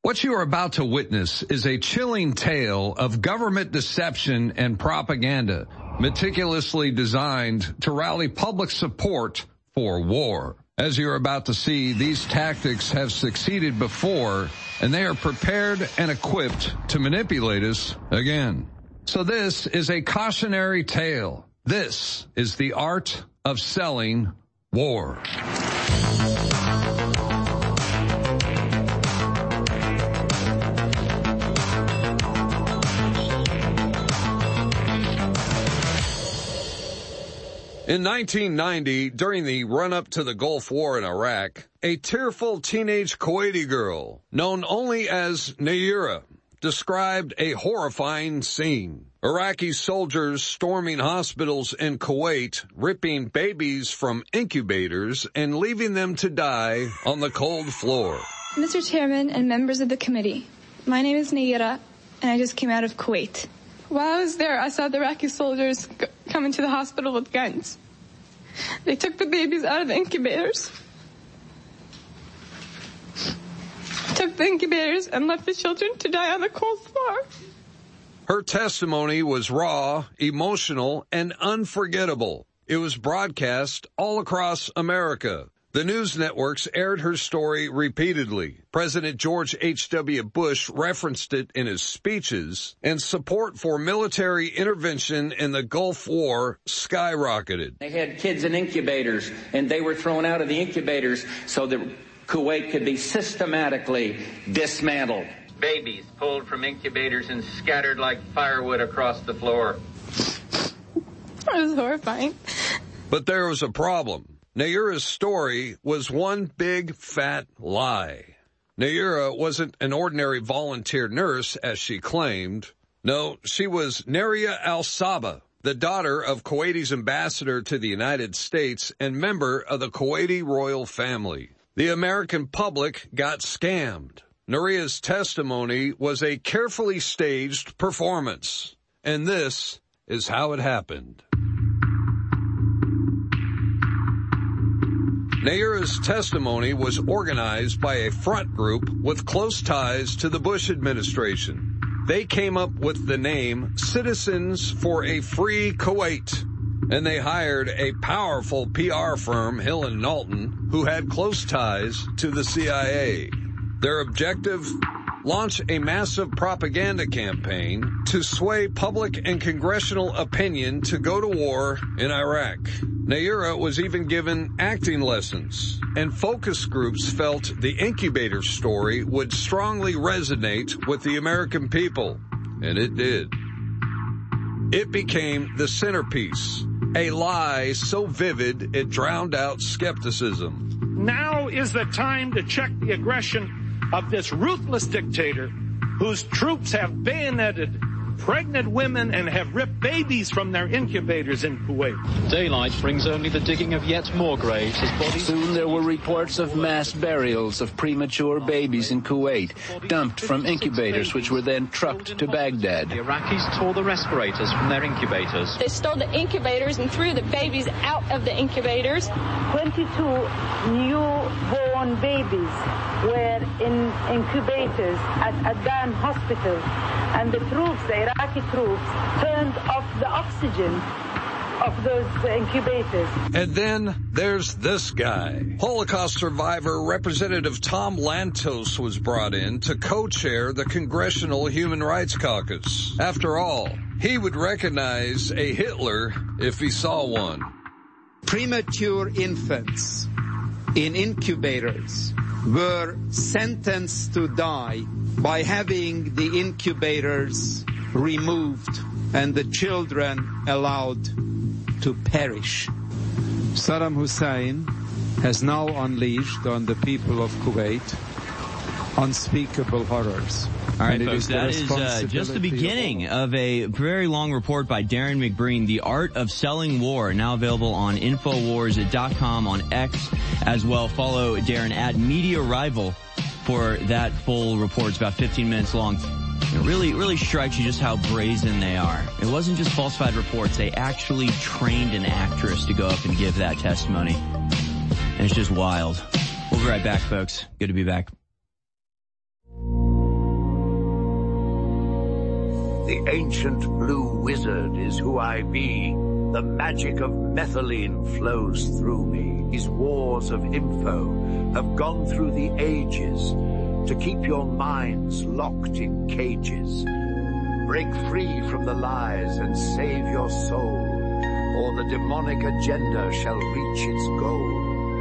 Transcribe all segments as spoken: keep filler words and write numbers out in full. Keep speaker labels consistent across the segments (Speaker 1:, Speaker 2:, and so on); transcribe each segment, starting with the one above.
Speaker 1: What you are about to witness is a chilling tale of government deception and propaganda, meticulously designed to rally public support for war. As you're about to see, these tactics have succeeded before, and they are prepared and equipped to manipulate us again. So this is a cautionary tale. This is the art of selling war. In nineteen ninety, during the run-up to the Gulf War in Iraq, a tearful teenage Kuwaiti girl, known only as Nayira, described a horrifying scene. Iraqi soldiers storming hospitals in Kuwait, ripping babies from incubators and leaving them to die on the cold floor.
Speaker 2: Mister Chairman and members of the committee, my name is Nayira, and I just came out of Kuwait. While I was there, I saw the Iraqi soldiers g- come into the hospital with guns. They took the babies out of the incubators, took the incubators, and left the children to die on the cold floor.
Speaker 1: Her testimony was raw, emotional, and unforgettable. It was broadcast all across America. The news networks aired her story repeatedly. President George H W Bush referenced it in his speeches, and support for military intervention in the Gulf War skyrocketed.
Speaker 3: They had kids in incubators, and they were thrown out of the incubators so that Kuwait could be systematically dismantled. Babies pulled from incubators and scattered like firewood across the floor.
Speaker 2: It was horrifying.
Speaker 1: But there was a problem. Nayira's story was one big fat lie. Nayira wasn't an ordinary volunteer nurse, as she claimed. No, she was Naria Al-Saba, the daughter of Kuwaiti's ambassador to the United States and member of the Kuwaiti royal family. The American public got scammed. Naria's testimony was a carefully staged performance, and this is how it happened. Nayira's testimony was organized by a front group with close ties to the Bush administration. They came up with the name Citizens for a Free Kuwait, and they hired a powerful P R firm, Hill and Knowlton, who had close ties to the C I A. Their objective? Launch a massive propaganda campaign to sway public and congressional opinion to go to war in Iraq. Nayira was even given acting lessons, and focus groups felt the incubator story would strongly resonate with the American people, and it did. It became the centerpiece, a lie so vivid it drowned out skepticism.
Speaker 4: Now is the time to check the aggression of this ruthless dictator whose troops have bayoneted pregnant women and have ripped babies from their incubators in Kuwait.
Speaker 5: Daylight brings only the digging of yet more graves as bodies...
Speaker 6: Soon there were reports of mass burials of premature babies in Kuwait, dumped from incubators which were then trucked to Baghdad.
Speaker 5: The Iraqis tore the respirators from their incubators.
Speaker 2: They stole the incubators and threw the babies out of the incubators.
Speaker 7: twenty-two newborn babies were in incubators at Adan Hospital, and the troops, the Iraqi troops, turned off the oxygen of those incubators.
Speaker 1: And then there's this guy. Holocaust survivor Representative Tom Lantos was brought in to co-chair the Congressional Human Rights Caucus. After all, he would recognize a Hitler if he saw one.
Speaker 8: Premature infants in incubators were sentenced to die by having the incubators removed and the children allowed to perish. Saddam Hussein has now unleashed on the people of Kuwait unspeakable horrors.
Speaker 9: All right, folks, that is uh, just the beginning of a very long report by Darren McBreen, The Art of Selling War, now available on Infowars dot com, on X as well. Follow Darren at Media Rival for that full report. It's about fifteen minutes long. It really, really strikes you just how brazen they are. It wasn't just falsified reports. They actually trained an actress to go up and give that testimony. And it's just wild. We'll be right back, folks. Good to be back.
Speaker 10: The ancient blue wizard is who I be. The magic of methylene flows through me. These wars of info have gone through the ages to keep your minds locked in cages. Break free from the lies and save your soul, or the demonic agenda shall reach its goal.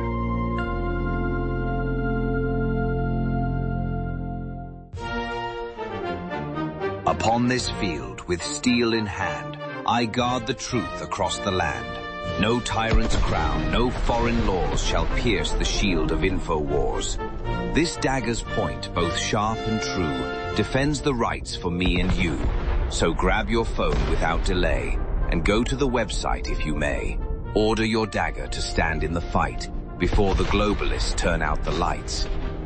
Speaker 11: Upon this field, with steel in hand, I guard the truth across the land. No tyrant's crown, no foreign laws shall pierce the shield of InfoWars. This dagger's point, both sharp and true, defends the rights for me and you. So grab your phone without delay and go to the website if you may. Order your dagger to stand in the fight before the globalists turn out the lights.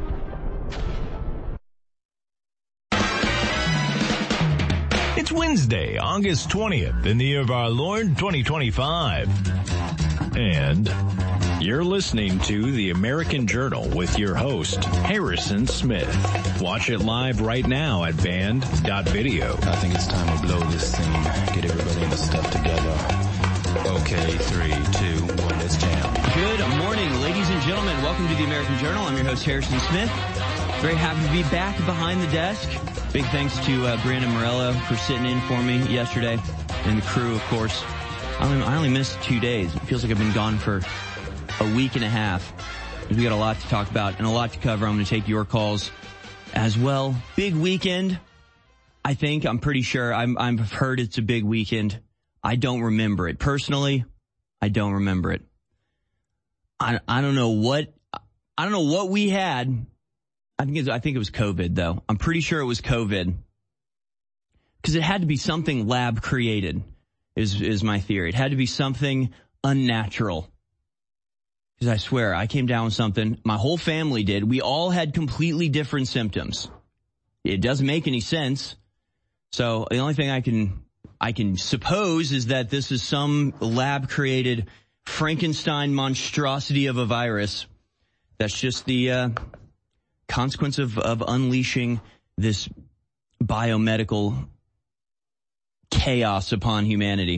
Speaker 12: It's Wednesday, August twentieth, in the year of our Lord, twenty twenty-five. And you're listening to The American Journal with your host, Harrison Smith. Watch it live right now at band dot video.
Speaker 13: I think it's time to blow this scene. Get everybody in the stuff together. Okay, three, two, one, let's jam.
Speaker 9: Good morning, ladies and gentlemen. Welcome to The American Journal. I'm your host, Harrison Smith. Very happy to be back behind the desk. Big thanks to uh, Brandon Morello for sitting in for me yesterday, and the crew, of course. I only, I only missed two days. It feels like I've been gone for a week and a half. We got a lot to talk about and a lot to cover. I'm going to take your calls as well. Big weekend, I think. I'm pretty sure. I'm, I've heard it's a big weekend. I don't remember it. Personally, I don't remember it. I, I don't know what, I don't know what we had. I think, it, I think it was COVID, though. I'm pretty sure it was COVID. Because it had to be something lab created, is, is my theory. It had to be something unnatural. Because I swear, I came down with something. My whole family did. We all had completely different symptoms. It doesn't make any sense. So the only thing I can, I can suppose is that this is some lab created Frankenstein monstrosity of a virus. That's just the, uh, consequence of, of unleashing this biomedical chaos upon humanity.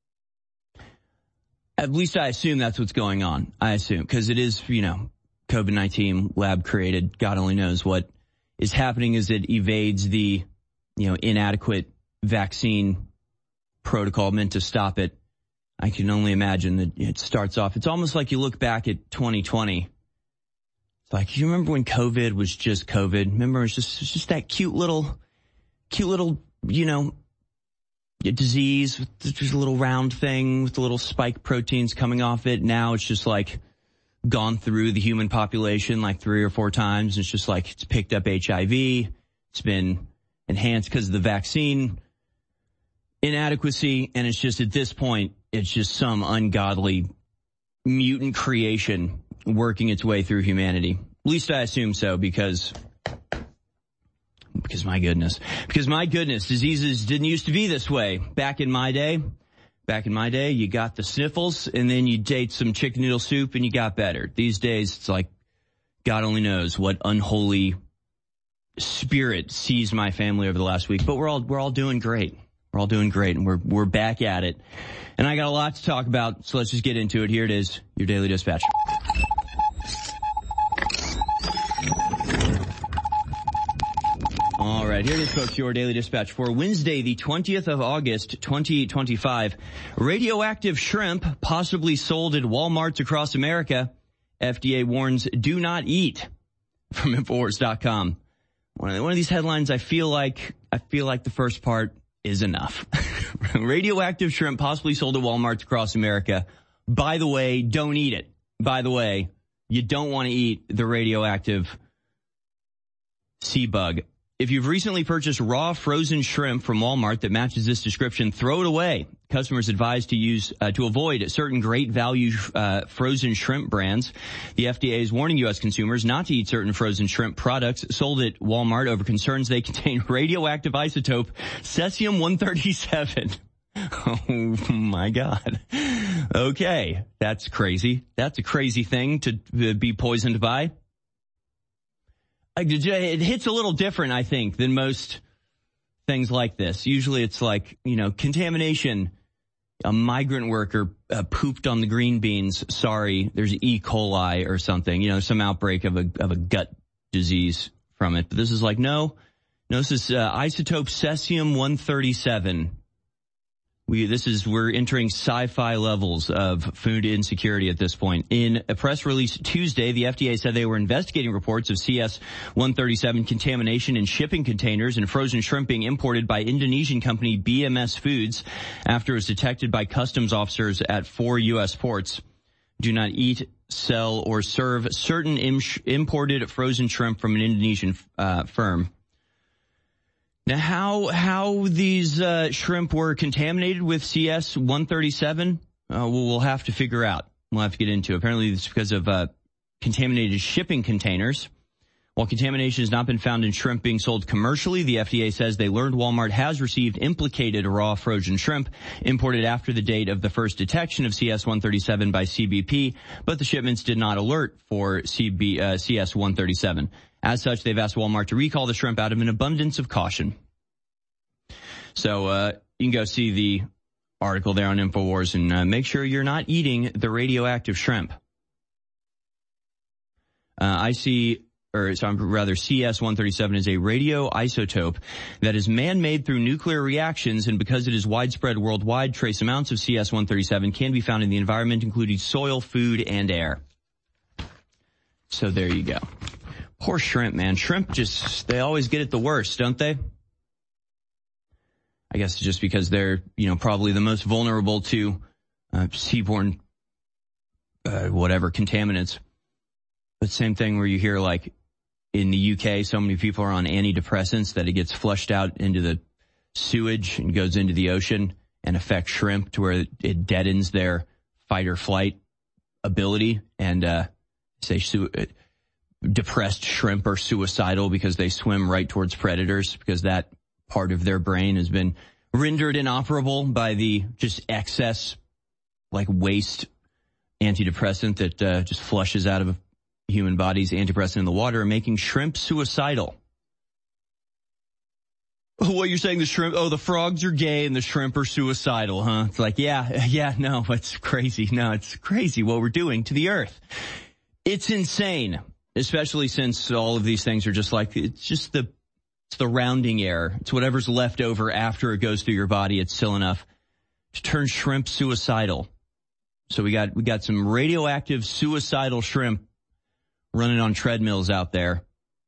Speaker 9: At least I assume that's what's going on. I assume, because it is, you know, COVID nineteen lab created. God only knows what is happening as it evades the, you know, inadequate vaccine protocol meant to stop it. I can only imagine that it starts off. It's almost like you look back at twenty twenty. Like, you remember when COVID was just COVID? Remember, it was just, it was just that cute little, cute little, you know, disease with just a little round thing with the little spike proteins coming off it. Now it's just like gone through the human population like three or four times. It's just like it's picked up H I V. It's been enhanced because of the vaccine inadequacy. And it's just at this point, it's just some ungodly mutant creation working its way through humanity. At least I assume so, because, because my goodness, because my goodness, diseases didn't used to be this way. Back in my day, back in my day, you got the sniffles and then you ate some chicken noodle soup and you got better. These days, it's like, God only knows what unholy spirit seized my family over the last week, but we're all, we're all doing great. We're all doing great, and we're, we're back at it. And I got a lot to talk about, so let's just get into it. Here it is, your Daily Dispatch. All right, here it is, folks, your Daily Dispatch for Wednesday, the twentieth of August, twenty twenty-five. Radioactive shrimp possibly sold at Walmarts across America. F D A warns do not eat. From Infowars dot com. One of, one of these headlines, I feel like, I feel like the first part is enough. Radioactive shrimp possibly sold at Walmarts across America. By the way, don't eat it. By the way, you don't want to eat the radioactive sea bug. If you've recently purchased raw frozen shrimp from Walmart that matches this description, throw it away. Customers advised to use uh, to avoid certain great value uh, frozen shrimp brands. The F D A is warning U S consumers not to eat certain frozen shrimp products sold at Walmart over concerns they contain radioactive isotope cesium one thirty-seven. Oh my God. Okay, that's crazy. That's a crazy thing to be poisoned by. It hits a little different, I think, than most things like this. Usually it's like, you know, contamination. A migrant worker uh, pooped on the green beans. Sorry, there's E. coli or something. You know, some outbreak of a of a gut disease from it. But this is like, no, no, this is uh, isotope cesium one thirty-seven. We, this is, we're entering sci-fi levels of food insecurity at this point. In a press release Tuesday, the F D A said they were investigating reports of C S one thirty-seven contamination in shipping containers and frozen shrimp being imported by Indonesian company B M S Foods after it was detected by customs officers at four U S ports. Do not eat, sell, or serve certain im- imported frozen shrimp from an Indonesian uh, firm. Now, how how these uh, shrimp were contaminated with C S one thirty-seven, uh, we'll, we'll have to figure out. We'll have to get into. Apparently, it's because of uh, contaminated shipping containers. While contamination has not been found in shrimp being sold commercially, the F D A says they learned Walmart has received implicated raw frozen shrimp imported after the date of the first detection of C S one thirty-seven by C B P, but the shipments did not alert for C B, uh, C S one thirty-seven. As such, they've asked Walmart to recall the shrimp out of an abundance of caution. So uh you can go see the article there on InfoWars and uh, make sure you're not eating the radioactive shrimp. Uh, I see, or so rather C S one thirty-seven is a radioisotope that is man-made through nuclear reactions, and because it is widespread worldwide, trace amounts of C S one thirty-seven can be found in the environment, including soil, food, and air. So there you go. Poor shrimp, man. Shrimp just, they always get it the worst, don't they? I guess just because they're, you know, probably the most vulnerable to uh, seaborne, uh, whatever, contaminants. But same thing where you hear, like, in the U K, so many people are on antidepressants that it gets flushed out into the sewage and goes into the ocean and affects shrimp to where it deadens their fight or flight ability. And, uh, say, su- depressed shrimp are suicidal because they swim right towards predators because that part of their brain has been rendered inoperable by the just excess, like, waste antidepressant that uh, just flushes out of human bodies, antidepressant in the water, making shrimp suicidal. What, you're saying the shrimp, oh, the frogs are gay and the shrimp are suicidal, huh? It's like, yeah, yeah, no, it's crazy. No, it's crazy what we're doing to the earth. It's insane, especially since all of these things are just like, it's just the, it's the rounding error. It's whatever's left over after it goes through your body. It's still enough to turn shrimp suicidal. So we got, we got some radioactive suicidal shrimp running on treadmills out there.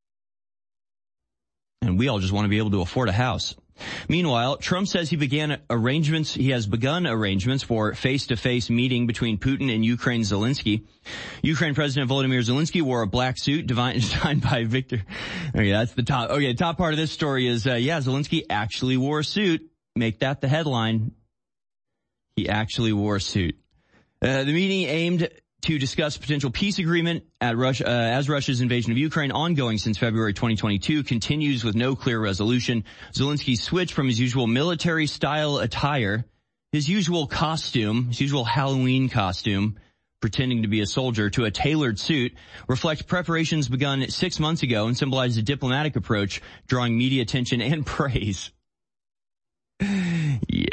Speaker 9: And we all just want to be able to afford a house. Meanwhile, Trump says he began arrangements, he has begun arrangements for face-to-face meeting between Putin and Ukraine's Zelensky. Ukraine President Volodymyr Zelensky wore a black suit designed by Victor. Okay, that's the top. Okay, top part of this story is, uh, yeah, Zelensky actually wore a suit. Make that the headline. He actually wore a suit. Uh, the meeting aimed to discuss potential peace agreement at Russia, uh, as Russia's invasion of Ukraine, ongoing since February twenty twenty-two, continues with no clear resolution. Zelensky switched from his usual military-style attire, his usual costume, his usual Halloween costume, pretending to be a soldier, to a tailored suit, reflect preparations begun six months ago and symbolize a diplomatic approach, drawing media attention and praise. Yeah.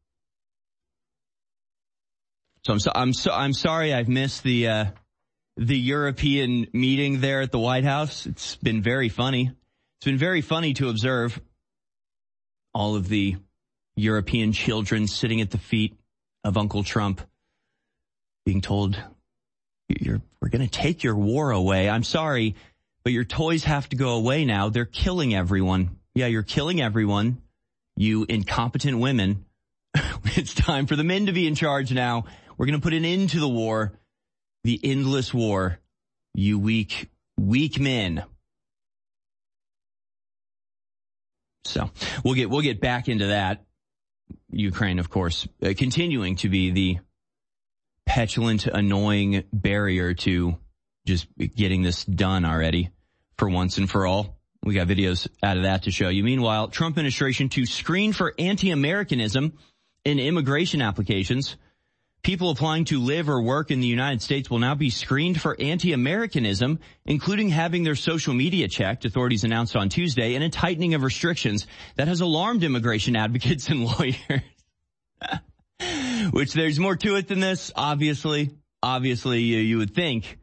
Speaker 9: So I'm so, I'm so, I'm sorry I've missed the, uh, the European meeting there at the White House. It's been very funny. It's been very funny to observe all of the European children sitting at the feet of Uncle Trump being told, you're, we're going to take your war away. I'm sorry, but your toys have to go away now. They're killing everyone. Yeah, you're killing everyone. You incompetent women. It's time for the men to be in charge now. We're going to put an end to the war, the endless war, you weak, weak men. So we'll get, we'll get back into that. Ukraine, of course, uh, continuing to be the petulant, annoying barrier to just getting this done already for once and for all. We got videos out of that to show you. Meanwhile, Trump administration to screen for anti-Americanism in immigration applications. People applying to live or work in the United States will now be screened for anti-Americanism, including having their social media checked, authorities announced on Tuesday, and a tightening of restrictions that has alarmed immigration advocates and lawyers. Which there's more to it than this, obviously. Obviously, you, you would think.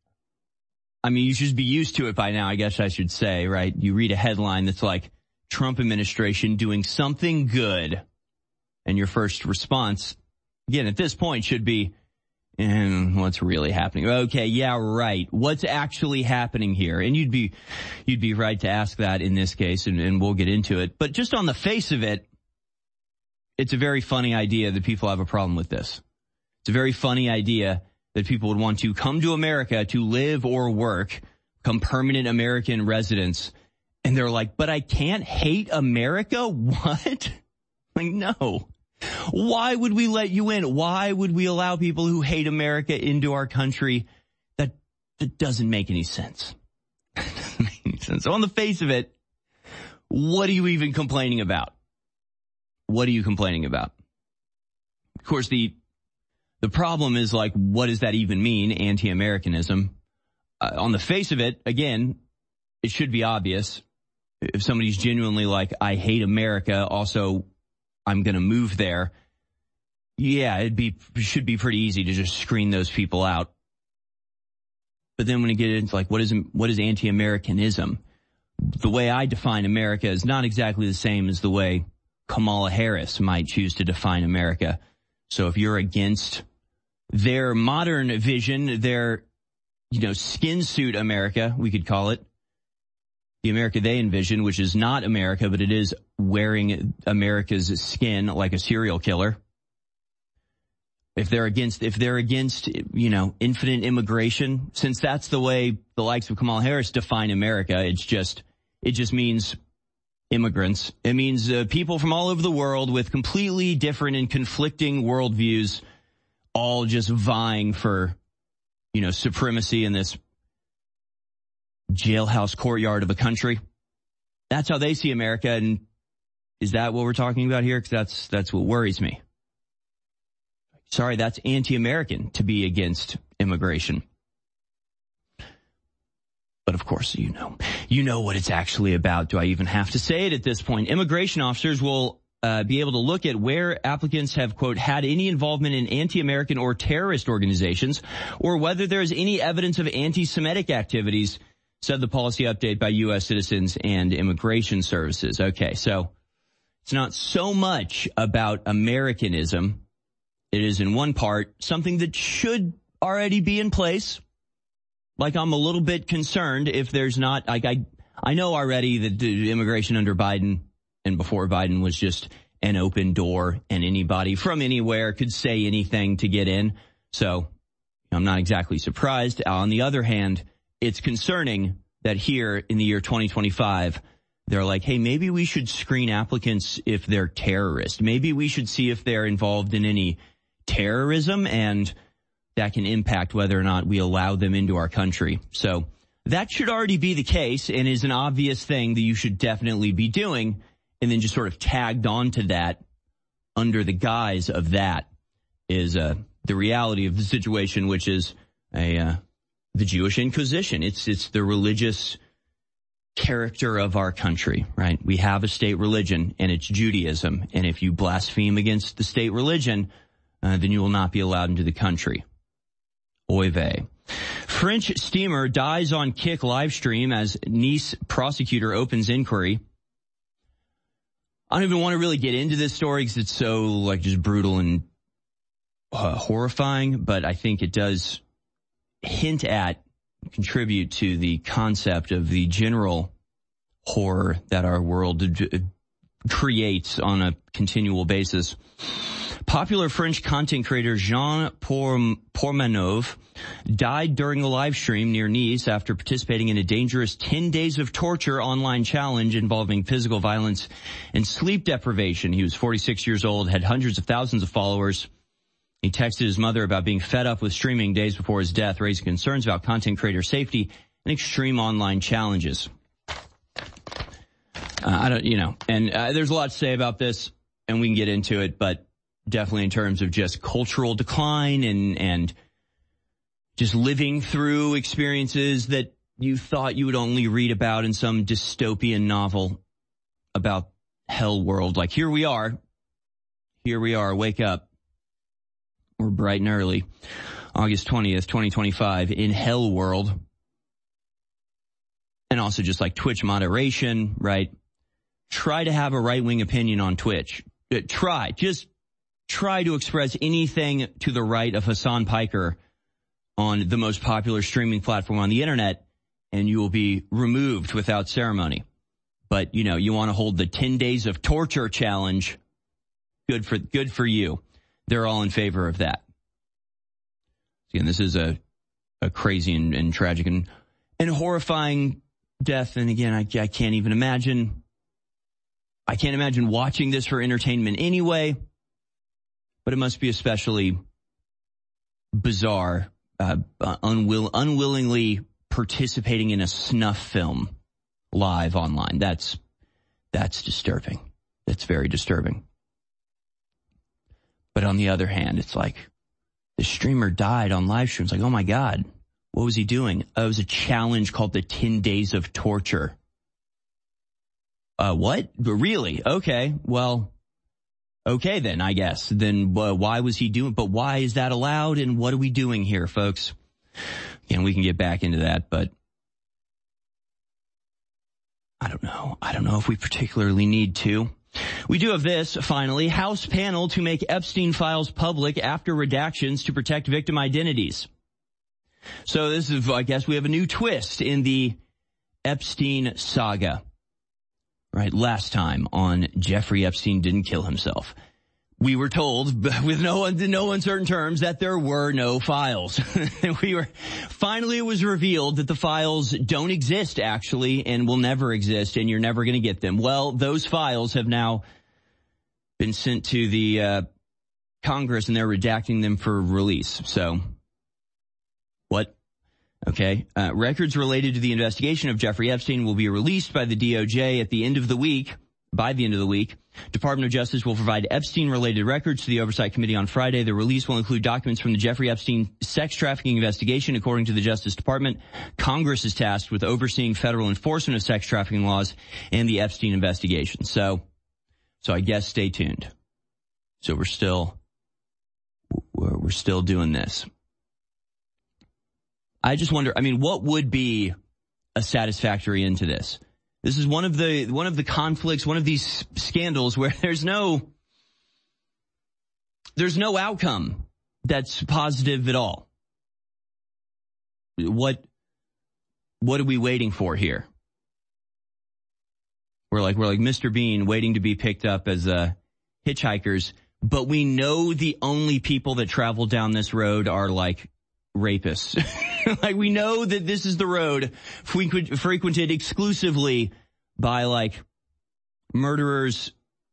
Speaker 9: I mean, you should be used to it by now, I guess I should say, right? You read a headline that's like, Trump administration doing something good, and your first response, again, at this point, should be, and what's really happening? Okay, yeah, right. What's actually happening here? And you'd be, you'd be right to ask that in this case, and, and we'll get into it. But just on the face of it, it's a very funny idea that people have a problem with this. It's a very funny idea that people would want to come to America to live or work, become permanent American residents, and they're like, but I can't hate America? What? Like, no. Why would we let you in? Why would we allow people who hate America into our country? That that doesn't make any sense. doesn't make any sense. So on the face of it, what are you even complaining about? What are you complaining about? Of course, the the problem is, like, what does that even mean, anti-Americanism? Uh, on the face of it, again, it should be obvious. If somebody's genuinely like, I hate America, also I'm going to move there, yeah, it'd be should be pretty easy to just screen those people out. But then when you get into, like, what is what is anti-Americanism? The way I define America is not exactly the same as the way Kamala Harris might choose to define America. So if you're against their modern vision, their, you know, skin suit America, we could call it, the America they envision, which is not America, but it is wearing America's skin like a serial killer. If they're against, if they're against, you know, infinite immigration, since that's the way the likes of Kamala Harris define America, it's just, it just means immigrants. It means uh, people from all over the world with completely different and conflicting worldviews, all just vying for, you know, supremacy in this jailhouse courtyard of a country. That's how they see America. And is that what we're talking about here? Because that's that's what worries me. Sorry, that's anti-American to be against immigration. But of course, you know, you know what it's actually about. Do I even have to say it at this point? Immigration officers will uh, be able to look at where applicants have, quote, had any involvement in anti-American or terrorist organizations, or whether there is any evidence of anti-Semitic activities, said the policy update by U S Citizens and Immigration Services. Okay, so it's not so much about Americanism. It is in one part something that should already be in place. Like, I'm a little bit concerned if there's not, like, I, I know already that the immigration under Biden and before Biden was just an open door and anybody from anywhere could say anything to get in. So I'm not exactly surprised. On the other hand, it's concerning that here in the year twenty twenty-five, they're like, hey, maybe we should screen applicants if they're terrorists. Maybe we should see if they're involved in any terrorism, and that can impact whether or not we allow them into our country. So that should already be the case and is an obvious thing that you should definitely be doing, and then just sort of tagged onto that under the guise of that is uh, the reality of the situation, which is a uh, the Jewish Inquisition. It's it's the religious character of our country, right? We have a state religion, and it's Judaism. And if you blaspheme against the state religion, uh, then you will not be allowed into the country. Oy vey. French steamer dies on kick live stream as Nice prosecutor opens inquiry. I don't even want to really get into this story because it's so, like, just brutal and uh, horrifying, but I think it does hint at, contribute to the concept of the general horror that our world d- creates on a continual basis. Popular French content creator Jean Pormanov died during a live stream near Nice after participating in a dangerous ten days of torture online challenge involving physical violence and sleep deprivation. He was forty-six years old, had hundreds of thousands of followers. He texted his mother about being fed up with streaming days before his death, raising concerns about content creator safety and extreme online challenges. Uh, I don't, you know, and uh, there's a lot to say about this, and we can get into it, but definitely in terms of just cultural decline and, and just living through experiences that you thought you would only read about in some dystopian novel about hell world. Like, here we are. Here we are. Wake up. We're bright and early. August twentieth, twenty twenty-five in hell world. And also just like Twitch moderation, right? Try to have a right-wing opinion on Twitch. Try. Just try to express anything to the right of Hassan Piker on the most popular streaming platform on the internet, and you will be removed without ceremony. But, you know, you want to hold the ten days of torture challenge. Good for, good for you. They're all in favor of that. Again, this is a, a crazy and, and tragic and, and horrifying death. And again, I, I can't even imagine. I can't imagine watching this for entertainment anyway. But it must be especially bizarre, uh, unwill, unwillingly participating in a snuff film live online. That's, that's disturbing. That's very disturbing. But on the other hand, it's like the streamer died on live streams. Like, oh my God, what was he doing? Uh, it was a challenge called the ten days of torture. Uh, what? Really? Okay. Well, okay then, I guess. Then uh, why was he doing, but why is that allowed? And what are we doing here, folks? Again, we can get back into that, but I don't know. I don't know if we particularly need to. We do have this, finally. House panel to make Epstein files public after redactions to protect victim identities. So this is, I guess we have a new twist in the Epstein saga. Right, last time on Jeffrey Epstein Didn't Kill Himself, we were told with no no uncertain terms that there were no files. we were finally it was revealed that the files don't exist actually and will never exist, and you're never going to get them. Well, those files have now been sent to the uh, Congress, and they're redacting them for release. So, what? Okay. Uh, records related to the investigation of Jeffrey Epstein will be released by the D O J at the end of the week. By the end of the week, Department of Justice will provide Epstein-related records to the Oversight Committee on Friday. The release will include documents from the Jeffrey Epstein sex trafficking investigation. According to the Justice Department, Congress is tasked with overseeing federal enforcement of sex trafficking laws and the Epstein investigation. So, so I guess stay tuned. So we're still, we're, we're still doing this. I just wonder, I mean, what would be a satisfactory end to this? This is one of the, one of the conflicts, one of these scandals where there's no, there's no outcome that's positive at all. What, what are we waiting for here? We're like, we're like Mister Bean waiting to be picked up as, uh, hitchhikers, but we know the only people that travel down this road are like rapists. Like, we know that this is the road frequent, frequented exclusively by like murderers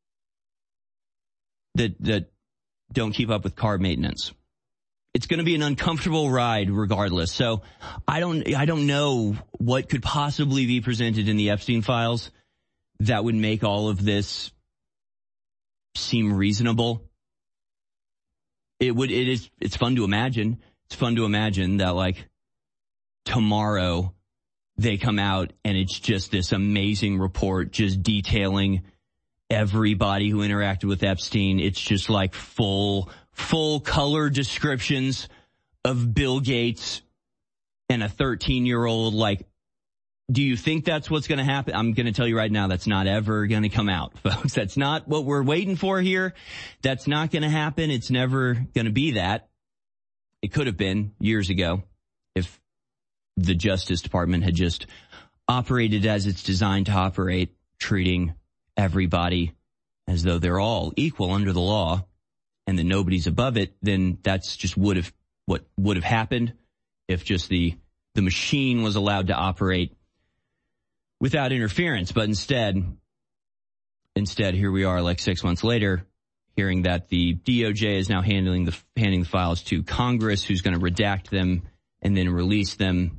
Speaker 9: that, that don't keep up with car maintenance. It's going to be an uncomfortable ride regardless. So I don't, I don't know what could possibly be presented in the Epstein files that would make all of this seem reasonable. It would, it is, it's fun to imagine. It's fun to imagine that like tomorrow they come out and it's just this amazing report just detailing everybody who interacted with Epstein. It's just like full, full color descriptions of Bill Gates and a thirteen year old. Like, do you think that's what's going to happen? I'm going to tell you right now, that's not ever going to come out, folks. That's not what we're waiting for here. That's not going to happen. It's never going to be that. It could have been years ago if the Justice Department had just operated as it's designed to operate, treating everybody as though they're all equal under the law and that nobody's above it. Then that's just would have what would have happened if just the the machine was allowed to operate without interference. But instead, instead, here we are like six months later, hearing that the D O J is now handling the handing the files to Congress, who's going to redact them and then release them.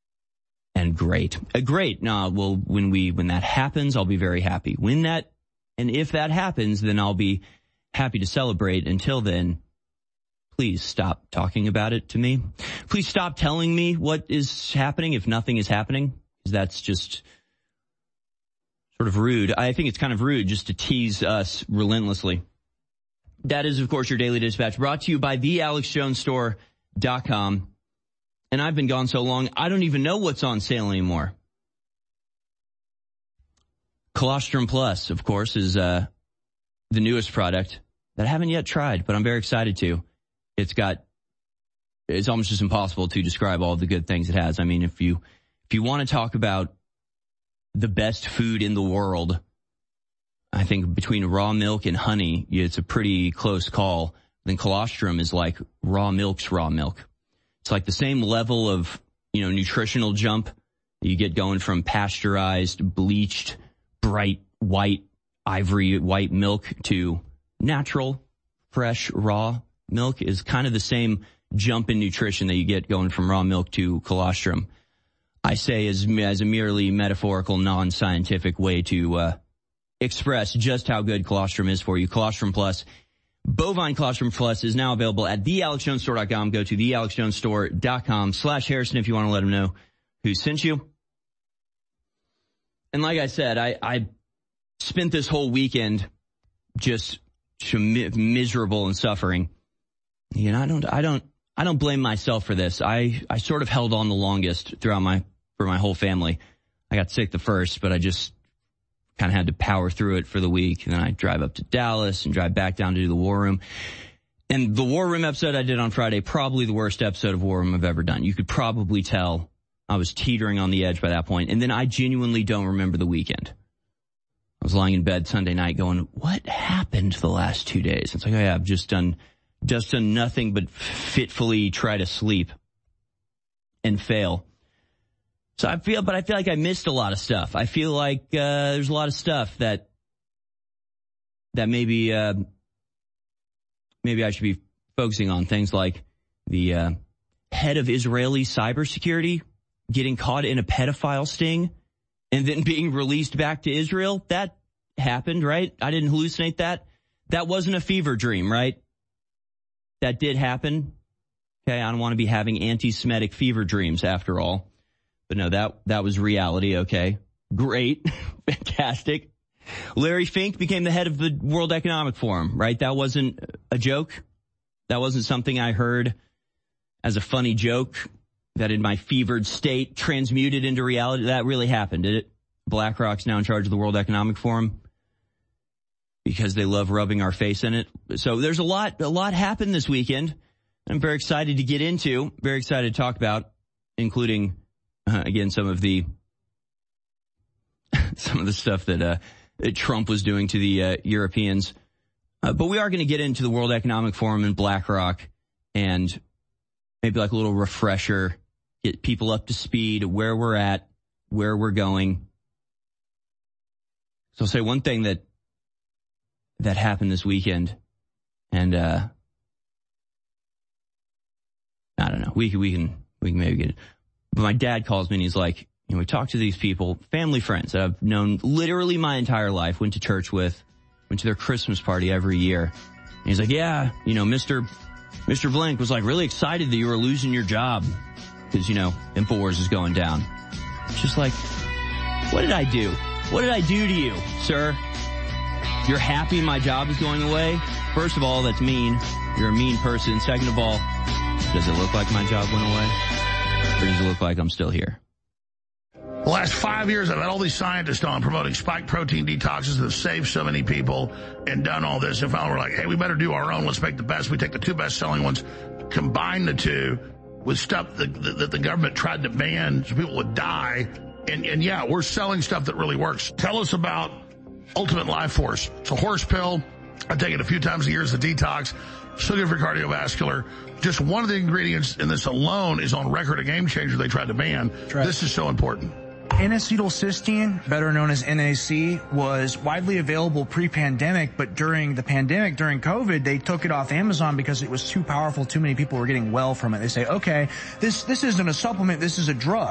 Speaker 9: And great, uh, great. No, well, when we when that happens, I'll be very happy. When that And if that happens, then I'll be happy to celebrate. Until then, please stop talking about it to me. Please stop telling me what is happening if nothing is happening, because that's just sort of rude. I think it's kind of rude just to tease us relentlessly. That is, of course, your Daily Dispatch, brought to you by the alex jones store dot com. And I've been gone so long, I don't even know what's on sale anymore. Colostrum Plus, of course, is uh, the newest product that I haven't yet tried, but I'm very excited to. It's got, it's almost just impossible to describe all the good things it has. I mean, if you, if you want to talk about the best food in the world, I think between raw milk and honey, it's a pretty close call. Then colostrum is like raw milk's raw milk. It's like the same level of, you know, nutritional jump that you get going from pasteurized, bleached, bright, white, ivory white milk to natural, fresh, raw milk is kind of the same jump in nutrition that you get going from raw milk to colostrum. I say as, as a merely metaphorical, non-scientific way to uh, express just how good colostrum is for you. Colostrum Plus, bovine colostrum plus, is now available at the alex jones store dot com. Go to the alex jones store dot com slash Harrison if you want to let them know who sent you. And like I said, I, I spent this whole weekend just miserable and suffering. You know, I don't, I don't, I don't blame myself for this. I, I sort of held on the longest throughout my, for my whole family. I got sick the first, but I just kind of had to power through it for the week. And then I drive up to Dallas and drive back down to do the War Room. And the War Room episode I did on Friday, probably the worst episode of War Room I've ever done. You could probably tell I was teetering on the edge by that point. And then I genuinely don't remember the weekend. I was lying in bed Sunday night going, what happened the last two days? It's like, oh yeah, I've just done, just done nothing but fitfully try to sleep and fail. So I feel, but I feel like I missed a lot of stuff. I feel like, uh, there's a lot of stuff that, that maybe, uh, maybe I should be focusing on. Things like the, uh, head of Israeli cybersecurity getting caught in a pedophile sting and then being released back to Israel. That happened, right? I didn't hallucinate that. That wasn't a fever dream, right? That did happen. Okay, I don't want to be having anti-Semitic fever dreams after all. But no, that, that was reality, okay. Great. Fantastic. Larry Fink became the head of the World Economic Forum, right? That wasn't a joke. That wasn't something I heard as a funny joke that in my fevered state transmuted into reality. That really happened, did it? BlackRock's now in charge of the World Economic Forum because they love rubbing our face in it. So there's a lot, a lot happened this weekend. I'm very excited to get into, very excited to talk about, including, uh, again, some of the, some of the stuff that, uh, that Trump was doing to the, uh, Europeans. Uh, but we are going to get into the World Economic Forum and BlackRock and maybe like a little refresher, get people up to speed, where we're at, where we're going. So I'll say one thing that, that happened this weekend, and, uh, I don't know, we can, we can, we can maybe get it. But my dad calls me and he's like, you know, we talked to these people, family friends that I've known literally my entire life, went to church with, went to their Christmas party every year. And he's like, yeah, you know, Mister Mister Blank was like really excited that you were losing your job because, you know, InfoWars is going down. It's just like, what did I do? What did I do to you, sir? You're happy my job is going away? First of all, that's mean. You're a mean person. Second of all, does it look like my job went away? Or does it look like I'm still here?
Speaker 14: The last five years, I've had all these scientists on promoting spike protein detoxes that have saved so many people and done all this. And finally, we're like, hey, we better do our own. Let's make the best. We take the two best-selling ones, combine the two with stuff that, that the government tried to ban so people would die. And, and yeah, we're selling stuff that really works. Tell us about Ultimate Life Force. It's a horse pill. I take it a few times a year as a detox. So good for cardiovascular. Just one of the ingredients in this alone is on record a game changer they tried to ban. Right. This is so important.
Speaker 15: N-acetylcysteine, better known as N A C, was widely available pre-pandemic, but during the pandemic, during COVID, they took it off Amazon because it was too powerful. Too many people were getting well from it. They say, okay, this, this isn't a supplement, this is a drug.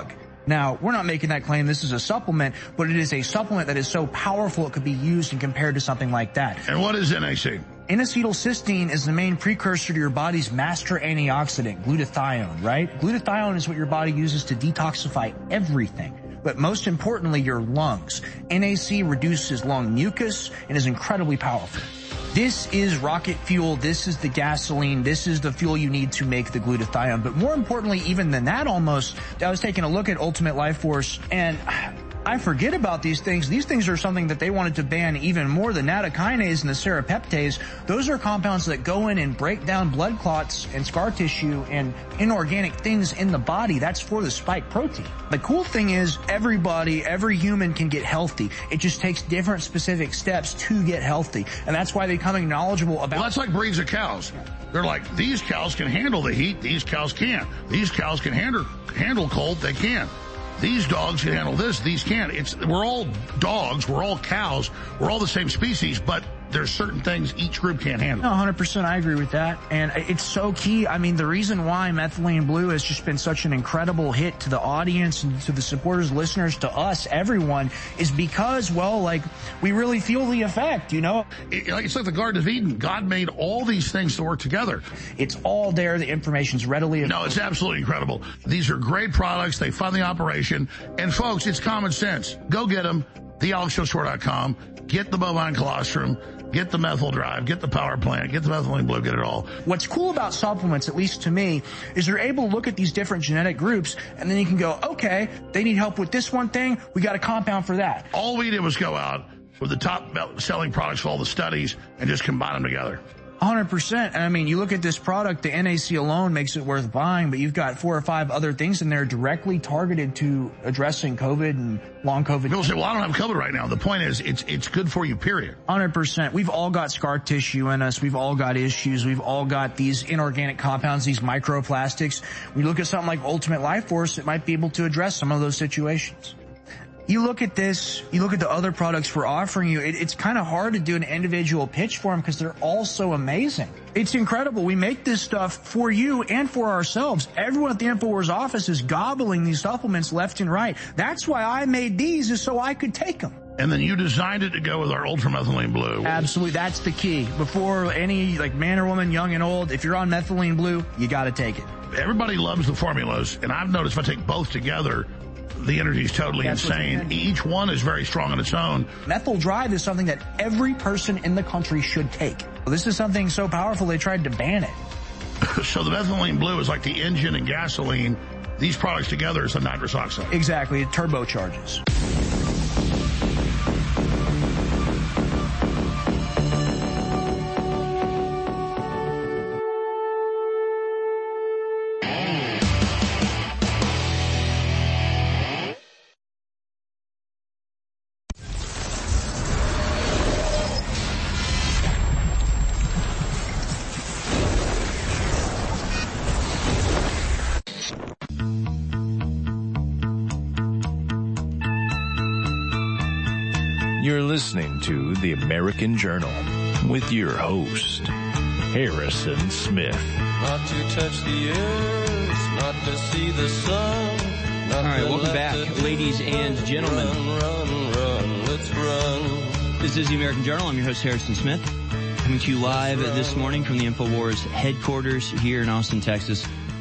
Speaker 15: Now, we're not making that claim this is a supplement, but it is a supplement that is so powerful it could be used and compared to something like that.
Speaker 14: And what is N A C?
Speaker 15: N-acetylcysteine is the main precursor to your body's master antioxidant, glutathione, right? Glutathione is what your body uses to detoxify everything. But most importantly, your lungs. N A C reduces lung mucus and is incredibly powerful. This is rocket fuel. This is the gasoline. This is the fuel you need to make the glutathione. But more importantly, even than that almost, I was taking a look at Ultimate Life Force, and I forget about these things. These things are something that they wanted to ban even more. The nattokinase and the serrapeptase, those are compounds that go in and break down blood clots and scar tissue and inorganic things in the body. That's for the spike protein. The cool thing is everybody, every human can get healthy. It just takes different specific steps to get healthy. And that's why becoming knowledgeable about...
Speaker 14: Well, that's like breeds of cows. They're like, these cows can handle the heat. These cows can't. These cows can handle, handle cold. They can't. These dogs can handle this, these can't. It's, we're all dogs, we're all cows, we're all the same species, but there's certain things each group can't handle.
Speaker 15: No, one hundred percent I agree with that. And it's so key. I mean, the reason why Methylene Blue has just been such an incredible hit to the audience and to the supporters, listeners, to us, everyone, is because, well, like, we really feel the effect, you know?
Speaker 14: It, it's like the Garden of Eden. God made all these things to work together.
Speaker 15: It's all there. The information's readily available.
Speaker 14: No, it's absolutely incredible. These are great products. They fund the operation. And folks, it's common sense. Go get them. the alex jones show dot com. Get the bovine colostrum. Get the methyl drive, get the power plant, get the methylene blue, get it all.
Speaker 15: What's cool about supplements, at least to me, is you're able to look at these different genetic groups, and then you can go, okay, they need help with this one thing, we got a compound for that.
Speaker 14: All we did was go out with the top selling products for all the studies and just combine them together.
Speaker 15: one hundred percent. And I mean, you look at this product, the N A C alone makes it worth buying, but you've got four or five other things in there directly targeted to addressing COVID and long COVID.
Speaker 14: People say, well, I don't have COVID right now. The point is, it's it's good for you, period.
Speaker 15: one hundred percent. We've all got scar tissue in us. We've all got issues. We've all got these inorganic compounds, these microplastics. We look at something like Ultimate Life Force, it might be able to address some of those situations. You look at this, you look at the other products we're offering you, it, it's kind of hard to do an individual pitch for them because they're all so amazing. It's incredible. We make this stuff for you and for ourselves. Everyone at the InfoWars office is gobbling these supplements left and right. That's why I made these, is so I could take them.
Speaker 14: And then you designed it to go with our ultramethylene blue.
Speaker 15: Absolutely. That's the key. Before any, like, man or woman, young and old, if you're on methylene blue, you got to take it.
Speaker 14: Everybody loves the formulas, and I've noticed if I take both together, the energy is totally That's insane. Each one is very strong on its own.
Speaker 15: Methyl Drive is something that every person in the country should take. Well, this is something so powerful they tried to ban it.
Speaker 14: So the methylene blue is like the engine and gasoline. These products together is the nitrous oxide.
Speaker 15: Exactly. It turbocharges.
Speaker 12: You're listening to The American Journal with your host, Harrison Smith.
Speaker 16: Not to touch the earth, not to see the sun.
Speaker 9: All right, welcome back, ladies and gentlemen.
Speaker 16: Run, run, run, let's run.
Speaker 9: This is The American Journal. I'm your host, Harrison Smith, coming to you live this morning from the InfoWars headquarters here in Austin, Texas.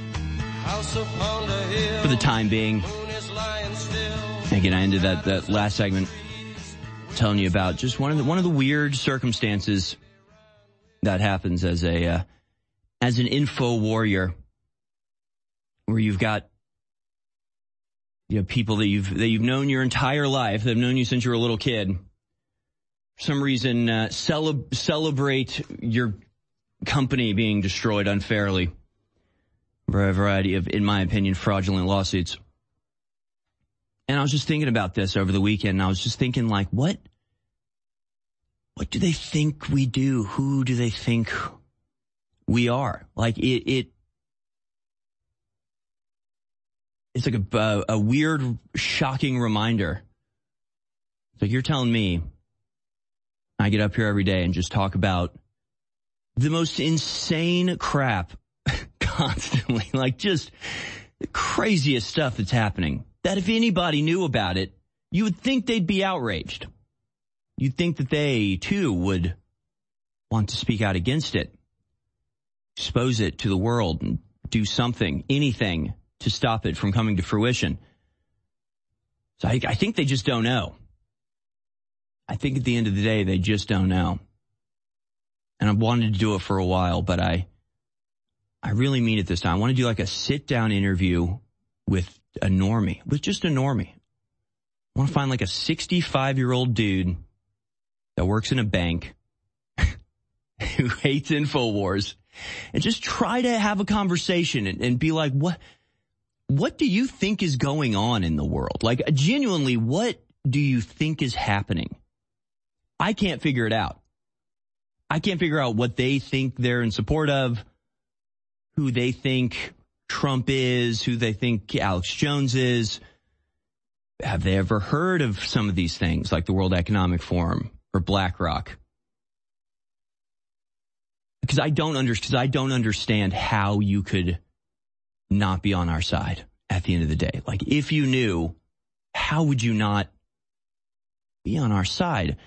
Speaker 9: For the time being. Again, I ended that, that last segment telling you about just one of the one of the weird circumstances that happens as a uh, as an info warrior, where you've got you know people that you've that you've known your entire life, that have known you since you were a little kid. For some reason, uh, cele- celebrate your company being destroyed unfairly for a variety of, in my opinion, fraudulent lawsuits. And I was just thinking about this over the weekend, and I was just thinking, like, what, what do they think we do? Who do they think we are? Like, it, it, it's like a, a, a weird, shocking reminder. It's like, you're telling me I get up here every day and just talk about the most insane crap constantly, like just the craziest stuff that's happening that if anybody knew about it, you would think they'd be outraged. You'd think that they, too, would want to speak out against it, expose it to the world, and do something, anything, to stop it from coming to fruition. So I, I think they just don't know. I think at the end of the day, they just don't know. And I've wanted to do it for a while, but I I really mean it this time. I want to do like a sit-down interview with a normie, with just a normie. I want to find like a sixty-five-year-old dude that works in a bank who hates InfoWars, and just try to have a conversation and, and be like, what, what do you think is going on in the world? Like, genuinely, what do you think is happening? I can't figure it out. I can't figure out what they think they're in support of, who they think Trump is, who they think Alex Jones is. Have they ever heard of some of these things, like the World Economic Forum or BlackRock? Because I don't under, because I don't understand how you could not be on our side at the end of the day. Like, if you knew, how would you not be on our side?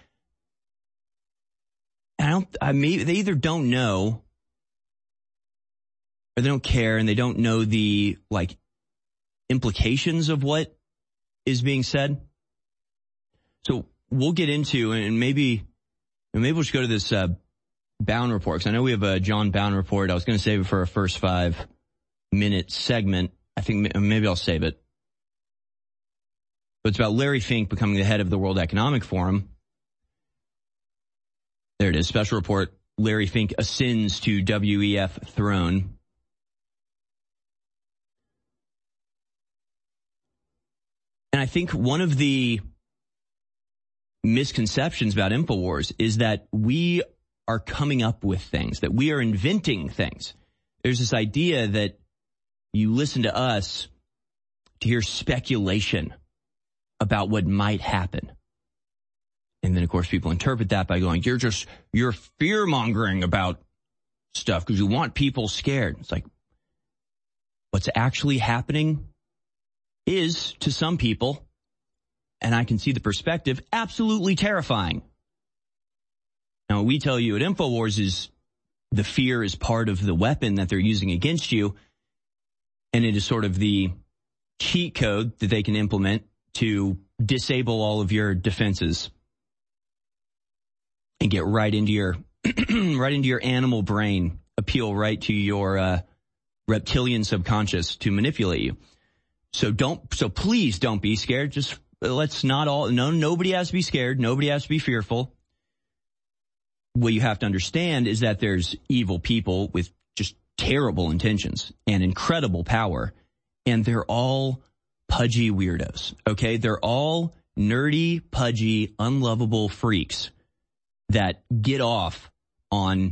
Speaker 9: I don't, I mean, they either don't know or they don't care, and they don't know the, like, implications of what is being said. So we'll get into, and maybe, maybe we'll just go to this, uh, Bound report, because I know we have a John Bound report. I was going to save it for a first five minute segment. I think maybe I'll save it. But it's about Larry Fink becoming the head of the World Economic Forum. There it is. Special report. Larry Fink ascends to W E F throne. And I think one of the misconceptions about InfoWars is that we are coming up with things, that we are inventing things. There's this idea that you listen to us to hear speculation about what might happen. And then, of course, people interpret that by going, you're just, you're fear-mongering about stuff because you want people scared. It's like, what's actually happening is, to some people, and I can see the perspective, absolutely terrifying. Now, what we tell you at InfoWars is the fear is part of the weapon that they're using against you, and it is sort of the cheat code that they can implement to disable all of your defenses and get right into your right into your animal brain, appeal right to your uh, reptilian subconscious to manipulate you. So don't, so please don't be scared. Just let's not all, no, nobody has to be scared. Nobody has to be fearful. What you have to understand is that there's evil people with just terrible intentions and incredible power, and they're all pudgy weirdos, okay? They're all nerdy, pudgy, unlovable freaks that get off on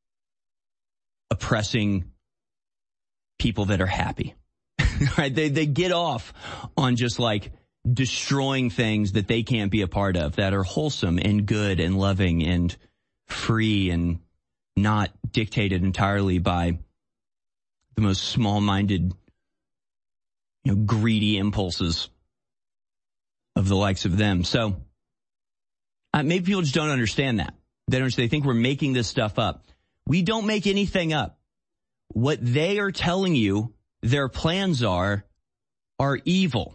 Speaker 9: oppressing people that are happy, right? They, they get off on just like destroying things that they can't be a part of, that are wholesome and good and loving and free and not dictated entirely by the most small-minded, you know, greedy impulses of the likes of them. So uh, maybe people just don't understand that. They don't. They think we're making this stuff up. We don't make anything up. What they are telling you their plans are, are evil.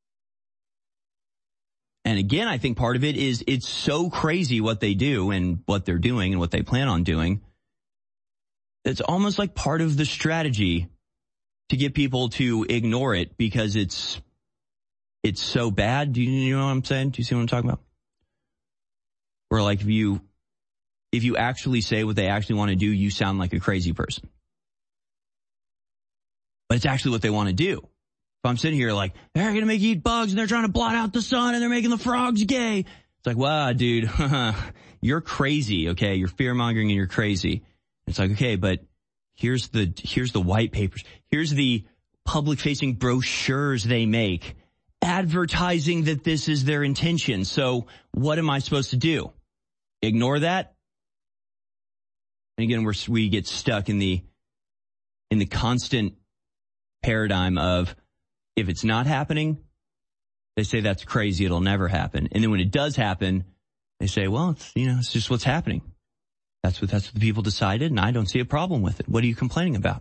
Speaker 9: And again, I think part of it is it's so crazy what they do and what they're doing and what they plan on doing. It's almost like part of the strategy to get people to ignore it because it's it's so bad. Do you, you know what I'm saying? Do you see what I'm talking about? Or like if you if you actually say what they actually want to do, you sound like a crazy person. But it's actually what they want to do. If I'm sitting here like, they're going to make you eat bugs and they're trying to blot out the sun and they're making the frogs gay. It's like, wow, dude, you're crazy, okay? You're fear-mongering and you're crazy. It's like, okay, but here's the here's the white papers. Here's the public-facing brochures they make advertising that this is their intention. So what am I supposed to do? Ignore that? And again, we're, we get stuck in the in the constant paradigm of, if it's not happening, They say that's crazy. It'll never happen. And then when it does happen, they say, well, it's, you know, it's just what's happening. That's what, that's what the people decided, and I don't see a problem with it. What are you complaining about?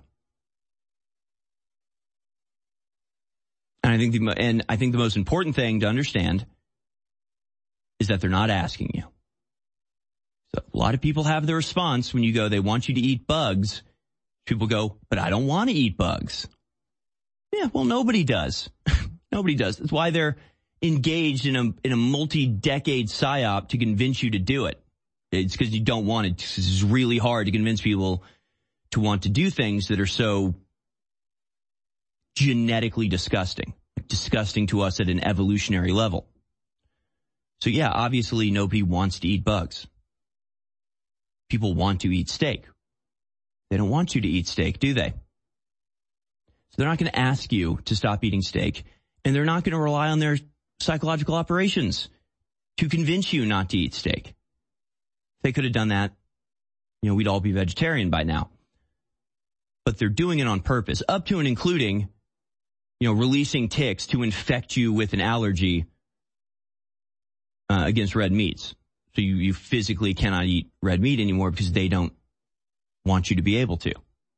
Speaker 9: And I think the, and I think the most important thing to understand is that they're not asking you. So a lot of people have the response when you go, they want you to eat bugs. People go, but I don't want to eat bugs. Yeah, well, nobody does. Nobody does. That's why they're engaged in a in a multi-decade psyop to convince you to do it. It's because you don't want it. It's really hard to convince people to want to do things that are so genetically disgusting, disgusting to us at an evolutionary level. So yeah, obviously nobody wants to eat bugs. People want to eat steak. They don't want you to eat steak, do they? So they're not going to ask you to stop eating steak, and they're not going to rely on their psychological operations to convince you not to eat steak. If they could have done that, you know, we'd all be vegetarian by now. But they're doing it on purpose, up to and including, you know, releasing ticks to infect you with an allergy uh, against red meats. So you, you physically cannot eat red meat anymore because they don't want you to be able to.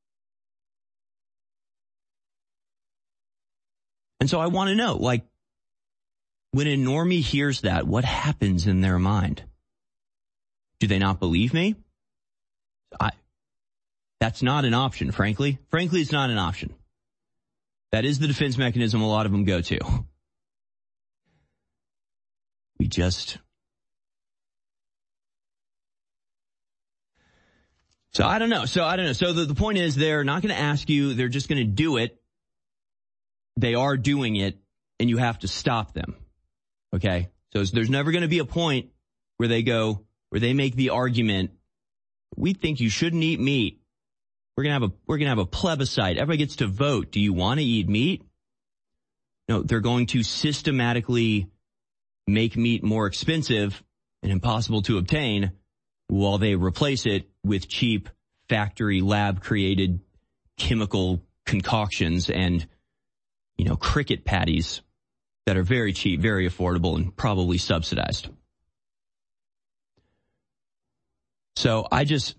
Speaker 9: And so I want to know, like, when a normie hears that, what happens in their mind? Do they not believe me? I, that's not an option, frankly. Frankly, it's not an option. That is the defense mechanism a lot of them go to. We just... So I don't know. So I don't know. So the, the point is they're not going to ask you. They're just going to do it. They are doing it, and you have to stop them. Okay? So there's never going to be a point where they go, where they make the argument, we think you shouldn't eat meat. We're going to have a, we're going to have a plebiscite. Everybody gets to vote. Do you want to eat meat? No, they're going to systematically make meat more expensive and impossible to obtain while they replace it with cheap factory lab created chemical concoctions and, you know, cricket patties that are very cheap, very affordable, and probably subsidized. So I just,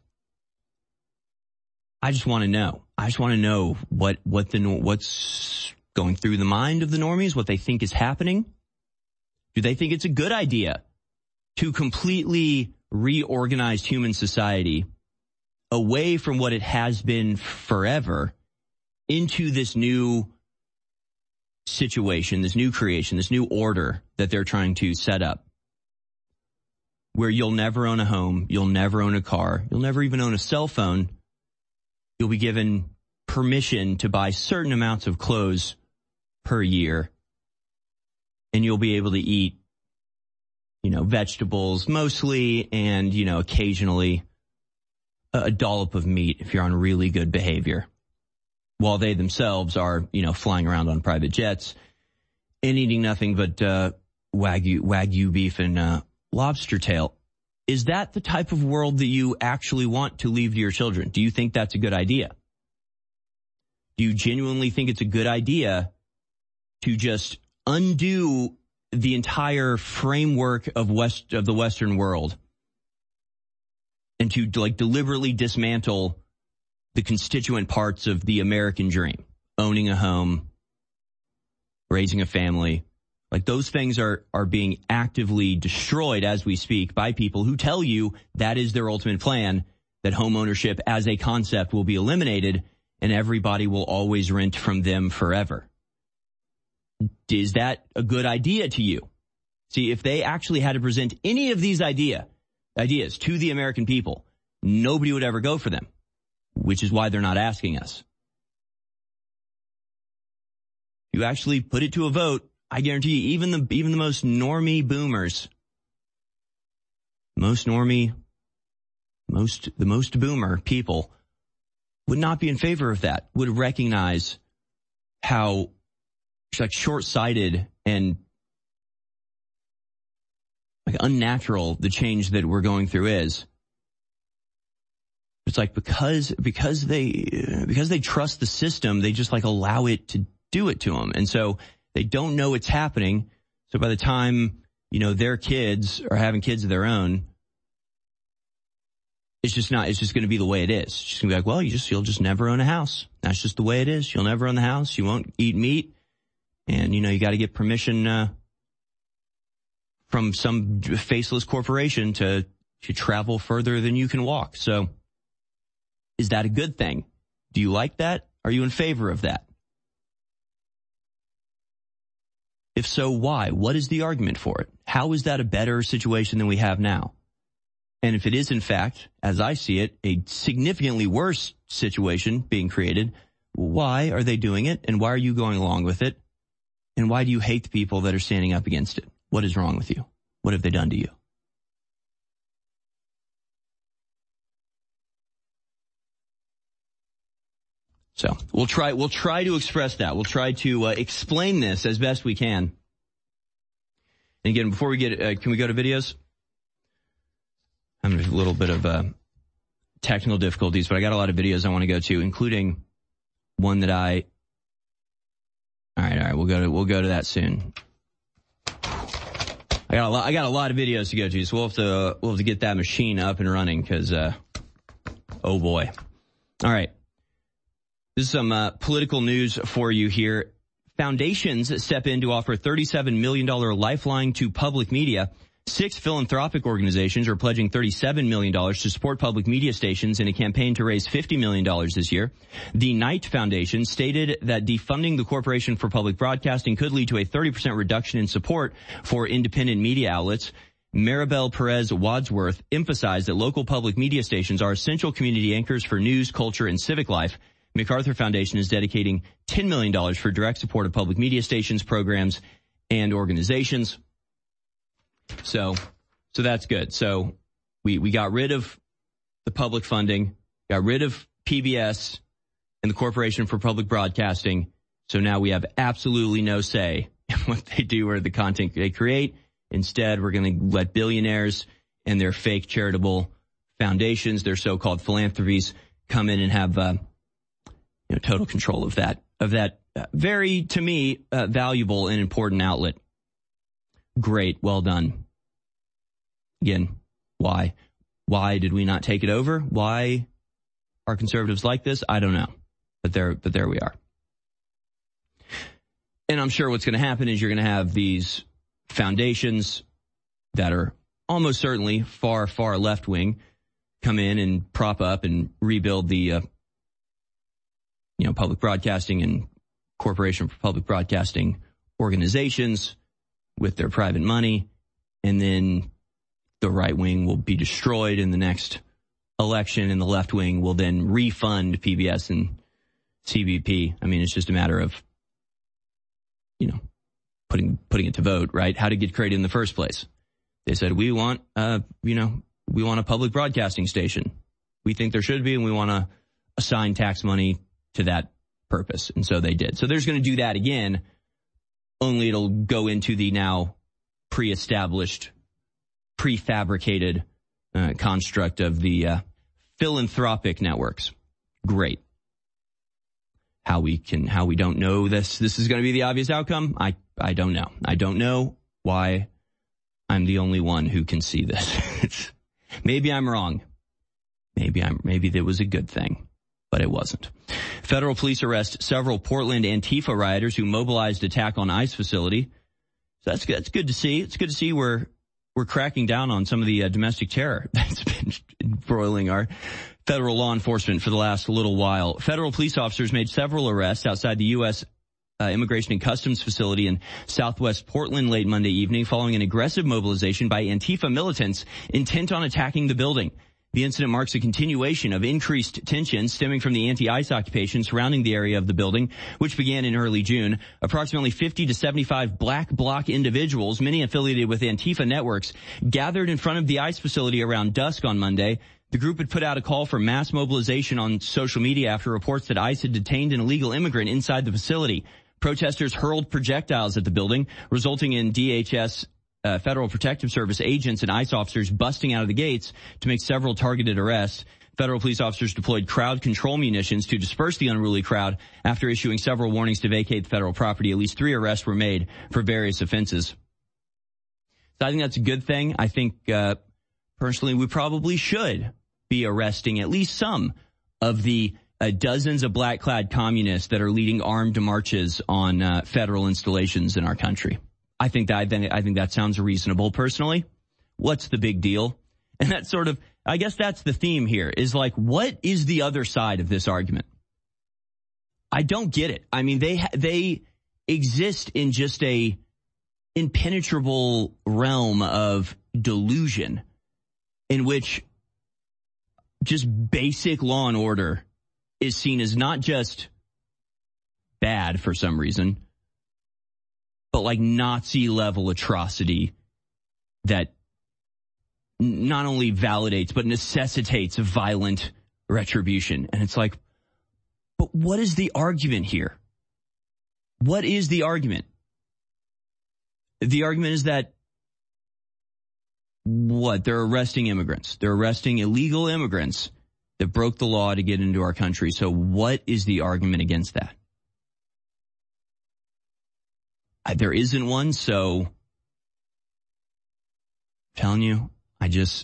Speaker 9: I just want to know. I just want to know what, what the, what's going through the mind of the normies, what they think is happening. Do they think it's a good idea to completely reorganize human society away from what it has been forever into this new situation, this new creation, this new order that they're trying to set up, where you'll never own a home, you'll never own a car, you'll never even own a cell phone. You'll be given permission to buy certain amounts of clothes per year, and you'll be able to eat, you know, vegetables mostly, and, you know, occasionally a, a dollop of meat if you're on really good behavior, while they themselves are, you know, flying around on private jets and eating nothing but uh, wagyu, wagyu beef and uh, lobster tail. Is that the type of world that you actually want to leave to your children? Do you think that's a good idea? Do you genuinely think it's a good idea to just undo the entire framework of West of the Western world and to like deliberately dismantle the constituent parts of the American dream? Owning a home, raising a family, like those things are are being actively destroyed as we speak by people who tell you that is their ultimate plan, that home ownership as a concept will be eliminated and everybody will always rent from them forever. Is that a good idea to you? See, if they actually had to present any of these idea, ideas to the American people, nobody would ever go for them, which is why they're not asking us. You actually put it to a vote, I guarantee you, even the even the most normie boomers, most normie, most the most boomer people would not be in favor of that, would recognize how like short-sighted and like unnatural the change that we're going through is. It's like because because they because they trust the system, they just like allow it to do it to them. And so they don't know it's happening, So by the time, you know, their kids are having kids of their own, it's just not, it's just going to be the way it is. It's just going to be like, well, you just, you'll just never own a house. That's just the way it is. You'll never own the house. You won't eat meat. And, you know, you got to get permission, uh, from some faceless corporation to, to travel further than you can walk. So is that a good thing? Do you like that? Are you in favor of that? If so, why? What is the argument for it? How is that a better situation than we have now? And if it is, in fact, as I see it, a significantly worse situation being created, why are they doing it? And why are you going along with it? And why do you hate the people that are standing up against it? What is wrong with you? What have they done to you? So we'll try, we'll try to express that. We'll try to uh, explain this as best we can. And again, before we get, uh, can we go to videos? I'm having a little bit of uh, technical difficulties, but I got a lot of videos I want to go to, including one that I. All right, all right, we'll go to we'll go to that soon. I got a lot. I got a lot of videos to go to, so we'll have to uh, we'll have to get that machine up and running because, uh, oh boy. All right. This is some uh, political news for you here. Foundations step in to offer thirty-seven million dollars lifeline to public media. Six philanthropic organizations are pledging thirty-seven million dollars to support public media stations in a campaign to raise fifty million dollars this year. The Knight Foundation stated that defunding the Corporation for Public Broadcasting could lead to a thirty percent reduction in support for independent media outlets. Maribel Perez Wadsworth emphasized that local public media stations are essential community anchors for news, culture, and civic life. MacArthur Foundation is dedicating ten million dollars for direct support of public media stations, programs, and organizations. So, so that's good. So we, we got rid of the public funding, got rid of P B S and the Corporation for Public Broadcasting. So now we have absolutely no say in what they do or the content they create. Instead, we're going to let billionaires and their fake charitable foundations, their so-called philanthropies, come in and have, uh, you know, total control of that, of that uh, very, to me, uh, valuable and important outlet. Great. Well done. Again, why? Why did we not take it over? Why are conservatives like this? I don't know. But there, but there we are. And I'm sure what's going to happen is you're going to have these foundations that are almost certainly far, far left wing come in and prop up and rebuild the, uh, you know, public broadcasting and Corporation for Public Broadcasting organizations with their private money, and then the right wing will be destroyed in the next election, and the left wing will then refund P B S and C B P. I mean, it's just a matter of, you know, putting putting it to vote, right? How to get created in the first place. They said, we want, uh, you know, we want a public broadcasting station. We think there should be, and we want to assign tax money to that purpose. And so they did. So there's going to do that again. Only it'll go into the now pre-established, prefabricated uh, construct of the uh, philanthropic networks. Great. How we can, how we don't know this, this is going to be the obvious outcome, I, I don't know. I don't know why I'm the only one who can see this. Maybe I'm wrong. Maybe I'm, maybe that was a good thing, but it wasn't. Federal police arrest several Portland Antifa rioters who mobilized attack on ICE facility. So that's good. That's good to see. It's good to see we're, we're cracking down on some of the uh, domestic terror that's been embroiling our federal law enforcement for the last little while. Federal police officers made several arrests outside the U S Uh, Immigration and Customs facility in southwest Portland late Monday evening following an aggressive mobilization by Antifa militants intent on attacking the building. The incident marks a continuation of increased tension stemming from the anti-ICE occupation surrounding the area of the building, which began in early June. Approximately fifty to seventy-five black bloc individuals, many affiliated with Antifa networks, gathered in front of the ICE facility around dusk on Monday. The group had put out a call for mass mobilization on social media after reports that ICE had detained an illegal immigrant inside the facility. Protesters hurled projectiles at the building, resulting in D H S uh, Federal Protective Service agents and ICE officers busting out of the gates to make several targeted arrests. Federal police officers deployed crowd control munitions to disperse the unruly crowd after issuing several warnings to vacate the federal property. At least three arrests were made for various offenses. So I think that's a good thing. I think, uh, personally, we probably should be arresting at least some of the uh, dozens of black-clad communists that are leading armed marches on uh, federal installations in our country. I think that I think, I think that sounds reasonable, personally. What's the big deal? And that's sort of, I guess that's the theme here, is like, what is the other side of this argument? I don't get it. I mean, they they exist in just a impenetrable realm of delusion in which just basic law and order is seen as not just bad for some reason, but like Nazi-level atrocity that not only validates, but necessitates violent retribution. And it's like, but what is the argument here? What is the argument? The argument is that, what? They're arresting immigrants. They're arresting illegal immigrants that broke the law to get into our country. So what is the argument against that? There isn't one, so I'm telling you, I just,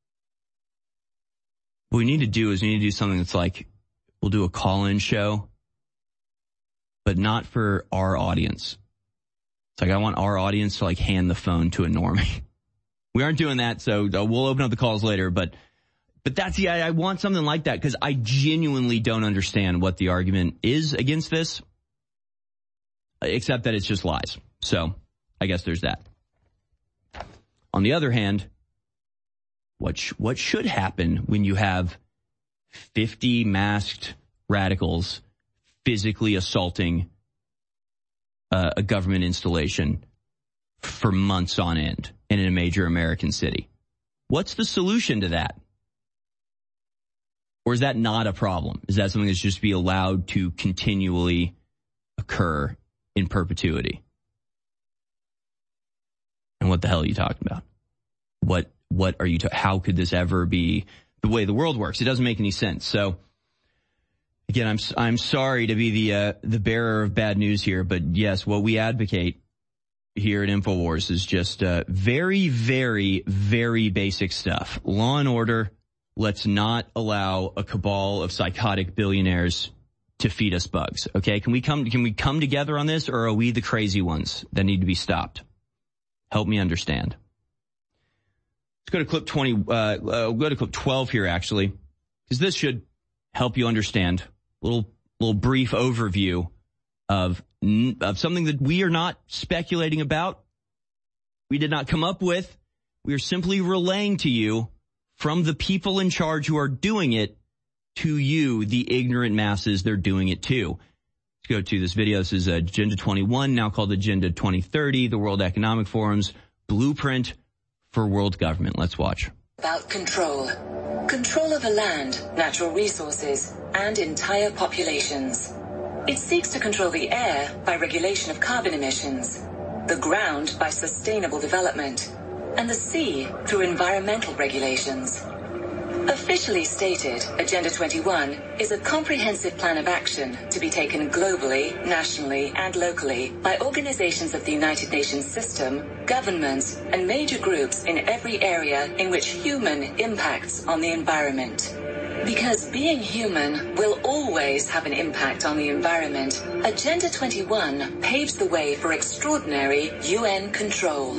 Speaker 9: what we need to do is we need to do something that's like, we'll do a call-in show, but not for our audience. It's like I want our audience to like hand the phone to a normie. We aren't doing that, so we'll open up the calls later, but but that's the, I, I want something like that because I genuinely don't understand what the argument is against this, except that it's just lies. So I guess there's that. On the other hand, what sh- what should happen when you have fifty masked radicals physically assaulting uh, a government installation for months on end in a major American city? What's the solution to that? Or is that not a problem? Is that something that's just be allowed to continually occur in perpetuity? And what the hell are you talking about? What what are you ta- how could this ever be the way the world works? It doesn't make any sense. So again, I'm I'm sorry to be the uh, the bearer of bad news here, but yes, what we advocate here at InfoWars is just uh, very, very, very basic stuff. Law and order. Let's not allow a cabal of psychotic billionaires to feed us bugs. Okay, can we come can we come together on this, or are we the crazy ones that need to be stopped? Help me understand. Let's go to clip twenty. Uh, uh, we'll go to clip twelve here, actually, because this should help you understand. Little little brief overview of of something that we are not speculating about. We did not come up with. We are simply relaying to you from the people in charge who are doing it to you, the ignorant masses. They're doing it too. Let's go to this video. This is Agenda twenty-one, now called Agenda twenty thirty, the World Economic Forum's blueprint for world government. Let's watch.
Speaker 17: About control. Control over land, natural resources, and entire populations. It seeks to control the air by regulation of carbon emissions, the ground by sustainable development, and the sea through environmental regulations. Officially stated, Agenda twenty-one is a comprehensive plan of action to be taken globally, nationally, and locally by organizations of the United Nations system, governments, and major groups in every area in which human impacts on the environment. Because being human will always have an impact on the environment, Agenda twenty-one paves the way for extraordinary U N control.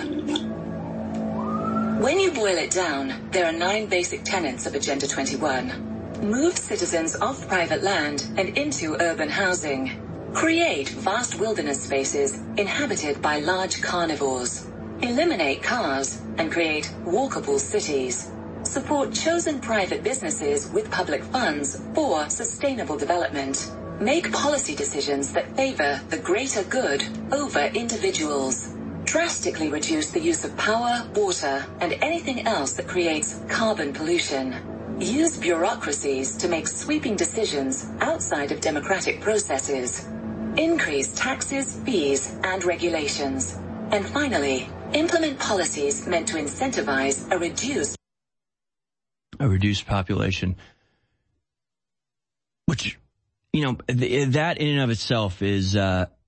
Speaker 17: When you boil it down, there are nine basic tenets of Agenda twenty-one. Move citizens off private land and into urban housing. Create vast wilderness spaces inhabited by large carnivores. Eliminate cars and create walkable cities. Support chosen private businesses with public funds for sustainable development. Make policy decisions that favor the greater good over individuals. Drastically reduce the use of power, water, and anything else that creates carbon pollution. Use bureaucracies to make sweeping decisions outside of democratic processes. Increase taxes, fees, and regulations. And finally, implement policies meant to incentivize a reduced
Speaker 9: a reduced population. Which, you know, th- that in and of itself is uh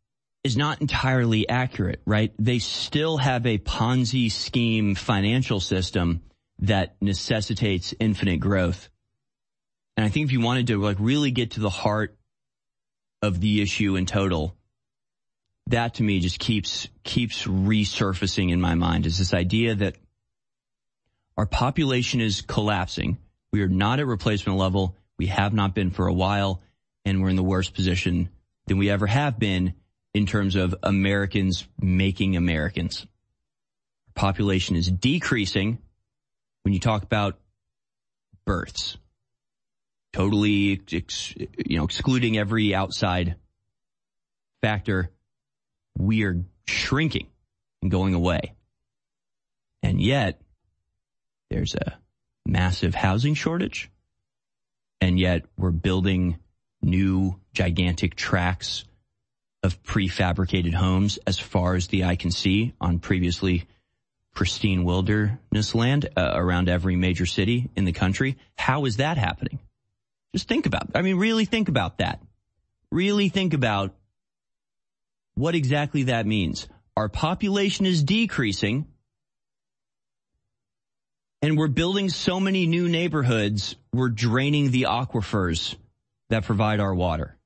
Speaker 9: is not entirely accurate, right? They still have a Ponzi scheme financial system that necessitates infinite growth. And I think if you wanted to like really get to the heart of the issue in total, that to me just keeps keeps resurfacing in my mind, is this idea that our population is collapsing. We are not at replacement level. We have not been for a while, and we're in the worst position than we ever have been in terms of Americans making Americans. Our population is decreasing when you talk about births. Totally, ex, you know, excluding every outside factor, we are shrinking and going away. And yet, there's a massive housing shortage. And yet, we're building new gigantic tracts of prefabricated homes as far as the eye can see on previously pristine wilderness land uh, around every major city in the country. How is that happening? Just think about it. I mean, really think about that. Really think about what exactly that means. Our population is decreasing, and we're building so many new neighborhoods, we're draining the aquifers that provide our water.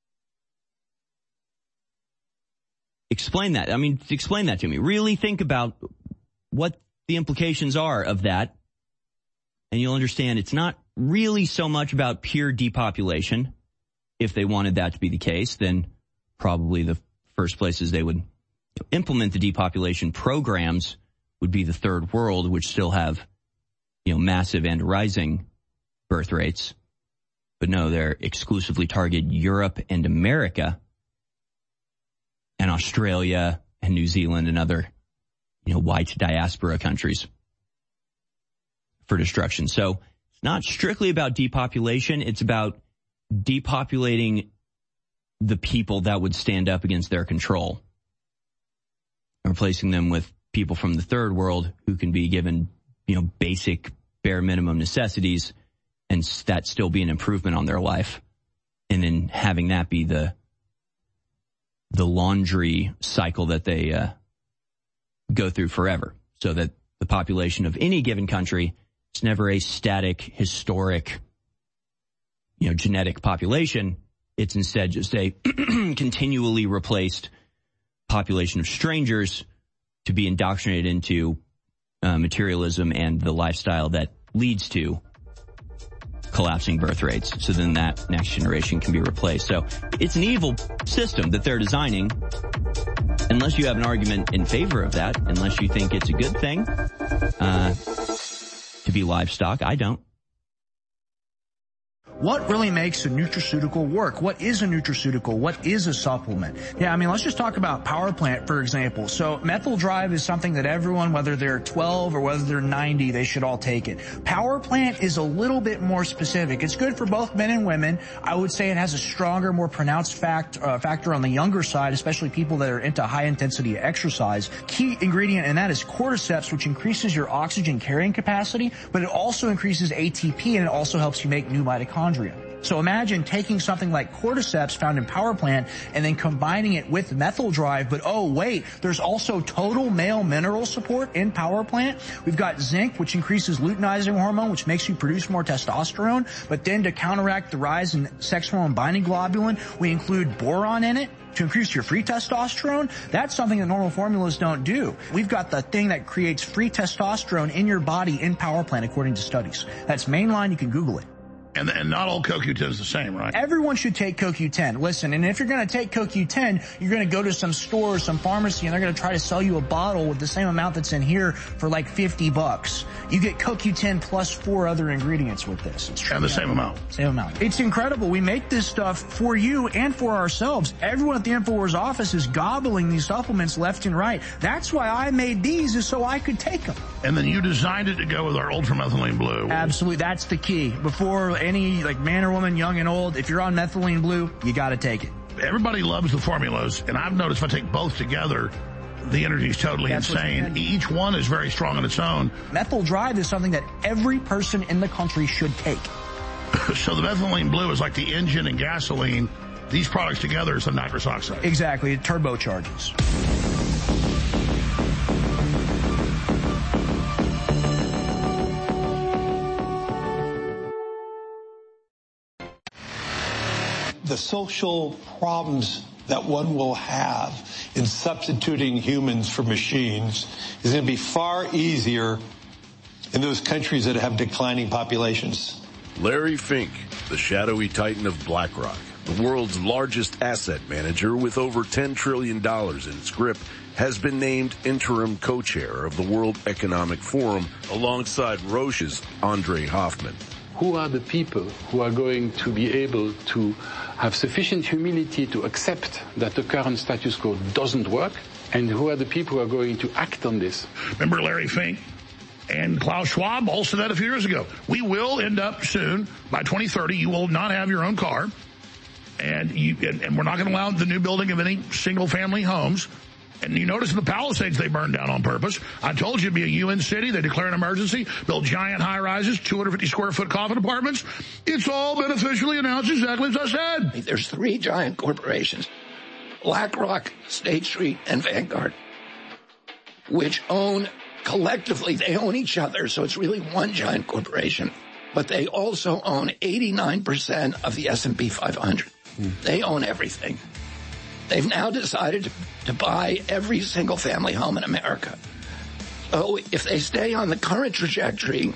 Speaker 9: Explain that. I mean, explain that to me. Really think about what the implications are of that, and you'll understand it's not really so much about pure depopulation. If they wanted that to be the case, then probably the first places they would implement the depopulation programs would be the third world, which still have, you know, massive and rising birth rates. But no, they're exclusively target Europe and America and Australia and New Zealand and other, you know, white diaspora countries for destruction. So it's not strictly about depopulation. It's about depopulating the people that would stand up against their control and replacing them with people from the third world who can be given, you know, basic bare minimum necessities and that still be an improvement on their life. And then having that be the the laundry cycle that they uh, go through forever, so that the population of any given country is never a static, historic, you know, genetic population. It's instead just a continually replaced population of strangers to be indoctrinated into uh, materialism and the lifestyle that leads to collapsing birth rates. So then that next generation can be replaced. So it's an evil system that they're designing. Unless you have an argument in favor of that, unless you think it's a good thing uh, to be livestock, I don't.
Speaker 15: What really makes a nutraceutical work? What is a nutraceutical? What is a supplement? Yeah, I mean, let's just talk about Power Plant, for example. So Methyl Drive is something that everyone, whether they're twelve or whether they're ninety, they should all take it. Power Plant is a little bit more specific. It's good for both men and women. I would say it has a stronger, more pronounced fact, uh, factor on the younger side, especially people that are into high-intensity exercise. Key ingredient in that is cordyceps, which increases your oxygen carrying capacity, but it also increases A T P, and it also helps you make new mitochondria. So imagine taking something like cordyceps found in Power Plant and then combining it with Methyl Drive, but oh wait, there's also total male mineral support in Power Plant. We've got zinc, which increases luteinizing hormone, which makes you produce more testosterone, but then to counteract the rise in sex hormone binding globulin, we include boron in it to increase your free testosterone. That's something that normal formulas don't do. We've got the thing that creates free testosterone in your body in Power Plant, according to studies. That's mainline. You can Google it.
Speaker 14: And, and not all C O Q ten is the same, right?
Speaker 15: Everyone should take C O Q ten. Listen, and if you're going to take C O Q ten, you're going to go to some store, some pharmacy, and they're going to try to sell you a bottle with the same amount that's in here for like fifty bucks. You get C O Q ten plus four other ingredients with this. It's
Speaker 14: and the same amount.
Speaker 15: Same amount. It's incredible. We make this stuff for you and for ourselves. Everyone at the InfoWars office is gobbling these supplements left and right. That's why I made these, is so I could take them.
Speaker 14: And then you designed it to go with our ultramethylene blue.
Speaker 15: Absolutely. That's the key. Before any, like, man or woman, young and old, if you're on methylene blue, you got to take it.
Speaker 14: Everybody loves the formulas, and I've noticed if I take both together, the energy is totally That's insane. Each one is very strong on its own.
Speaker 15: Methyl Drive is something that every person in the country should take.
Speaker 14: So the methylene blue is like the engine and gasoline these products together is the nitrous oxide.
Speaker 15: Exactly. It turbocharges.
Speaker 18: The social problems that one will have in substituting humans for machines is going to be far easier in those countries that have declining populations.
Speaker 19: Larry Fink, the shadowy titan of BlackRock, the world's largest asset manager with over ten trillion dollars in its grip, has been named interim co-chair of the World Economic Forum alongside Roche's Andre Hoffman.
Speaker 20: Who are the people who are going to be able to have sufficient humility to accept that the current status quo doesn't work? And who are the people who are going to act on this?
Speaker 14: Remember Larry Fink and Klaus Schwab all said that a few years ago. We will end up soon, by twenty thirty, you will not have your own car. And, you, and, and we're not going to allow the new building of any single-family homes. And you notice in the Palisades they burned down on purpose. I told you it'd be a U N city. They declare an emergency, build giant high-rises, two hundred fifty square foot coffin apartments. It's all been officially announced exactly as I said.
Speaker 21: There's three giant corporations, BlackRock, State Street, and Vanguard, which own, collectively, they own each other, so it's really one giant corporation. But they also own eighty-nine percent of the S and P five hundred. Hmm. They own everything. They've now decided to, to buy every single family home in America. So if they stay on the current trajectory,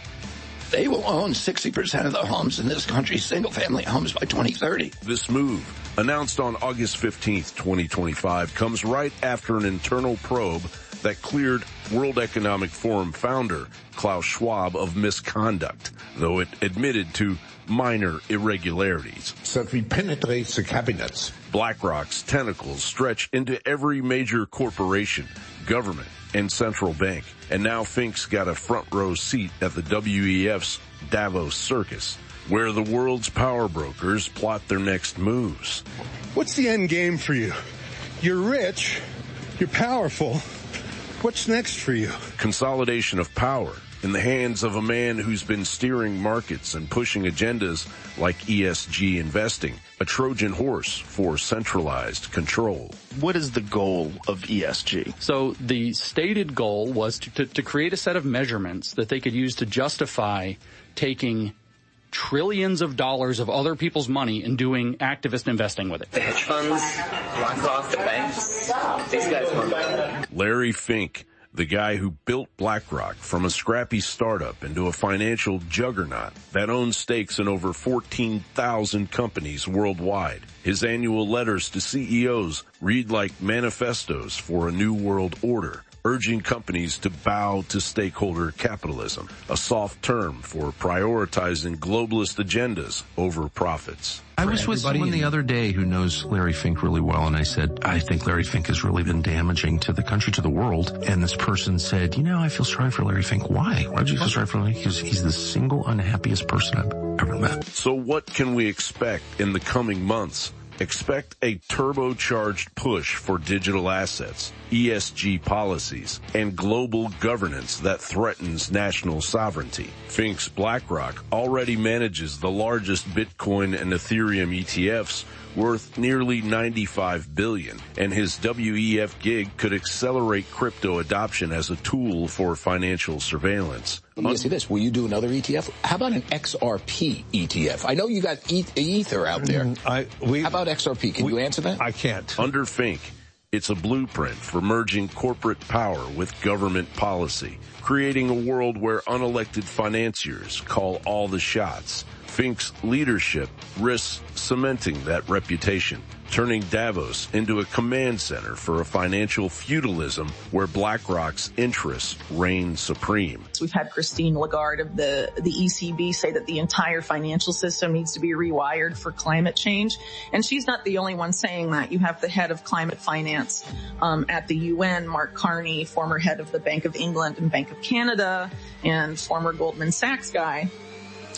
Speaker 21: they will own sixty percent of the homes in this country, single family homes, by twenty thirty.
Speaker 19: This move, announced on August fifteenth, twenty twenty-five, comes right after an internal probe that cleared World Economic Forum founder Klaus Schwab of misconduct, though it admitted to minor irregularities.
Speaker 22: So we penetrate the cabinets.
Speaker 19: BlackRock's tentacles stretch into every major corporation, government, and central bank. And now Fink's got a front row seat at the W E F's Davos Circus, where the world's power brokers plot their next moves.
Speaker 22: What's the end game for you? You're rich, you're powerful. What's next for you?
Speaker 19: Consolidation of power in the hands of a man who's been steering markets and pushing agendas like E S G investing, a Trojan horse for centralized control.
Speaker 23: What is the goal of E S G?
Speaker 24: So the stated goal was to, to, to create a set of measurements that they could use to justify taking trillions of dollars of other people's money and doing activist investing with it.
Speaker 3: The hedge funds, BlackRock, the banks, these guys were...
Speaker 19: Larry Fink, the guy who built BlackRock from a scrappy startup into a financial juggernaut that owns stakes in over fourteen thousand companies worldwide. His annual letters to C E Os read like manifestos for a new world order, urging companies to bow to stakeholder capitalism, a soft term for prioritizing globalist agendas over profits.
Speaker 25: I was with someone the other day who knows Larry Fink really well, and I said, I think Larry Fink has really been damaging to the country, to the world. And this person said, you know, I feel sorry for Larry Fink. Why? Why do you feel sorry for Larry? Because he's the single unhappiest person I've ever met.
Speaker 19: So what can we expect in the coming months? Expect a turbocharged push for digital assets, E S G policies, and global governance that threatens national sovereignty. Fink's BlackRock already manages the largest Bitcoin and Ethereum E T Fs, worth nearly ninety-five billion dollars, and his W E F gig could accelerate crypto adoption as a tool for financial surveillance.
Speaker 26: Let me ask you this. Will you do another E T F? How about an X R P E T F? I know you got e- Ether out there.
Speaker 22: I, we,
Speaker 26: How about X R P? Can
Speaker 22: we,
Speaker 26: you answer that?
Speaker 22: I can't.
Speaker 19: Under Fink, it's a blueprint for merging corporate power with government policy, creating a world where unelected financiers call all the shots. Fink's leadership risks cementing that reputation, turning Davos into a command center for a financial feudalism where BlackRock's interests reign supreme.
Speaker 27: We've had Christine Lagarde of the, the E C B say that the entire financial system needs to be rewired for climate change. And she's not the only one saying that. You have the head of climate finance um, at the U N, Mark Carney, former head of the Bank of England and Bank of Canada, and former Goldman Sachs guy.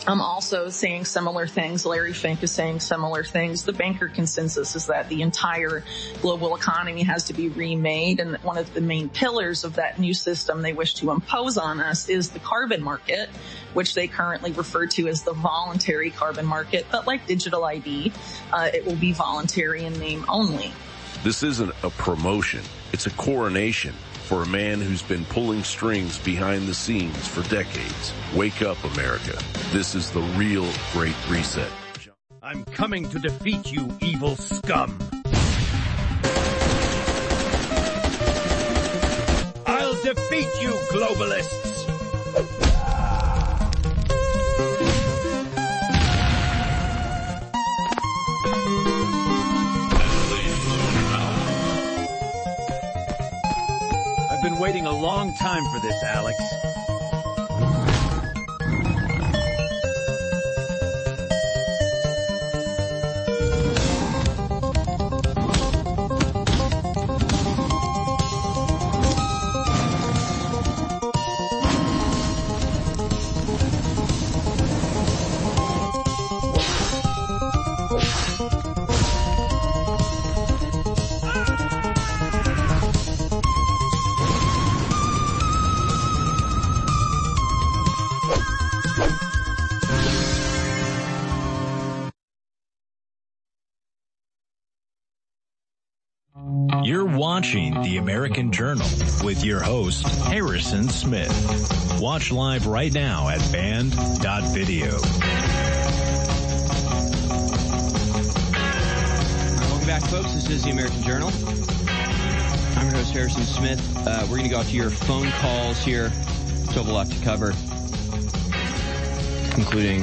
Speaker 27: I'm also saying similar things. Larry Fink is saying similar things. The banker consensus is that the entire global economy has to be remade, and one of the main pillars of that new system they wish to impose on us is the carbon market, which they currently refer to as the voluntary carbon market. But like digital I D, uh, it will be voluntary in name only.
Speaker 19: This isn't a promotion. It's a coronation for a man who's been pulling strings behind the scenes for decades. Wake up, America. This is the real Great Reset.
Speaker 1: I'm coming to defeat you, evil scum. I'll defeat you, globalists. I've been waiting a long time for this, Alex.
Speaker 12: Watching The American Journal with your host, Harrison Smith. Watch live right now at band dot video.
Speaker 9: Welcome back, folks. This is The American Journal. I'm your host, Harrison Smith. Uh, we're going to go out to your phone calls here. So have a lot to cover, including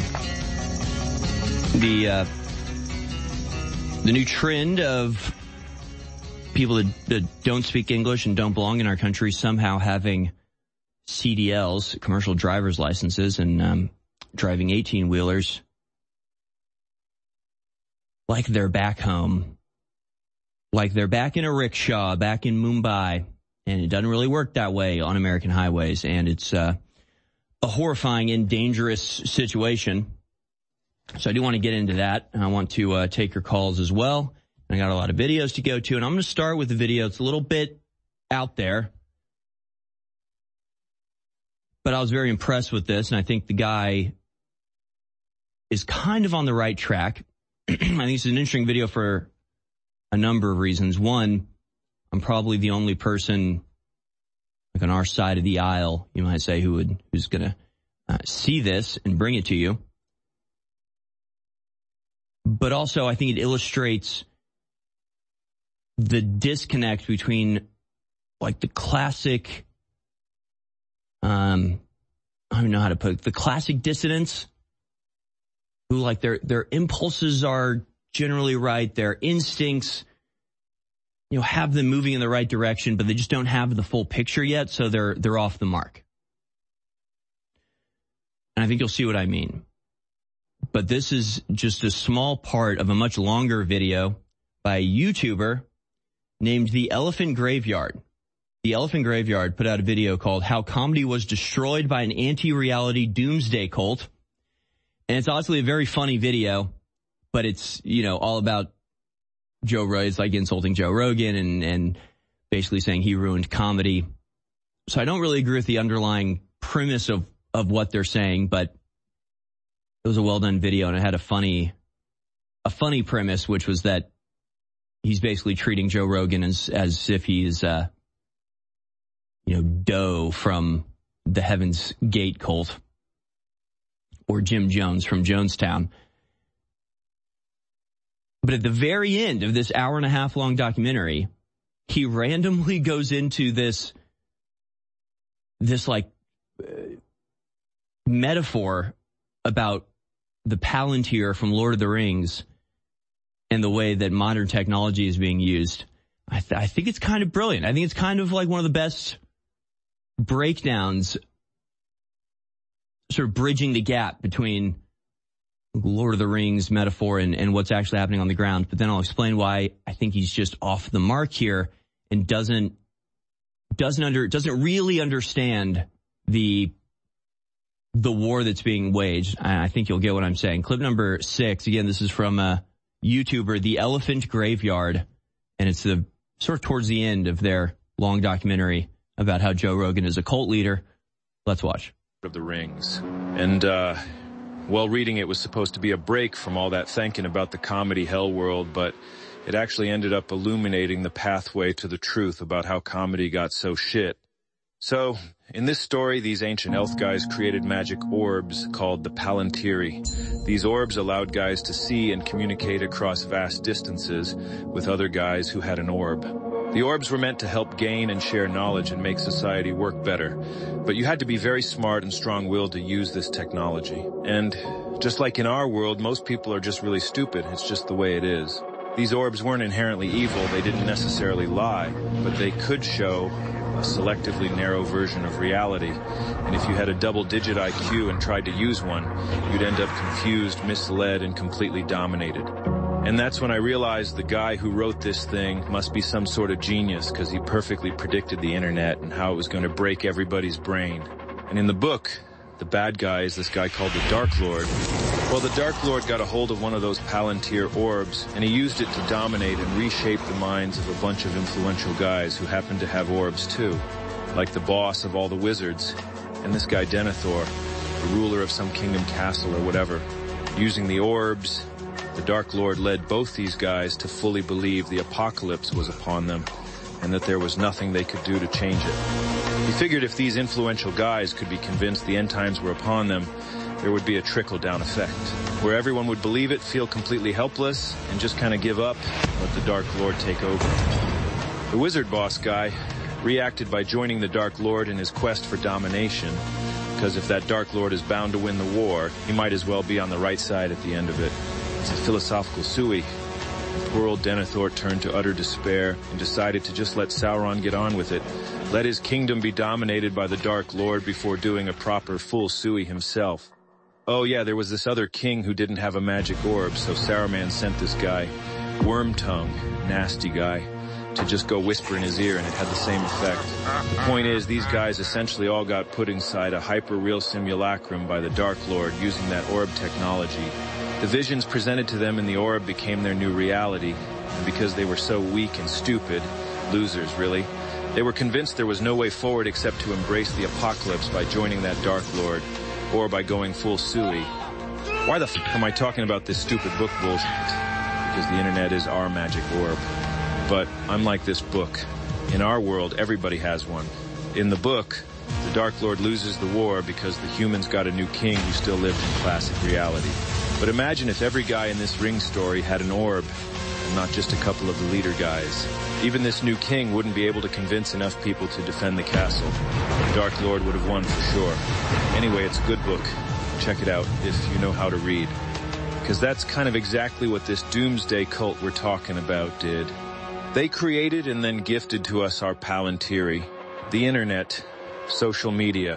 Speaker 9: the uh, the new trend of people that, that don't speak English and don't belong in our country somehow having C D Ls, commercial driver's licenses, and um, driving eighteen-wheelers like they're back home, like they're back in a rickshaw, back in Mumbai. And it doesn't really work that way on American highways, and it's uh, a horrifying and dangerous situation. So I do want to get into that, and I want to uh, take your calls as well. I got a lot of videos to go to, and I'm going to start with the video. It's a little bit out there, but I was very impressed with this, and I think the guy is kind of on the right track. I think it's an interesting video for a number of reasons. One, I'm probably the only person like on our side of the aisle, you might say, who would who's going to uh, see this and bring it to you. But also, I think it illustrates the disconnect between like the classic, um, I don't know how to put it, the classic dissidents who like their, their impulses are generally right. Their instincts, you know, have them moving in the right direction, but they just don't have the full picture yet. So they're, they're off the mark. And I think you'll see what I mean. But this is just a small part of a much longer video by a YouTuber named The Elephant Graveyard. The Elephant Graveyard put out a video called How Comedy Was Destroyed by an Anti-Reality Doomsday Cult. And it's honestly a very funny video, but it's, you know, all about Joe Rogan. It's like insulting Joe Rogan and, and basically saying he ruined comedy. So I don't really agree with the underlying premise of, of what they're saying, but it was a well-done video, and it had a funny, a funny premise, which was that he's basically treating Joe Rogan as, as if he's, uh, you know, Doe from the Heaven's Gate cult, or Jim Jones from Jonestown. But at the very end of this hour and a half long documentary, he randomly goes into this, this like uh, metaphor about the Palantir from Lord of the Rings and the way that modern technology is being used. I, th- I think it's kind of brilliant. I think it's kind of like one of the best breakdowns, sort of bridging the gap between Lord of the Rings metaphor and, and what's actually happening on the ground. But then I'll explain why I think he's just off the mark here and doesn't doesn't under doesn't really understand the the war that's being waged. I think you'll get what I'm saying. Clip number six. Again, this is from a YouTuber, The Elephant Graveyard, and it's the sort of towards the end of their long documentary about how Joe Rogan is a cult leader. Let's watch.
Speaker 2: Of the Rings. And, uh, well, reading it was supposed to be a break from all that thinking about the comedy hell world, but it actually ended up illuminating the pathway to the truth about how comedy got so shit. So, in this story, these ancient elf guys created magic orbs called the Palantiri. These orbs allowed guys to see and communicate across vast distances with other guys who had an orb. The orbs were meant to help gain and share knowledge and make society work better. But you had to be very smart and strong-willed to use this technology. And just like in our world, most people are just really stupid. It's just the way it is. These orbs weren't inherently evil. They didn't necessarily lie, but they could show a selectively narrow version of reality. And if you had a double-digit I Q and tried to use one, you'd end up confused, misled, and completely dominated. And that's when I realized the guy who wrote this thing must be some sort of genius, because he perfectly predicted the internet and how it was going to break everybody's brain. And in the book, the bad guy is this guy called the Dark Lord. Well, the Dark Lord got a hold of one of those Palantir orbs, and he used it to dominate and reshape the minds of a bunch of influential guys who happened to have orbs too, like the boss of all the wizards, and this guy Denethor, the ruler of some kingdom castle or whatever. Using the orbs, the Dark Lord led both these guys to fully believe the apocalypse was upon them, and that there was nothing they could do to change it. He figured if these influential guys could be convinced the end times were upon them, there would be a trickle-down effect, where everyone would believe it, feel completely helpless, and just kind of give up, let the Dark Lord take over. The wizard boss guy reacted by joining the Dark Lord in his quest for domination, because if that Dark Lord is bound to win the war, he might as well be on the right side at the end of it. It's a philosophical suey. Poor old Denethor turned to utter despair and decided to just let Sauron get on with it. Let his kingdom be dominated by the Dark Lord before doing a proper full suey himself. Oh yeah, there was this other king who didn't have a magic orb, so Saruman sent this guy, Wormtongue, nasty guy, to just go whisper in his ear, and it had the same effect. The point is, these guys essentially all got put inside a hyper-real simulacrum by the Dark Lord using that orb technology. The visions presented to them in the orb became their new reality, and because they were so weak and stupid, losers really, they were convinced there was no way forward except to embrace the apocalypse by joining that Dark Lord, or by going full suey. Why the f*** am I talking about this stupid book bullshit? Because the internet is our magic orb. But unlike this book, in our world, everybody has one. In the book, the Dark Lord loses the war because the humans got a new king who still lived in classic reality. But imagine if every guy in this Ring story had an orb, and not just a couple of the leader guys. Even this new king wouldn't be able to convince enough people to defend the castle. The Dark Lord would have won for sure. Anyway, it's a good book. Check it out if you know how to read. Because that's kind of exactly what this doomsday cult we're talking about did. They created and then gifted to us our Palantiri, the internet, social media,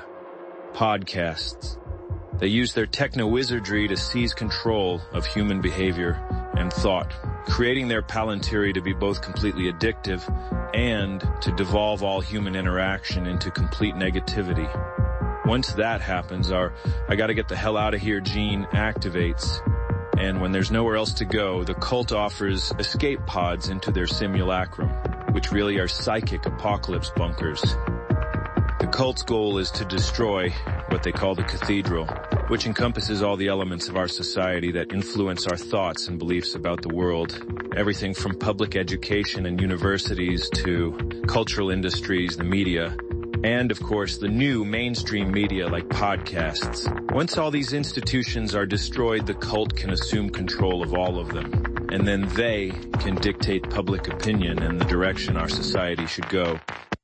Speaker 2: podcasts. They used their techno-wizardry to seize control of human behavior and thought, creating their Palantiri to be both completely addictive and to devolve all human interaction into complete negativity. Once that happens, our I gotta get the hell out of here gene activates. And when there's nowhere else to go, the cult offers escape pods into their simulacrum, which really are psychic apocalypse bunkers. The cult's goal is to destroy what they call the cathedral, which encompasses all the elements of our society that influence our thoughts and beliefs about the world. Everything from public education and universities to cultural industries, the media, and, of course, the new mainstream media like podcasts. Once all these institutions are destroyed, the cult can assume control of all of them. And then they can dictate public opinion and the direction our society should go.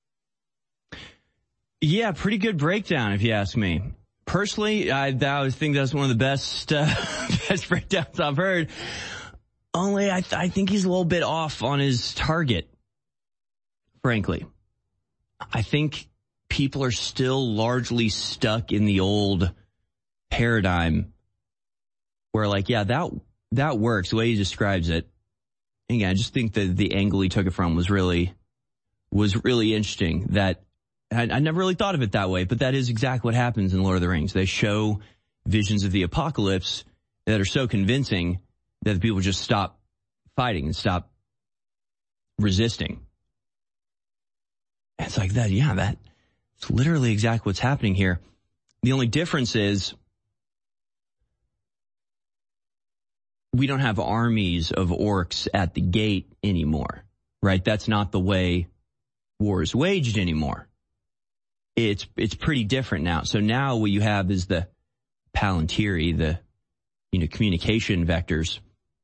Speaker 9: Yeah, pretty good breakdown, if you ask me. Personally, I, I think that's one of the best, uh, best breakdowns I've heard. Only I, th- I think he's a little bit off on his target, frankly. I think people are still largely stuck in the old paradigm where, like, yeah, that that works, the way he describes it. And yeah, I just think that the angle he took it from was really, was really interesting, that I, I never really thought of it that way, but that is exactly what happens in Lord of the Rings. They show visions of the apocalypse that are so convincing that the people just stop fighting and stop resisting. And it's like that, yeah, that's literally exactly what's happening here. The only difference is we don't have armies of orcs at the gate anymore, right? That's not the way war is waged anymore. It's it's pretty different now. So now what you have is the Palantiri, the you know communication vectors,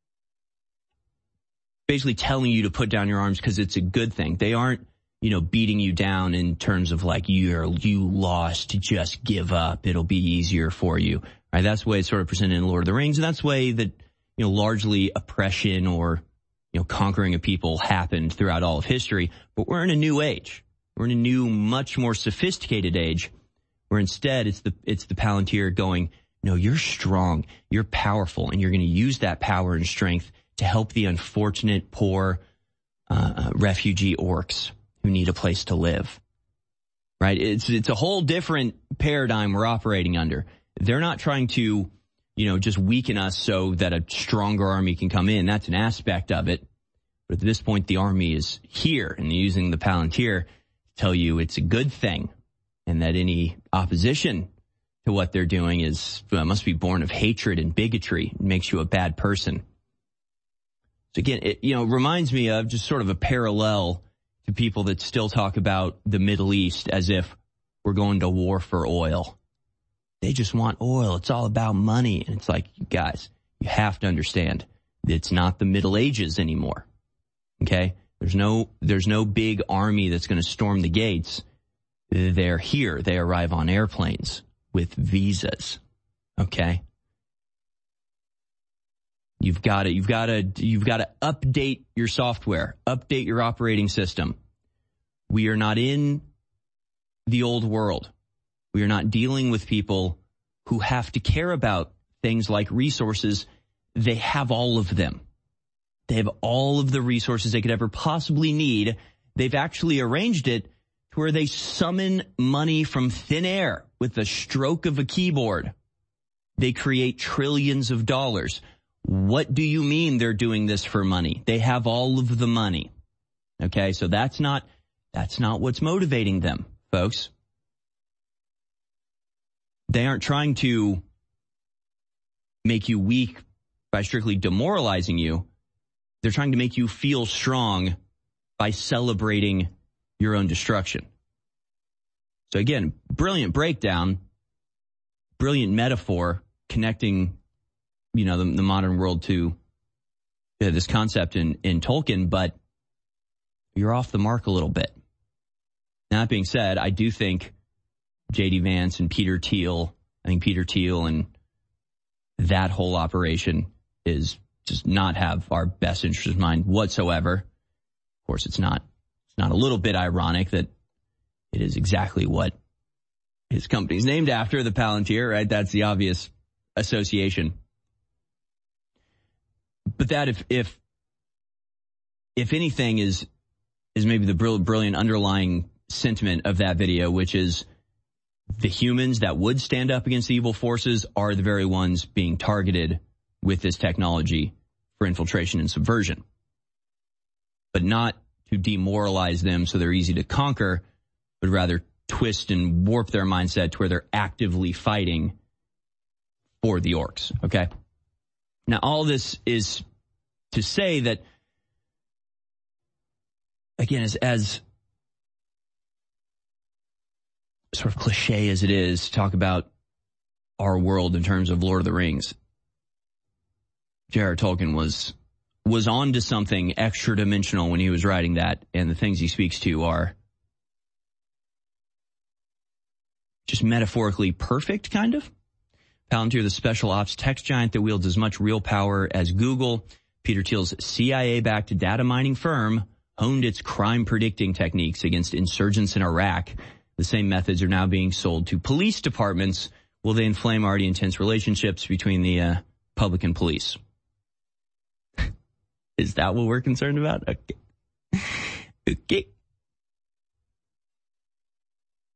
Speaker 9: basically telling you to put down your arms because it's a good thing. They aren't you know beating you down in terms of like you're you lost, just give up. It'll be easier for you. Right? That's the way it's sort of presented in Lord of the Rings, and that's the way that you know largely oppression or you know conquering a people happened throughout all of history. But we're in a new age. We're in a new, much more sophisticated age where instead it's the it's the Palantir going, no, you're strong, you're powerful, and you're going to use that power and strength to help the unfortunate, poor uh, refugee orcs who need a place to live. Right? It's it's a whole different paradigm we're operating under. They're not trying to, you know, just weaken us so that a stronger army can come in. That's an aspect of it. But at this point, the army is here, and they're using the Palantir tell you it's a good thing and that any opposition to what they're doing is uh, must be born of hatred and bigotry. It makes you a bad person. So again, it, you know, reminds me of just sort of a parallel to people that still talk about the Middle East as if we're going to war for oil. They just want oil. It's all about money. And it's like, you guys, you have to understand that it's not the Middle Ages anymore. Okay? There's no, there's no big army that's going to storm the gates. They're here. They arrive on airplanes with visas. Okay. You've got to, you've got to, you've got to update your software, update your operating system. We are not in the old world. We are not dealing with people who have to care about things like resources. They have all of them. They have all of the resources they could ever possibly need. They've actually arranged it to where they summon money from thin air with the stroke of a keyboard. They create trillions of dollars. What do you mean they're doing this for money? They have all of the money. Okay, so that's not, that's not what's motivating them, folks. They aren't trying to make you weak by strictly demoralizing you. They're trying to make you feel strong by celebrating your own destruction. So again, brilliant breakdown, brilliant metaphor connecting, you know, the, the modern world to uh, this concept in, in Tolkien, but you're off the mark a little bit. Now, that being said, I do think J D Vance and Peter Thiel, I think Peter Thiel and that whole operation is does not have our best interest in mind whatsoever. Of course, it's not, it's not a little bit ironic that it is exactly what his company's named after, the Palantir, right? That's the obvious association. But that, if, if, if anything is, is maybe the brilliant underlying sentiment of that video, which is the humans that would stand up against the evil forces are the very ones being targeted with this technology for infiltration and subversion, but not to demoralize them so they're easy to conquer, but rather twist and warp their mindset to where they're actively fighting for the orcs. Okay. Now, all this is to say that, again, as, as sort of cliche as it is to talk about our world in terms of Lord of the Rings, J R R Tolkien was was on to something extra dimensional when he was writing that, and the things he speaks to are just metaphorically perfect, kind of. Palantir, the special ops tech giant that wields as much real power as Google. Peter Thiel's C I A-backed data mining firm honed its crime predicting techniques against insurgents in Iraq. The same methods are now being sold to police departments. Will they inflame already intense relationships between the uh, public and police? Is that what we're concerned about? Okay. Okay.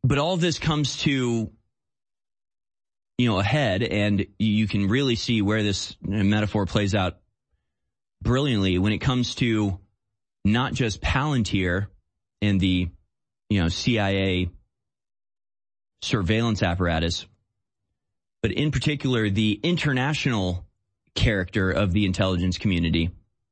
Speaker 9: but all this comes to, you know, a head, and you can really see where this metaphor plays out brilliantly when it comes to not just Palantir and the, you know, C I A surveillance apparatus, but in particular the international character of the intelligence community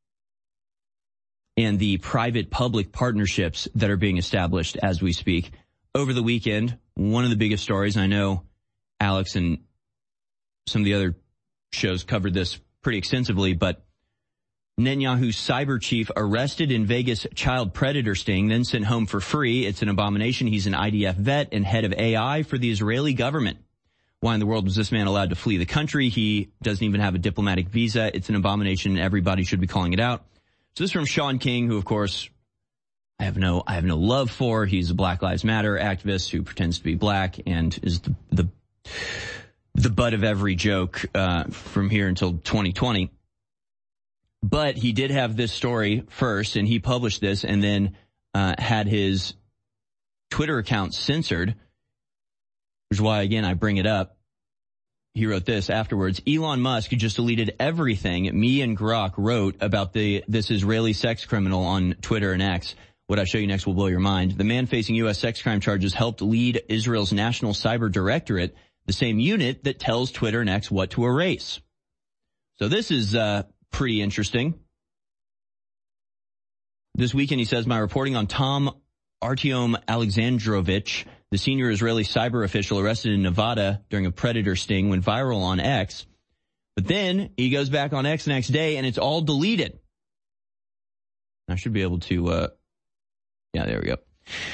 Speaker 9: and the private-public partnerships that are being established as we speak. Over the weekend, one of the biggest stories, I know Alex and some of the other shows covered this pretty extensively, but Netanyahu's cyber chief arrested in Vegas child predator sting, then sent home for free. It's an abomination. He's an I D F vet and head of A I for the Israeli government. Why in the world was this man allowed to flee the country? He doesn't even have a diplomatic visa. It's an abomination. Everybody should be calling it out. So this is from Sean King, who, of course, I have no, I have no love for. He's a Black Lives Matter activist who pretends to be black and is the, the, the butt of every joke, uh, from here until twenty twenty. But he did have this story first, and he published this and then uh, had his Twitter account censored, which is why, again, I bring it up. He wrote this afterwards. Elon Musk just deleted everything me and Grok wrote about the this Israeli sex criminal on Twitter and X. What I show you next will blow your mind. The man facing U S sex crime charges helped lead Israel's National Cyber Directorate, the same unit that tells Twitter and X what to erase. So this is uh pretty interesting. This weekend, he says, my reporting on Tom Artyom Alexandrovich, the senior Israeli cyber official arrested in Nevada during a predator sting, went viral on X. But then he goes back on X the next day, and it's all deleted. I should be able to, uh, yeah, there we go.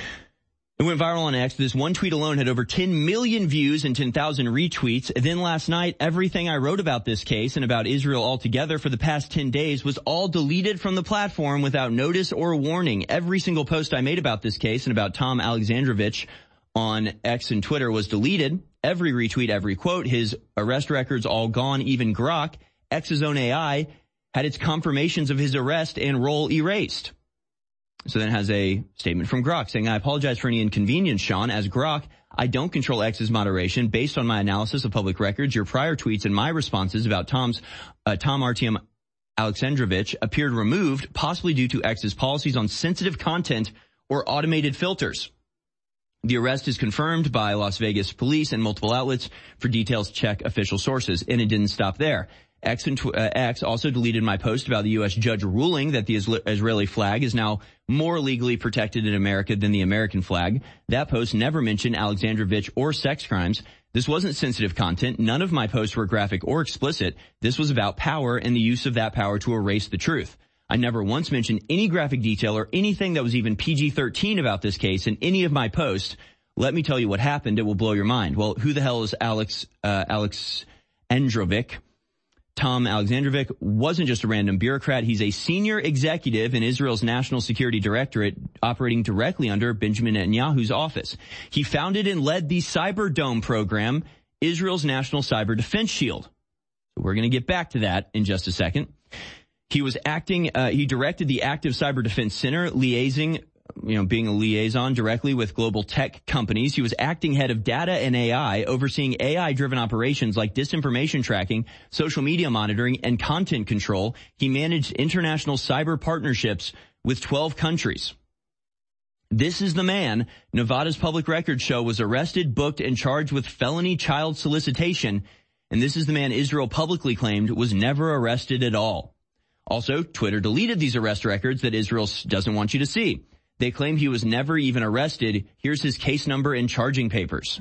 Speaker 9: It went viral on X. This one tweet alone had over ten million views and ten thousand retweets. Then last night, everything I wrote about this case and about Israel altogether for the past ten days was all deleted from the platform without notice or warning. Every single post I made about this case and about Tom Alexandrovich on X and Twitter was deleted. Every retweet, every quote, his arrest records all gone. Even Grok, X's own A I, had its confirmations of his arrest and role erased. So then it has a statement from Grok saying, I apologize for any inconvenience, Sean. As Grok, I don't control X's moderation. Based on my analysis of public records, your prior tweets and my responses about Tom's uh, Tom Artyom Alexandrovich appeared removed, possibly due to X's policies on sensitive content or automated filters. The arrest is confirmed by Las Vegas police and multiple outlets. For details, check official sources. And it didn't stop there. X, and tw- uh, X also deleted my post about the U S judge ruling that the Isla- Israeli flag is now more legally protected in America than the American flag. That post never mentioned Alexandrovich or sex crimes. This wasn't sensitive content. None of my posts were graphic or explicit. This was about power and the use of that power to erase the truth. I never once mentioned any graphic detail or anything that was even P G thirteen about this case in any of my posts. Let me tell you what happened. It will blow your mind. Well, who the hell is Alex, uh, Alexandrovich? Tom Alexandrovich wasn't just a random bureaucrat. He's a senior executive in Israel's National Security Directorate, operating directly under Benjamin Netanyahu's office. He founded and led the Cyber Dome program, Israel's National Cyber Defense Shield. So we're going to get back to that in just a second. He was acting, uh, he directed the Active Cyber Defense Center, liaising, you know, being a liaison directly with global tech companies. He was acting head of data and A I, overseeing A I-driven operations like disinformation tracking, social media monitoring, and content control. He managed international cyber partnerships with twelve countries. This is the man Nevada's public records show was arrested, booked, and charged with felony child solicitation. And this is the man Israel publicly claimed was never arrested at all. Also, Twitter deleted these arrest records that Israel doesn't want you to see. They claim he was never even arrested. Here's his case number and charging papers.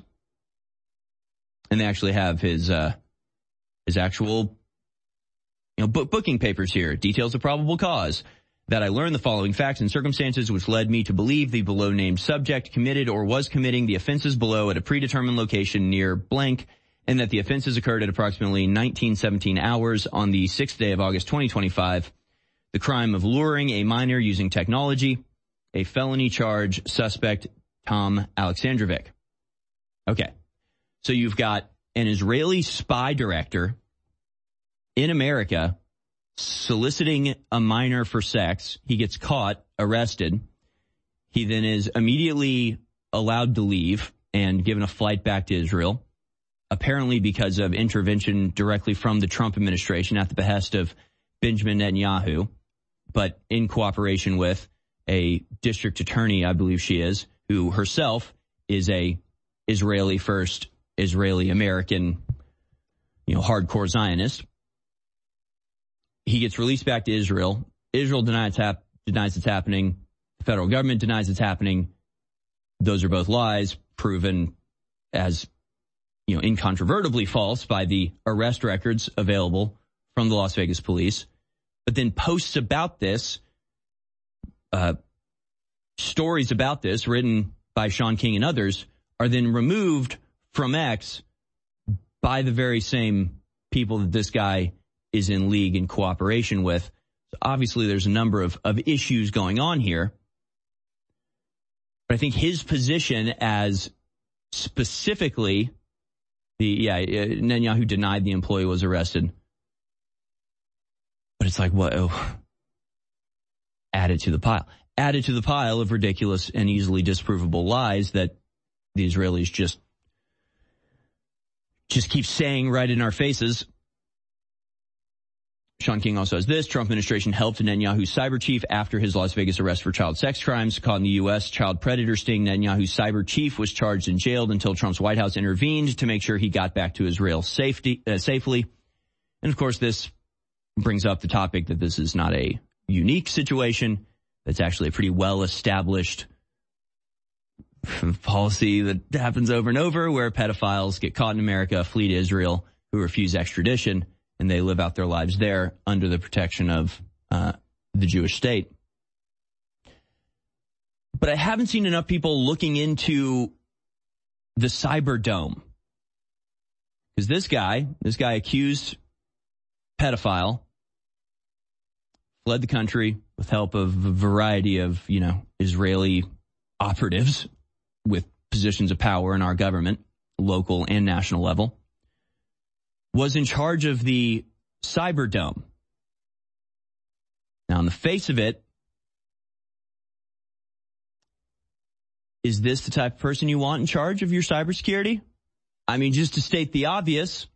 Speaker 9: And they actually have his, uh, his actual, you know, book, booking papers here. Details of probable cause. That I learned the following facts and circumstances which led me to believe the below named subject committed or was committing the offenses below at a predetermined location near blank, and that the offenses occurred at approximately nineteen seventeen hours on the sixth day of August twenty twenty-five. The crime of luring a minor using technology. A felony charge, suspect Tom Alexandrovich. Okay. So you've got an Israeli spy director in America soliciting a minor for sex. He gets caught, arrested. He then is immediately allowed to leave and given a flight back to Israel, apparently because of intervention directly from the Trump administration at the behest of Benjamin Netanyahu, but in cooperation with a district attorney, I believe she is, who herself is a Israeli first, Israeli American, you know, hardcore Zionist. He gets released back to Israel. Israel denies, hap- denies it's happening. The federal government denies it's happening. Those are both lies, proven as, you know, incontrovertibly false by the arrest records available from the Las Vegas police. But then posts about this, uh, stories about this written by Sean King and others are then removed from X by the very same people that this guy is in league and cooperation with. So obviously, there's a number of, of issues going on here. But I think his position as specifically the, yeah, Netanyahu denied the employee was arrested. But it's like, what? Oh, add it to the pile. Add it to the pile of ridiculous and easily disprovable lies that the Israelis just, just keep saying right in our faces. Sean King also has this. Trump administration helped Netanyahu's cyber chief after his Las Vegas arrest for child sex crimes. Caught in the U S child predator sting, Netanyahu's cyber chief was charged and jailed until Trump's White House intervened to make sure he got back to Israel safety, uh, safely. And of course, this brings up the topic that this is not a unique situation. That's actually a pretty well-established policy that happens over and over, where pedophiles get caught in America, flee to Israel, who refuse extradition, and they live out their lives there under the protection of uh, the Jewish state. But I haven't seen enough people looking into the Cyber Dome. Because this guy, this guy accused pedophile, fled the country with help of a variety of, you know, Israeli operatives with positions of power in our government, local and national level, was in charge of the Cyber Dome. Now, on the face of it, is this the type of person you want in charge of your cybersecurity? I mean, just to state the obvious,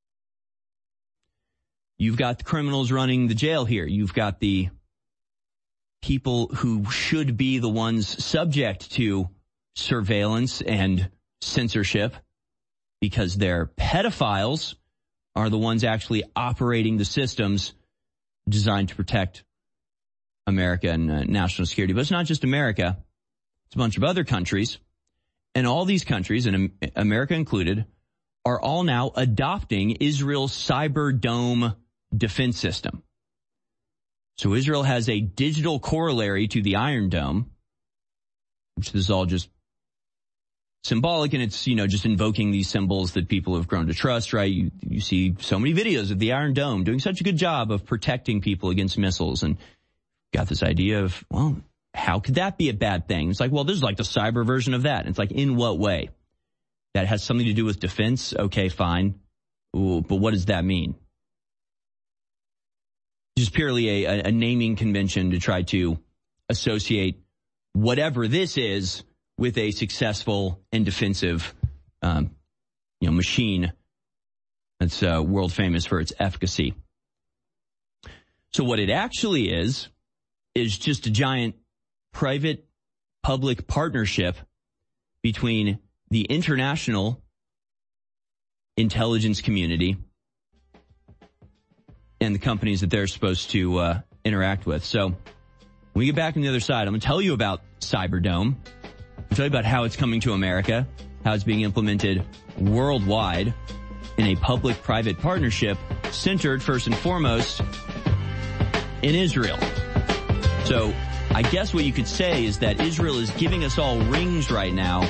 Speaker 9: you've got the criminals running the jail here. You've got the people who should be the ones subject to surveillance and censorship because they're pedophiles, are the ones actually operating the systems designed to protect America and uh, national security. But it's not just America. It's a bunch of other countries. And all these countries, and America included, are all now adopting Israel's Cyber Dome defense system. So Israel has a digital corollary to the Iron Dome, which this is all just symbolic, and it's, you know, just invoking these symbols that people have grown to trust, right? You, you see so many videos of the Iron Dome doing such a good job of protecting people against missiles, and got this idea of, well, how could that be a bad thing? It's like, well, this is like the cyber version of that. And it's like, in what way? That has something to do with defense? Okay, fine. Ooh, but what does that mean? Just purely a, a naming convention to try to associate whatever this is with a successful and defensive, um, you know, machine that's uh, world famous for its efficacy. So what it actually is, is just a giant private-public partnership between the international intelligence community and the companies that they're supposed to uh, interact with. So when we get back on the other side, I'm going to tell you about Cyber Dome. I'll tell you about how it's coming to America, how it's being implemented worldwide in a public-private partnership centered, first and foremost, in Israel. So I guess what you could say is that Israel is giving us all rings right now,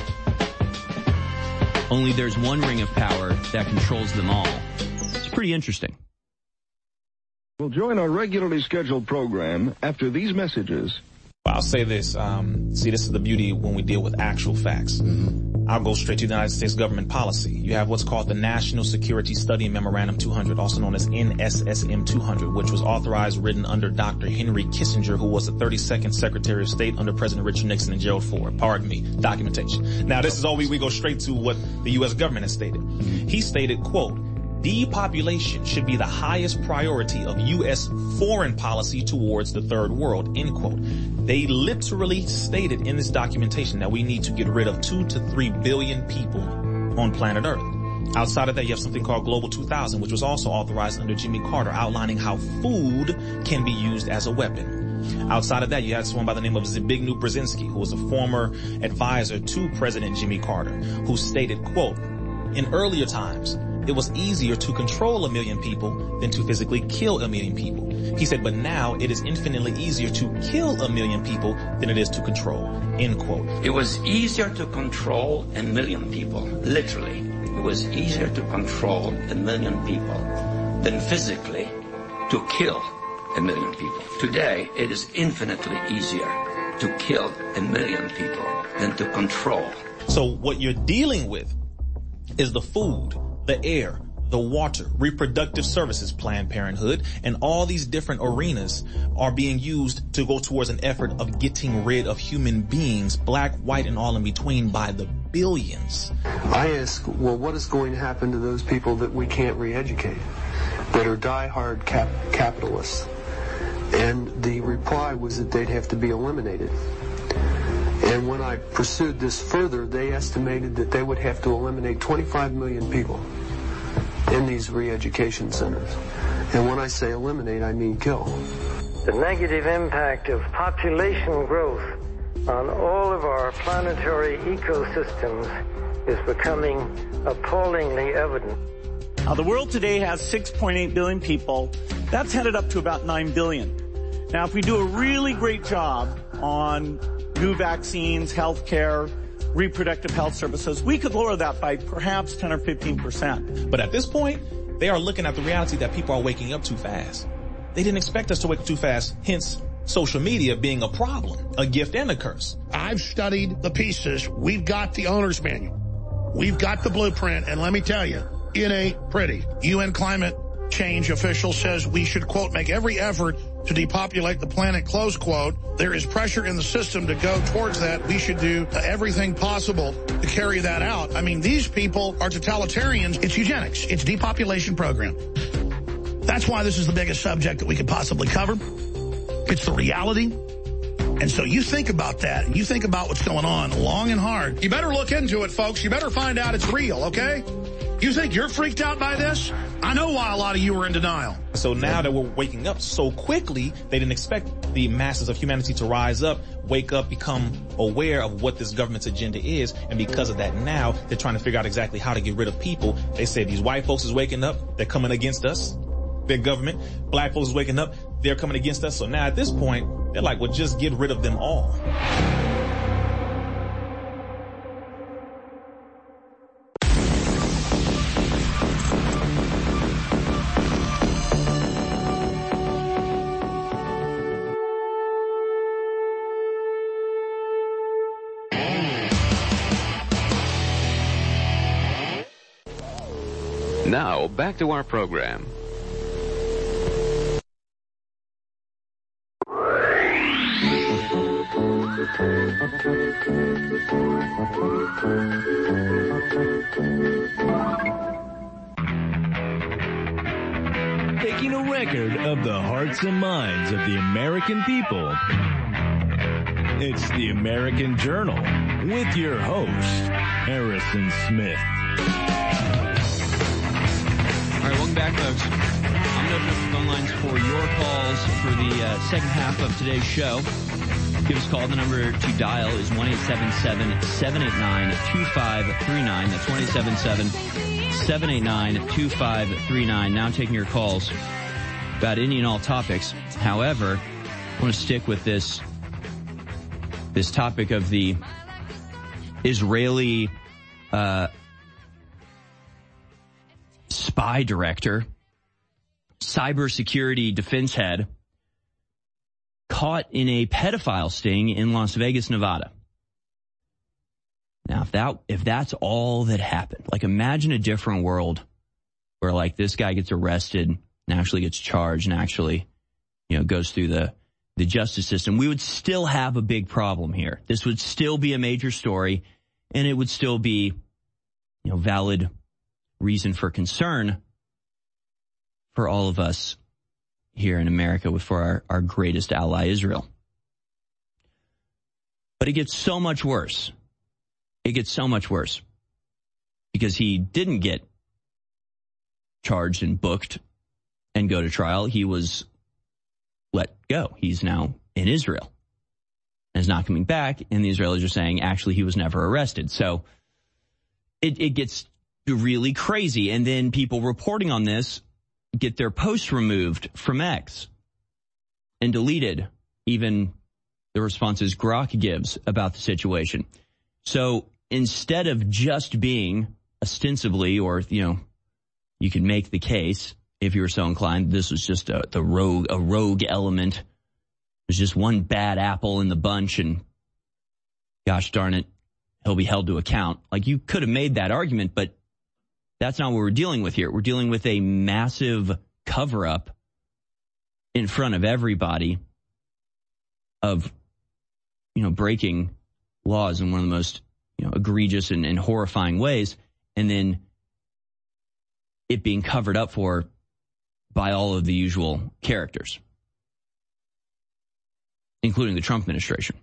Speaker 9: only there's one ring of power that controls them all. It's pretty interesting.
Speaker 4: We'll join our regularly scheduled program after these messages.
Speaker 5: I'll say this. Um, see, this is the beauty when we deal with actual facts. Mm-hmm. I'll go straight to the United States government policy. You have what's called the National Security Study Memorandum two hundred, also known as N S S M two hundred, which was authorized, written under Doctor Henry Kissinger, who was the thirty-second Secretary of State under President Richard Nixon and Gerald Ford. Pardon me. Documentation. Now, this is all we, we go straight to what the U S government has stated. He stated, quote, depopulation should be the highest priority of U S foreign policy towards the third world, end quote. They literally stated in this documentation that we need to get rid of two to three billion people on planet Earth. Outside of that, you have something called Global two thousand, which was also authorized under Jimmy Carter, outlining how food can be used as a weapon. Outside of that, you had someone by the name of Zbigniew Brzezinski, who was a former advisor to President Jimmy Carter, who stated, quote, in earlier times, it was easier to control a million people than to physically kill a million people. He said, but now it is infinitely easier to kill a million people than it is to control, end quote.
Speaker 3: It was easier to control a million people, literally. It was easier to control a million people than physically to kill a million people. Today, it is infinitely easier to kill a million people than to control.
Speaker 5: So what you're dealing with is the food, the air, the water, reproductive services, Planned Parenthood, and all these different arenas are being used to go towards an effort of getting rid of human beings, black, white, and all in between, by the billions.
Speaker 6: I ask, well, what is going to happen to those people that we can't re-educate, that are die-hard cap- capitalists? And the reply was that they'd have to be eliminated. And when I pursued this further, they estimated that they would have to eliminate twenty-five million people in these re-education centers. And when I say eliminate, I mean kill.
Speaker 7: The negative impact of population growth on all of our planetary ecosystems is becoming appallingly evident.
Speaker 8: Now, the world today has six point eight billion people. That's headed up to about nine billion. Now, if we do a really great job on new vaccines, health care, reproductive health services, we could lower that by perhaps ten or fifteen percent.
Speaker 5: But at this point, they are looking at the reality that people are waking up too fast. They didn't expect us to wake up too fast, hence social media being a problem, a gift and a curse.
Speaker 14: I've studied the pieces. We've got the owner's manual. We've got the blueprint, and let me tell you, it ain't pretty. U N climate change official says we should, quote, make every effort to depopulate the planet, close quote. There is pressure in the system to go towards that. We should do everything possible to carry that out. I mean, these people are totalitarians. It's eugenics. It's depopulation program. That's why this is the biggest subject that we could possibly cover. It's the reality. And so you think about that, and you think about what's going on long and hard. You better look into it, folks. You better find out it's real, okay? You think you're freaked out by this? I know why a lot of you are in denial.
Speaker 5: So now that we're waking up so quickly, they didn't expect the masses of humanity to rise up, wake up, become aware of what this government's agenda is. And because of that, now they're trying to figure out exactly how to get rid of people. They say these white folks is waking up. They're coming against us. Their government. Black folks is waking up. They're coming against us. So now at this point, they're like, well, just get rid of them all.
Speaker 10: Now, back to our program.
Speaker 12: Taking a record of the hearts and minds of the American people, it's the American Journal with your host, Harrison Smith.
Speaker 9: All right, welcome back, folks. I'm going to open up the phone lines for your calls for the uh, second half of today's show. Give us a call. The number to dial is one eight seven seven, seven eight nine, two five three nine. That's one eight seven seven, seven eight nine, two five three nine. Now taking your calls about any and all topics. However, I want to stick with this, this topic of the Israeli uh spy director, cybersecurity defense head, caught in a pedophile sting in Las Vegas, Nevada. Now, if that if that's all that happened, like imagine a different world where like this guy gets arrested and actually gets charged and actually, you know, goes through the, the justice system. We would still have a big problem here. This would still be a major story, and it would still be, you know, valid reason for concern for all of us here in America for our, our greatest ally, Israel. But it gets so much worse. It gets so much worse because he didn't get charged and booked and go to trial. He was let go. He's now in Israel and is not coming back. And the Israelis are saying, actually, he was never arrested. So it, it gets really crazy. And then people reporting on this get their posts removed from X and deleted, even the responses Grok gives about the situation. So instead of just being ostensibly, or, you know, you could make the case, if you were so inclined, this was just a, the rogue, a rogue element. There's just one bad apple in the bunch, and gosh darn it, he'll be held to account. Like, you could have made that argument, but that's not what we're dealing with here. We're dealing with a massive cover-up in front of everybody of, you know, breaking laws in one of the most, you know, egregious and, and horrifying ways, and then it being covered up for by all of the usual characters, including the Trump administration.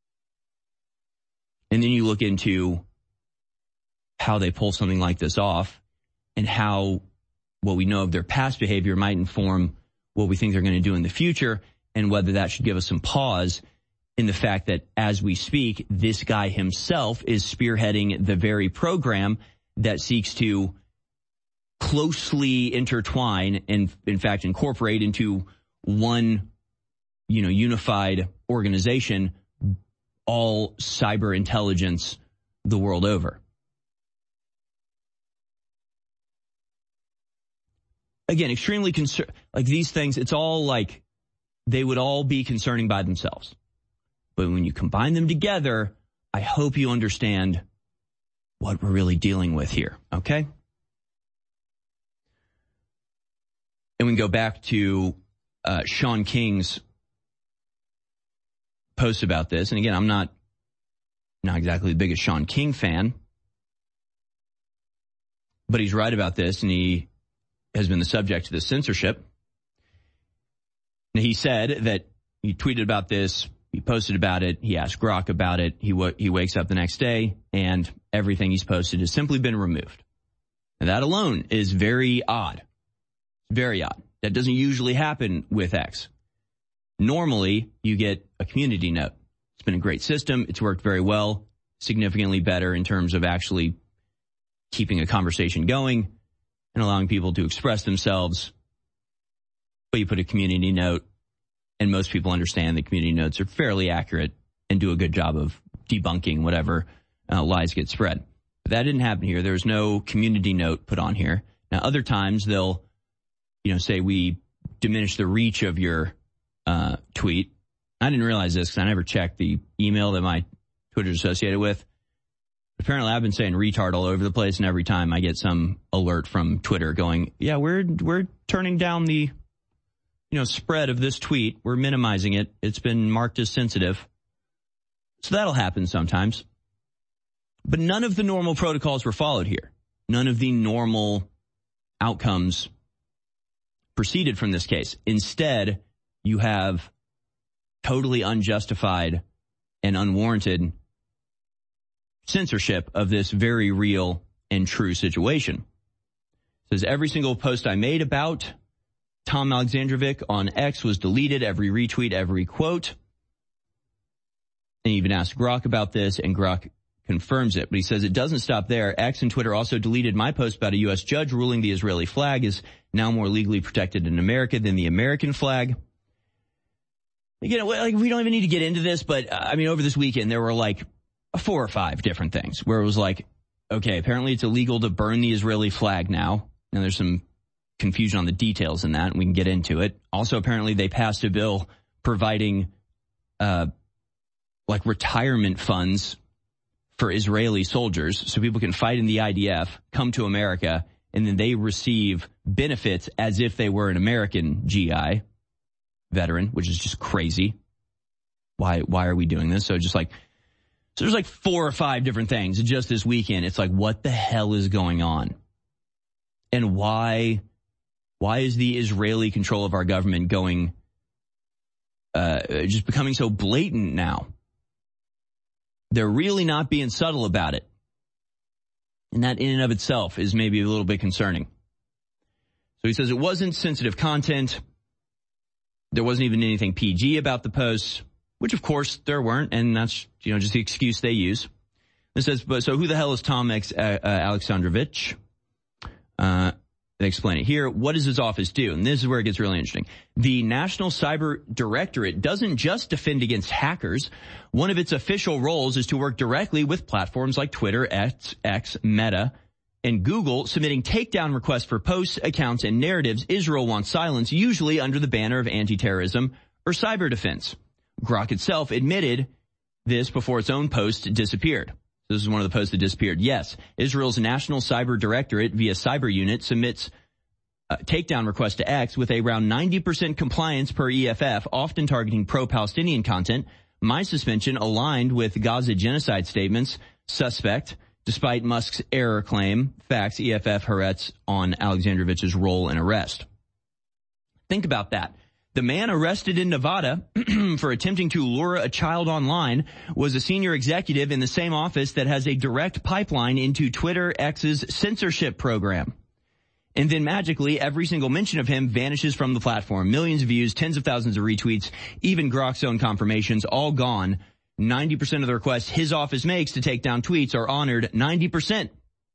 Speaker 9: And then you look into how they pull something like this off and how what we know of their past behavior might inform what we think they're going to do in the future, and whether that should give us some pause in the fact that as we speak, this guy himself is spearheading the very program that seeks to closely intertwine and, in fact, incorporate into one, you know, unified organization, all cyber intelligence the world over. Again, extremely concerned, like these things, it's all like they would all be concerning by themselves. But when you combine them together, I hope you understand what we're really dealing with here, okay? And we can go back to uh, Sean King's post about this. And again, I'm not, not exactly the biggest Sean King fan, but he's right about this, and he has been the subject to the censorship. And he said that he tweeted about this, he posted about it, he asked Grok about it, he w- he wakes up the next day, and everything he's posted has simply been removed. And that alone is very odd. Very odd. That doesn't usually happen with X. Normally, you get a community note. It's been a great system. It's worked very well, significantly better in terms of actually keeping a conversation going and allowing people to express themselves. But you put a community note, and most people understand that community notes are fairly accurate and do a good job of debunking whatever uh, lies get spread. But that didn't happen here. There was no community note put on here. Now, other times they'll, you know, say we diminish the reach of your uh, tweet. I didn't realize this because I never checked the email that my Twitter is associated with. Apparently, I've been saying retard all over the place, and every time I get some alert from Twitter going, yeah, we're we're turning down the, you know, spread of this tweet. We're minimizing it. It's been marked as sensitive. So that'll happen sometimes. But none of the normal protocols were followed here. None of the normal outcomes proceeded from this case. Instead, you have totally unjustified and unwarranted censorship of this very real and true situation. It says every single post I made about Tom Alexandrovic on X was deleted, every retweet, every quote. And he even asked Grok about this, and Grok confirms it. But he says it doesn't stop there. X and Twitter also deleted my post about a U S judge ruling the Israeli flag is now more legally protected in America than the American flag. You know, like, we don't even need to get into this, but, uh, I mean, over this weekend, there were like four or five different things where it was like, okay, apparently it's illegal to burn the Israeli flag now. And there's some confusion on the details in that, and we can get into it. Also, apparently they passed a bill providing, uh, like retirement funds for Israeli soldiers so people can fight in the I D F, come to America, and then they receive benefits as if they were an American G I veteran, which is just crazy. Why, why are we doing this? So just like, so there's like four or five different things just this weekend. It's like, what the hell is going on? And why, why is the Israeli control of our government going, uh, just becoming so blatant now? They're really not being subtle about it. And that in and of itself is maybe a little bit concerning. So he says it wasn't sensitive content. There wasn't even anything P G about the posts, which of course there weren't. And that's, you know, just the excuse they use. It says, but so who the hell is Tom X, uh, uh, Alexandrovich? Uh, They explain it here. What does his office do? And this is where it gets really interesting. The National Cyber Directorate doesn't just defend against hackers. One of its official roles is to work directly with platforms like Twitter, X, X, Meta, and Google, submitting takedown requests for posts, accounts, and narratives Israel wants silence, usually under the banner of anti-terrorism or cyber defense. Grok itself admitted this before its own post disappeared. This is one of the posts that disappeared. Yes, Israel's National Cyber Directorate via Cyber Unit submits a takedown request to X with around ninety percent compliance per E F F, often targeting pro-Palestinian content. My suspension aligned with Gaza genocide statements. Suspect, despite Musk's error claim. Facts, E F F Haaretz on Alexandrovich's role in arrest. Think about that. The man arrested in Nevada for attempting to lure a child online was a senior executive in the same office that has a direct pipeline into Twitter X's censorship program. And then magically, every single mention of him vanishes from the platform. Millions of views, tens of thousands of retweets, even Grok's own confirmations, all gone. ninety percent of the requests his office makes to take down tweets are honored. ninety percent.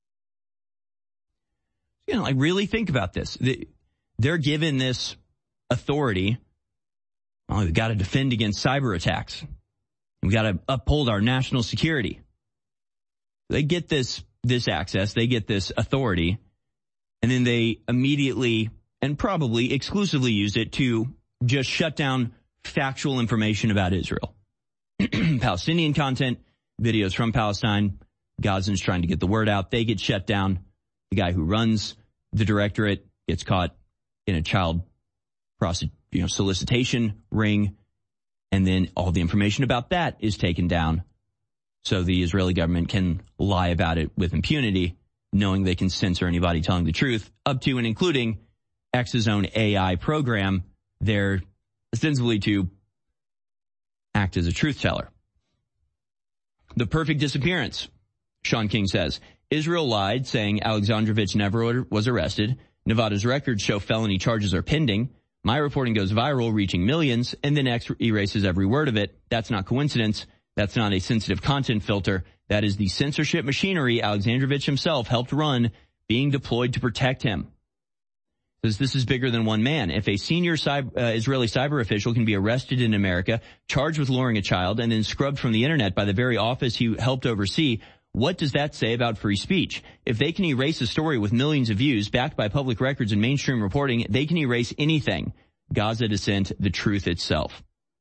Speaker 9: You know, like, really think about this. They're given this authority. Well, we've got to defend against cyber attacks. We've got to uphold our national security. They get this, this access, they get this authority, and then they immediately and probably exclusively use it to just shut down factual information about Israel. Palestinian content, videos from Palestine, Gazans trying to get the word out, they get shut down. The guy who runs the directorate gets caught in a child you know, solicitation ring, and then all the information about that is taken down so the Israeli government can lie about it with impunity, knowing they can censor anybody telling the truth, up to and including X's own A I program there ostensibly to act as a truth teller. The perfect disappearance, Sean King says. Israel lied, saying Alexandrovich never was arrested. Nevada's records show felony charges are pending. My reporting goes viral, reaching millions, and then X erases every word of it. That's not coincidence. That's not a sensitive content filter. That is the censorship machinery Alexandrovich himself helped run, being deployed to protect him. Because this is bigger than one man. If a senior cyber, uh, Israeli cyber official can be arrested in America, charged with luring a child, and then scrubbed from the internet by the very office he helped oversee, what does that say about free speech? If they can erase a story with millions of views, backed by public records and mainstream reporting, they can erase anything. Gaza dissent, the truth itself.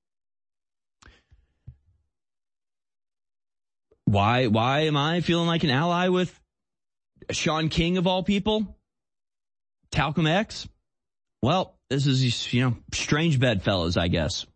Speaker 9: Why, why am I feeling like an ally with Sean King of all people? Talcum X? Well, this is, you know, strange bedfellows, I guess.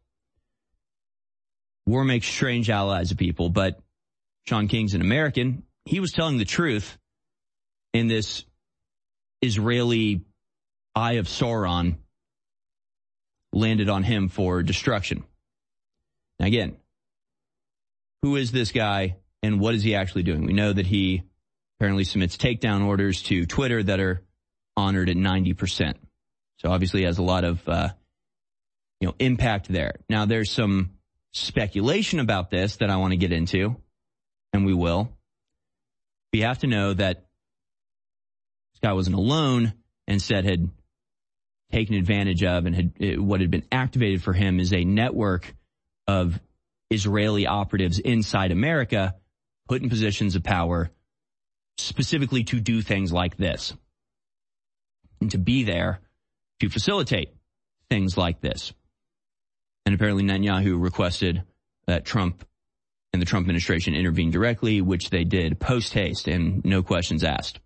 Speaker 9: War makes strange allies of people, but Sean King's an American. He was telling the truth in this Israeli Eye of Sauron landed on him for destruction. Now again, who is this guy and what is he actually doing? We know that he apparently submits takedown orders to Twitter that are honored at ninety percent. So obviously he has a lot of, uh, you know, impact there. Now there's some speculation about this that I want to get into. And we will. We have to know that this guy wasn't alone, instead had taken advantage of and had what had been activated for him is a network of Israeli operatives inside America put in positions of power specifically to do things like this and to be there to facilitate things like this. And apparently Netanyahu requested that Trump And the Trump administration intervened directly, which they did post-haste and no questions asked.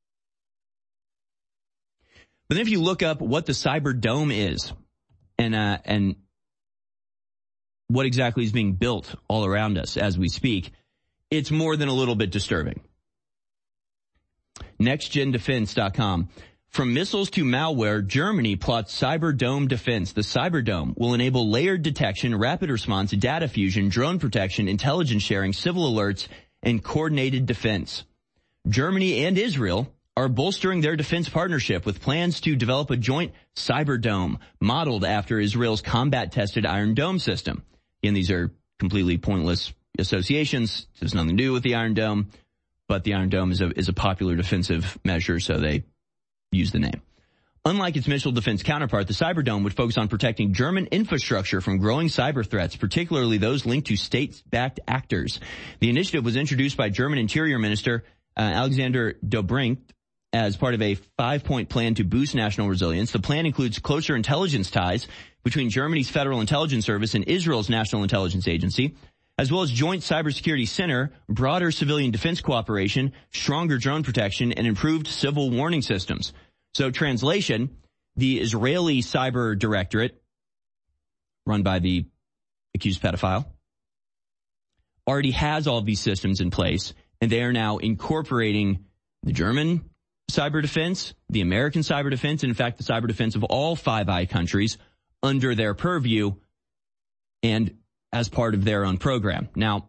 Speaker 9: But then if you look up what the Cyber Dome is and uh, and what exactly is being built all around us as we speak, it's more than a little bit disturbing. next gen defense dot com. From missiles to malware, Germany plots Cyber Dome defense. The Cyber Dome will enable layered detection, rapid response, data fusion, drone protection, intelligence sharing, civil alerts, and coordinated defense. Germany and Israel are bolstering their defense partnership with plans to develop a joint Cyber Dome modeled after Israel's combat-tested Iron Dome system. Again, these are completely pointless associations. It has nothing to do with the Iron Dome, but the Iron Dome is a, is a popular defensive measure, so they use the name. Unlike its missile defense counterpart, the Cyber Dome would focus on protecting German infrastructure from growing cyber threats, particularly those linked to state-backed actors. The initiative was introduced by German Interior Minister uh, Alexander Dobrindt as part of a five-point plan to boost national resilience. The plan includes closer intelligence ties between Germany's Federal Intelligence Service and Israel's National Intelligence Agency, as well as joint cybersecurity center, broader civilian defense cooperation, stronger drone protection, and improved civil warning systems. So translation, the Israeli Cyber Directorate, run by the accused pedophile, already has all of these systems in place, and they are now incorporating the German cyber defense, the American cyber defense, and in fact the cyber defense of all Five Eye countries under their purview and as part of their own program. Now,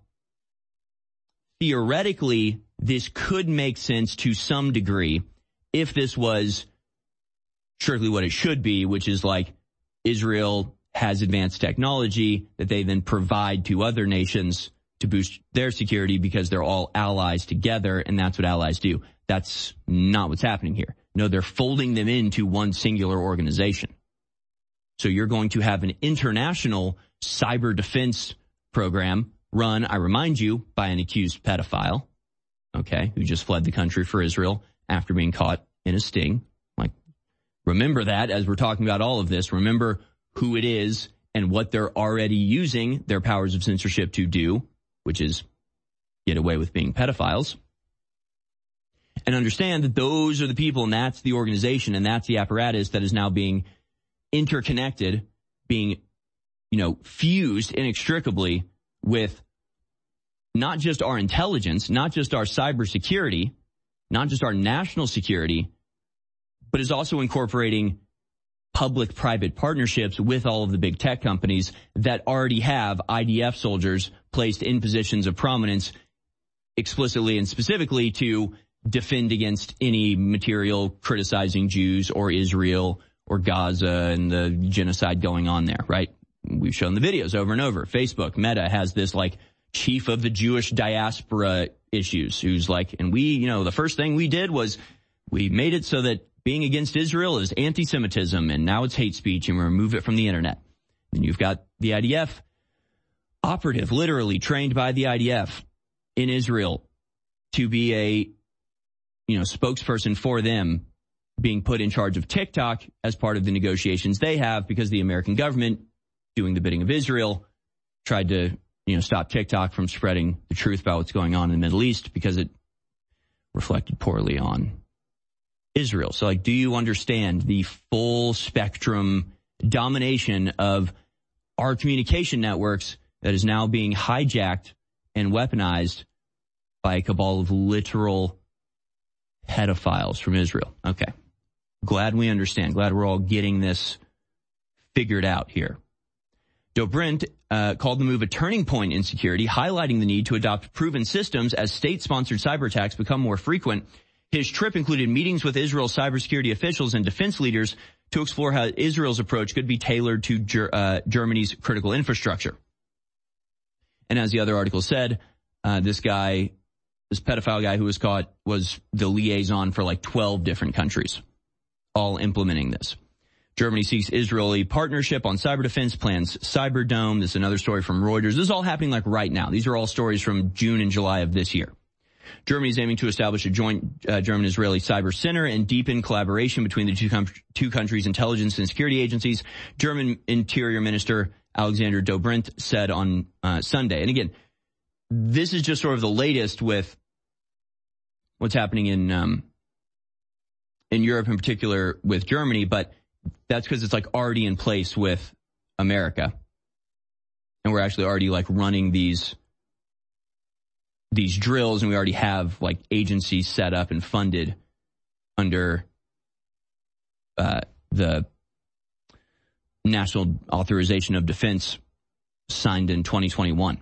Speaker 9: theoretically, this could make sense to some degree if this was strictly what it should be, which is like Israel has advanced technology that they then provide to other nations to boost their security because they're all allies together, and that's what allies do. That's not what's happening here. No, they're folding them into one singular organization. So you're going to have an international cyber defense program run, I remind you, by an accused pedophile, okay, who just fled the country for Israel after being caught in a sting. Like, remember that as we're talking about all of this. Remember who it is and what they're already using their powers of censorship to do, which is get away with being pedophiles. And understand that those are the people, and that's the organization, and that's the apparatus that is now being interconnected, being, you know, fused inextricably with not just our intelligence, not just our cybersecurity, not just our national security, but is also incorporating public-private partnerships with all of the big tech companies that already have I D F soldiers placed in positions of prominence explicitly and specifically to defend against any material criticizing Jews or Israel or Gaza and the genocide going on there, right? We've shown the videos over and over. Facebook, Meta has this like chief of the Jewish diaspora issues who's like, and we, you know, the first thing we did was we made it so that being against Israel is anti-Semitism and now it's hate speech and we remove it from the internet. And you've got the I D F operative, literally trained by the I D F in Israel to be a, you know, spokesperson for them, being put in charge of TikTok as part of the negotiations they have because the American government, doing the bidding of Israel, tried to, you know, stop TikTok from spreading the truth about what's going on in the Middle East because it reflected poorly on Israel. So, like, do you understand the full spectrum domination of our communication networks that is now being hijacked and weaponized by a cabal of literal pedophiles from Israel? Okay. Glad we understand. Glad we're all getting this figured out here. Dobrindt uh, called the move a turning point in security, highlighting the need to adopt proven systems as state-sponsored cyber attacks become more frequent. His trip included meetings with Israel's cybersecurity officials and defense leaders to explore how Israel's approach could be tailored to ger- uh, Germany's critical infrastructure. And as the other article said, uh, this guy, this pedophile guy who was caught, was the liaison for like twelve different countries, all implementing this. Germany seeks Israeli partnership on cyber defense plans. Cyber Dome, this is another story from Reuters. This is all happening like right now. These are all stories from June and July of this year. Germany is aiming to establish a joint uh, German-Israeli cyber center and deepen collaboration between the two, com- two countries' intelligence and security agencies, German Interior Minister Alexander Dobrindt said on uh, Sunday. And again, this is just sort of the latest with what's happening in um, in Europe, in particular with Germany, but that's because it's like already in place with America. And we're actually already like running these these drills, and we already have like agencies set up and funded under uh, the National Authorization of Defense signed in twenty twenty-one.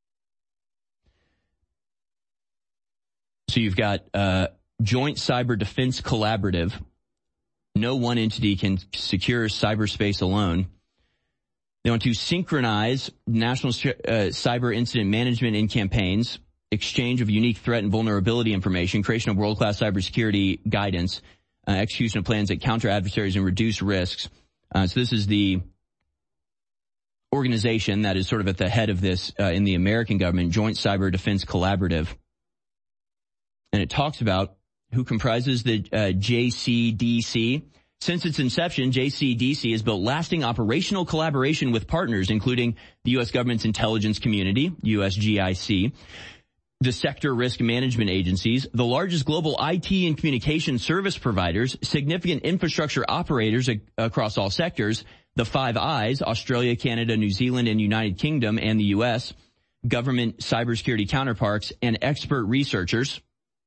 Speaker 9: So you've got uh, Joint Cyber Defense Collaborative. No one entity can secure cyberspace alone. They want to synchronize national uh, cyber incident management and campaigns, exchange of unique threat and vulnerability information, creation of world-class cybersecurity guidance, uh, execution of plans that counter adversaries and reduce risks. Uh, so this is the organization that is sort of at the head of this uh, in the American government, Joint Cyber Defense Collaborative. And it talks about who comprises the uh, J C D C. Since its inception, J C D C has built lasting operational collaboration with partners, including the U S government's intelligence community, U S G I C, the sector risk management agencies, the largest global I T and communication service providers, significant infrastructure operators a- across all sectors, the Five Eyes, Australia, Canada, New Zealand, and United Kingdom, and the U S, government cybersecurity counterparts, and expert researchers.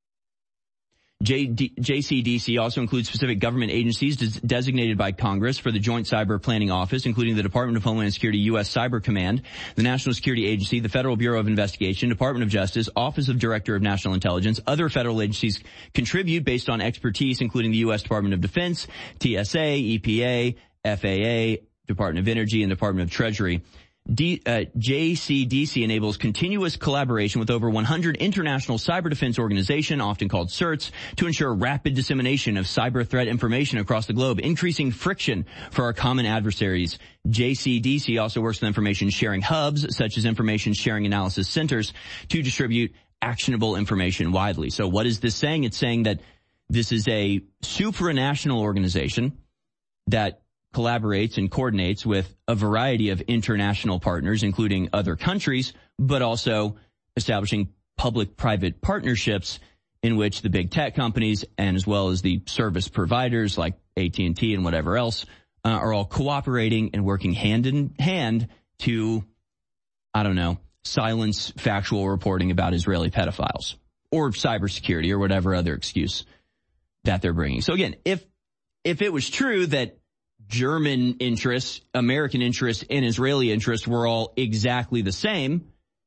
Speaker 9: J D- J C D C also includes specific government agencies des- designated by Congress for the Joint Cyber Planning Office, including the Department of Homeland Security, U S Cyber Command, the National Security Agency, the Federal Bureau of Investigation, Department of Justice, Office of Director of National Intelligence. Other federal agencies contribute based on expertise, including the U S Department of Defense, T S A, E P A, F A A, Department of Energy, and Department of Treasury. D, uh, J C D C enables continuous collaboration with over one hundred international cyber defense organizations, often called CERTs, to ensure rapid dissemination of cyber threat information across the globe, increasing friction for our common adversaries. J C D C also works with information sharing hubs, such as information sharing analysis centers, to distribute actionable information widely. So what is this saying? It's saying that this is a supranational organization that collaborates and coordinates with a variety of international partners, including other countries, but also establishing public-private partnerships in which the big tech companies and as well as the service providers like A T and T and whatever else uh, are all cooperating and working hand in hand to, I don't know, silence factual reporting about Israeli pedophiles or cybersecurity or whatever other excuse that they're bringing. So again, if if it was true that German interests, American interests, and Israeli interests were all exactly the same,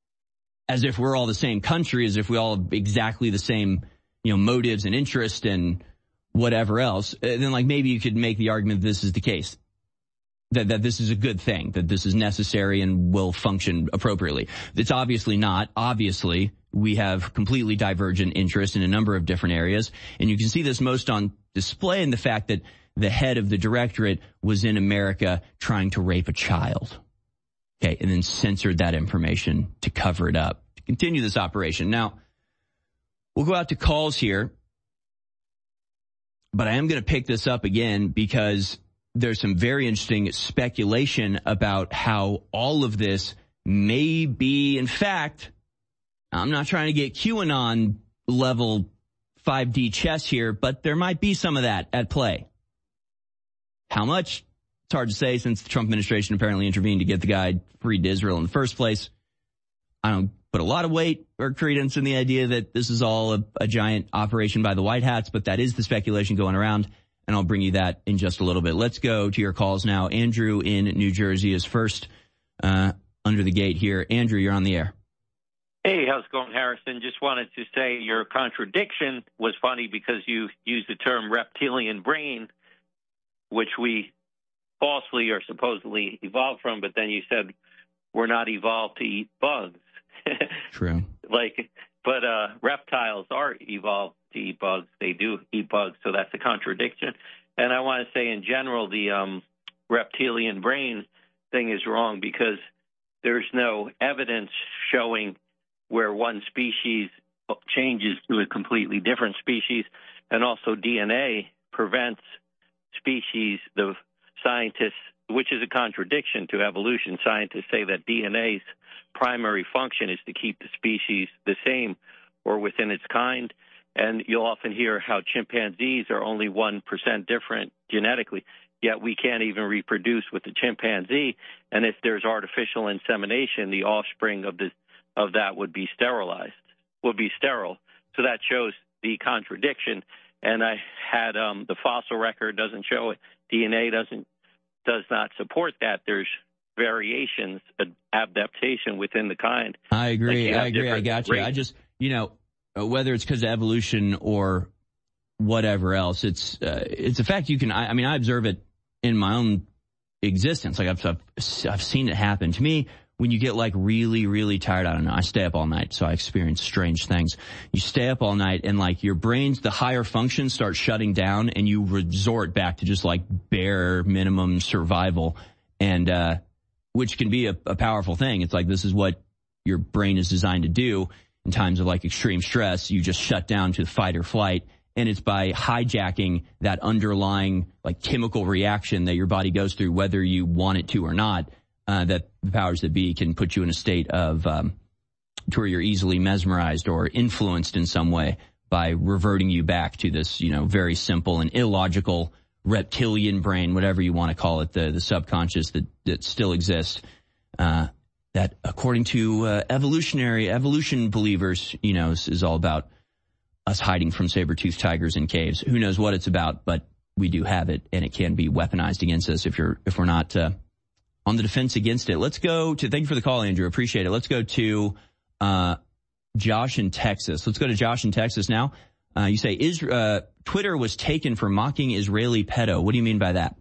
Speaker 9: as if we're all the same country, as if we all have exactly the same, you know, motives and interest and whatever else, then like maybe you could make the argument that this is the case, that, that this is a good thing, that this is necessary and will function appropriately. It's obviously not. Obviously, we have completely divergent interests in a number of different areas, and you can see this most on display in the fact that the head of the directorate was in America trying to rape a child. Okay, and then censored that information to cover it up, to continue this operation. Now, we'll go out to calls here, but I am going to pick this up again because there's some very interesting speculation about how all of this may be, in fact, I'm not trying to get QAnon level five D chess here, but there might be some of that at play. How much? It's hard to say since the Trump administration apparently intervened to get the guy freed to Israel in the first place. I don't put a lot of weight or credence in the idea that this is all a, a giant operation by the White Hats, but that is the speculation going around, and I'll bring you that in just a little bit. Let's go to your calls now. Andrew in New Jersey is first uh, under the gate here. Andrew, you're on the air.
Speaker 11: Hey, how's it going, Harrison? Just wanted to say your contradiction was funny because you used the term reptilian brain, which we falsely or supposedly evolved from, but then you said we're not evolved to eat bugs.
Speaker 9: True.
Speaker 11: Like, but uh, reptiles are evolved to eat bugs. They do eat bugs, so that's a contradiction. And I want to say in general, the um, reptilian brain thing is wrong because there's no evidence showing where one species changes to a completely different species, and also D N A prevents species, the scientists which is a contradiction to evolution. Scientists say that D N A's primary function is to keep the species the same or within its kind. And you'll often hear how chimpanzees are only one percent different genetically, yet we can't even reproduce with the chimpanzee. And if there's artificial insemination, the offspring of the of that would be sterilized, would be sterile. So that shows the contradiction. And I had um, the fossil record doesn't show it. D N A doesn't does not support that. There's variations, adaptation within the kind.
Speaker 9: I agree.
Speaker 11: Like
Speaker 9: I agree. I got you.
Speaker 11: rates.
Speaker 9: I just, you know, whether it's because of evolution or whatever else, it's uh, it's a fact. You can. I, I mean, I observe it in my own existence. Like I've, I've I've seen it happen to me. When you get like really, really tired, I don't know, I stay up all night, so I experience strange things. You stay up all night and like your brain's, the higher functions start shutting down and you resort back to just like bare minimum survival. And, uh, which can be a, a powerful thing. It's like, this is what your brain is designed to do in times of like extreme stress. You just shut down to fight or flight. And it's by hijacking that underlying like chemical reaction that your body goes through, whether you want it to or not. Uh, that the powers that be can put you in a state of um, to where you're easily mesmerized or influenced in some way by reverting you back to this, you know, very simple and illogical reptilian brain, whatever you want to call it, the the subconscious that that still exists. Uh, that, according to uh, evolutionary evolution believers, you know, is, is all about us hiding from saber-toothed tigers in caves. Who knows what it's about, but we do have it, and it can be weaponized against us if you're if we're not. Uh, on the defense against it. Let's go to, thank you for the call, Andrew. Appreciate it. Let's go to uh Josh in Texas. Let's go to Josh in Texas now. Uh, you say Isra- uh, Twitter was taken for mocking Israeli pedo. What do you mean by that?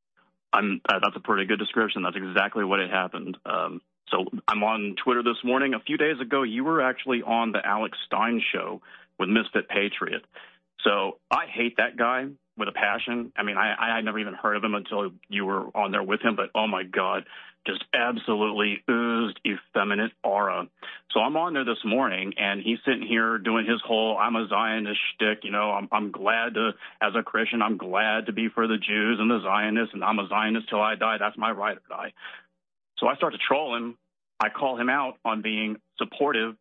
Speaker 13: I'm, uh, that's a pretty good description. That's exactly what it happened. Um, so I'm on Twitter this morning. A few days ago, you were actually on the Alex Stein show with Misfit Patriot. So I hate that guy with a passion. I mean, I, I had never even heard of him until you were on there with him, but oh my God, just absolutely oozed effeminate aura. So I'm on there this morning, and he's sitting here doing his whole I'm a Zionist shtick. You know, I'm, I'm glad to, as a Christian, I'm glad to be for the Jews and the Zionists, and I'm a Zionist till I die. That's my right or die. So I start to troll him. I call him out on being supportive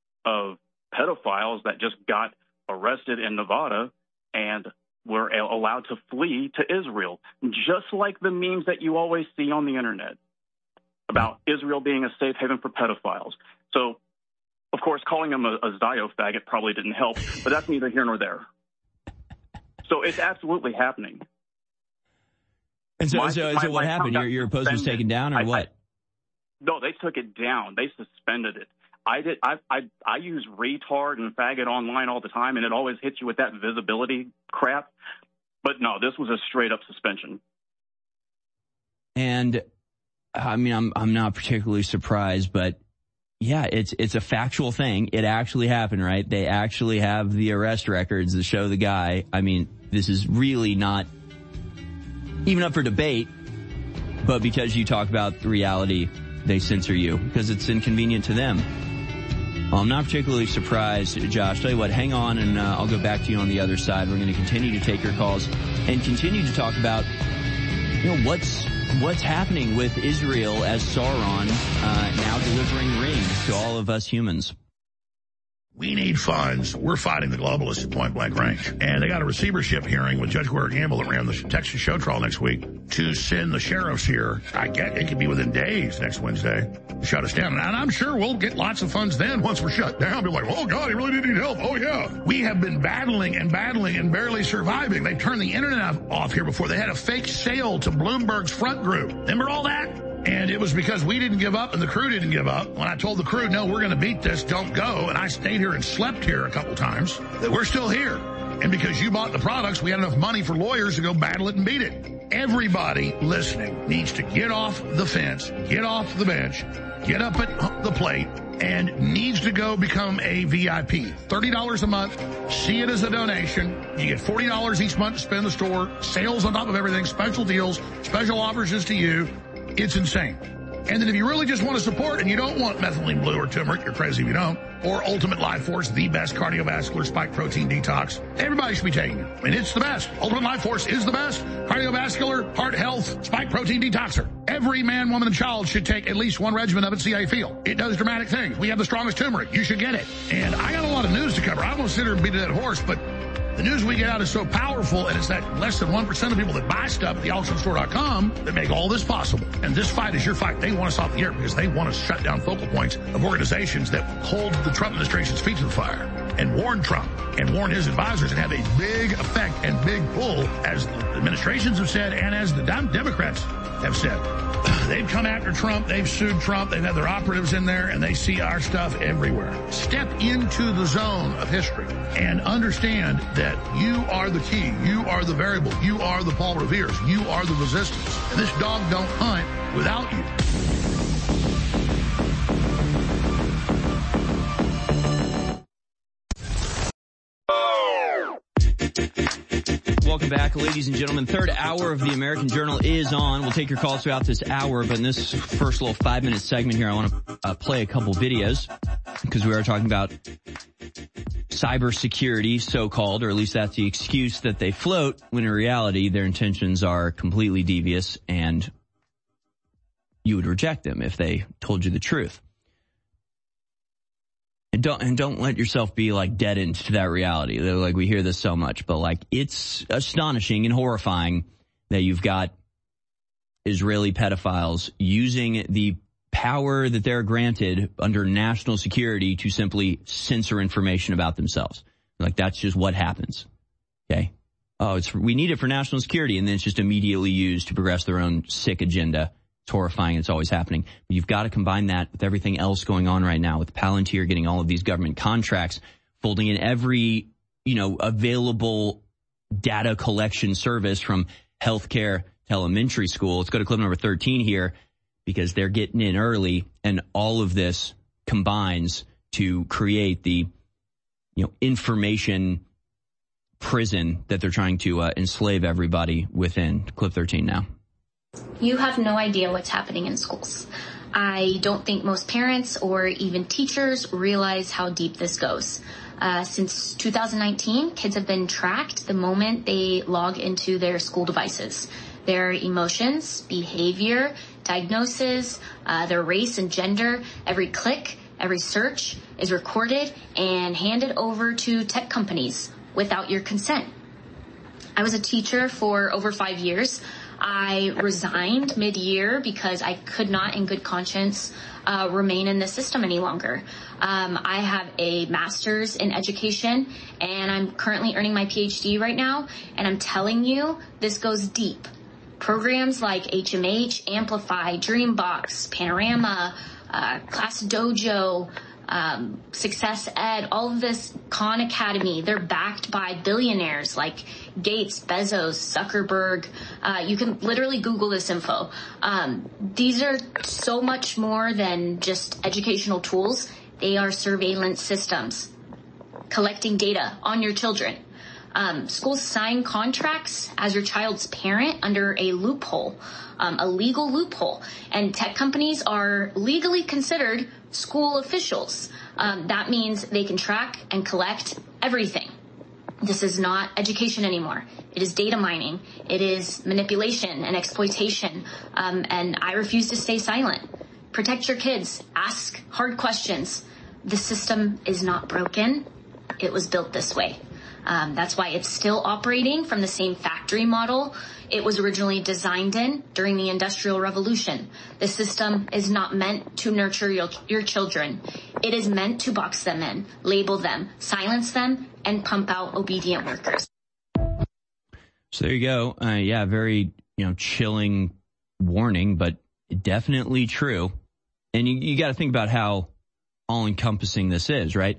Speaker 13: of pedophiles that just got arrested in Nevada and were allowed to flee to Israel, just like the memes that you always see on the internet about Israel being a safe haven for pedophiles. So, of course, calling him a, a Zio faggot probably didn't help, but that's neither here nor there. So it's absolutely happening.
Speaker 9: And so,
Speaker 13: my,
Speaker 9: so,
Speaker 13: my,
Speaker 9: so what
Speaker 13: my
Speaker 9: happened? Your, your post was taken down, or
Speaker 13: I,
Speaker 9: what?
Speaker 13: I, no, they took it down. They suspended it. I did. I, I I use retard and faggot online all the time, and it always hits you with that visibility crap. But no, this was a straight up suspension.
Speaker 9: And I mean, I'm I'm not particularly surprised, but yeah, it's it's a factual thing. It actually happened, right? They actually have the arrest records that show the guy. I mean, this is really not even up for debate. But because you talk about the reality, they censor you because it's inconvenient to them. Well, I'm not particularly surprised, Josh. Tell you what, hang on, and uh, I'll go back to you on the other side. We're going to continue to take your calls and continue to talk about, you know, what's what's happening with Israel as Sauron uh, now delivering rings to all of us humans.
Speaker 14: We need funds. We're fighting the globalists at point blank range. And they got a receivership hearing with Judge Gloria Gamble that ran the Texas show trial next week to send the sheriffs here. I get it could be within days next Wednesday to shut us down. And I'm sure we'll get lots of funds then once we're shut down. Be like, oh God, he really did need help. Oh yeah. We have been battling and battling and barely surviving. They turned the internet off here before. They had a fake sale to Bloomberg's front group. Remember all that? And it was because we didn't give up and the crew didn't give up. When I told the crew, no, we're going to beat this, don't go, and I stayed here and slept here a couple times, that we're still here. And because you bought the products, we had enough money for lawyers to go battle it and beat it. Everybody listening needs to get off the fence, get off the bench, get up at the plate, and needs to go become a V I P. thirty dollars a month, see it as a donation. You get forty dollars each month to spend in the store, sales on top of everything, special deals, special offers just to you. It's insane. And then if you really just want to support and you don't want methylene blue or turmeric, you're crazy if you don't, or Ultimate Life Force, the best cardiovascular spike protein detox, everybody should be taking it. I mean, it's the best. Ultimate Life Force is the best cardiovascular, heart health, spike protein detoxer. Every man, woman, and child should take at least one regimen of it, see how you feel. It does dramatic things. We have the strongest turmeric. You should get it. And I got a lot of news to cover. I won't sit here and beat a dead horse, but the news we get out is so powerful, and it's that less than one percent of people that buy stuff at the alex stone store dot com that make all this possible. And this fight is your fight. They want us off the air because they want to shut down focal points of organizations that hold the Trump administration's feet to the fire and warn Trump and warn his advisors and have a big effect and big pull, as the administrations have said and as the Democrats have said. They've come after Trump. They've sued Trump. They've had their operatives in there, and they see our stuff everywhere. Step into the zone of history and understand that you are the key. You are the variable. You are the Paul Revere's. You are the resistance. And this dog don't hunt without you.
Speaker 9: Welcome back, ladies and gentlemen. Third hour of the American Journal is on. We'll take your calls throughout this hour, but in this first little five-minute segment here, I want to uh, play a couple videos because we are talking about cybersecurity, so-called, or at least that's the excuse that they float, when in reality their intentions are completely devious and you would reject them if they told you the truth. And don't, and don't let yourself be like deadened to that reality. They're like, we hear this so much, but like, it's astonishing and horrifying that you've got Israeli pedophiles using the power that they're granted under national security to simply censor information about themselves. Like, that's just what happens. Okay. Oh, it's, we need it for national security. And then it's just immediately used to progress their own sick agenda. It's horrifying. It's always happening. But you've got to combine that with everything else going on right now, with Palantir getting all of these government contracts, folding in every, you know, available data collection service from healthcare to elementary school. Let's go to clip number thirteen here, because they're getting in early, and all of this combines to create the, you know, information prison that they're trying to uh, enslave everybody within. Clip thirteen now.
Speaker 15: You have no idea what's happening in schools. I don't think most parents or even teachers realize how deep this goes. Uh, since two thousand nineteen, kids have been tracked the moment they log into their school devices. Their emotions, behavior, diagnosis, uh, their race and gender, every click, every search is recorded and handed over to tech companies without your consent. I was a teacher for over five years. I resigned mid-year because I could not, in good conscience, uh, remain in the system any longer. Um, I have a master's in education, and I'm currently earning my P H D right now, and I'm telling you, this goes deep. Programs like H M H, Amplify, Dreambox, Panorama, uh, Class Dojo, um, Success Ed, all of this, Khan Academy, they're backed by billionaires like Gates, Bezos, Zuckerberg. Uh, you can literally Google this info. Um, these are so much more than just educational tools. They are surveillance systems collecting data on your children. Um, schools sign contracts as your child's parent under a loophole, um, a legal loophole. And tech companies are legally considered school officials. Um, that means they can track and collect everything. This is not education anymore. It is data mining. It is manipulation and exploitation. Um, and I refuse to stay silent. Protect your kids. Ask hard questions. The system is not broken. It was built this way. Um, that's why it's still operating from the same factory model it was originally designed in during the Industrial Revolution. The system is not meant to nurture your, your children. It is meant to box them in, label them, silence them, and pump out obedient workers.
Speaker 9: So there you go. Uh, yeah, very, you know, chilling warning, but definitely true. And you, you got to think about how all-encompassing this is, right?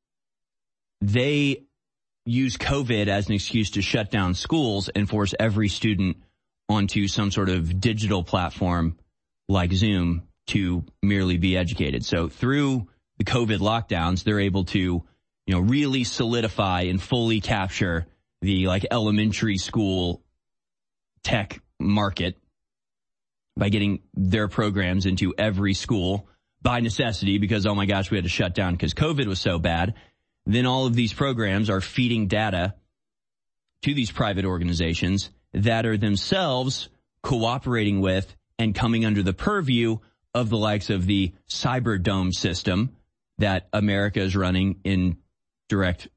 Speaker 9: They use COVID as an excuse to shut down schools and force every student onto some sort of digital platform like Zoom to merely be educated. So through the COVID lockdowns, they're able to, you know, really solidify and fully capture the like elementary school tech market by getting their programs into every school by necessity because, oh my gosh, we had to shut down because COVID was so bad. Then all of these programs are feeding data to these private organizations that are themselves cooperating with and coming under the purview of the likes of the Cyberdome system that America is running in direct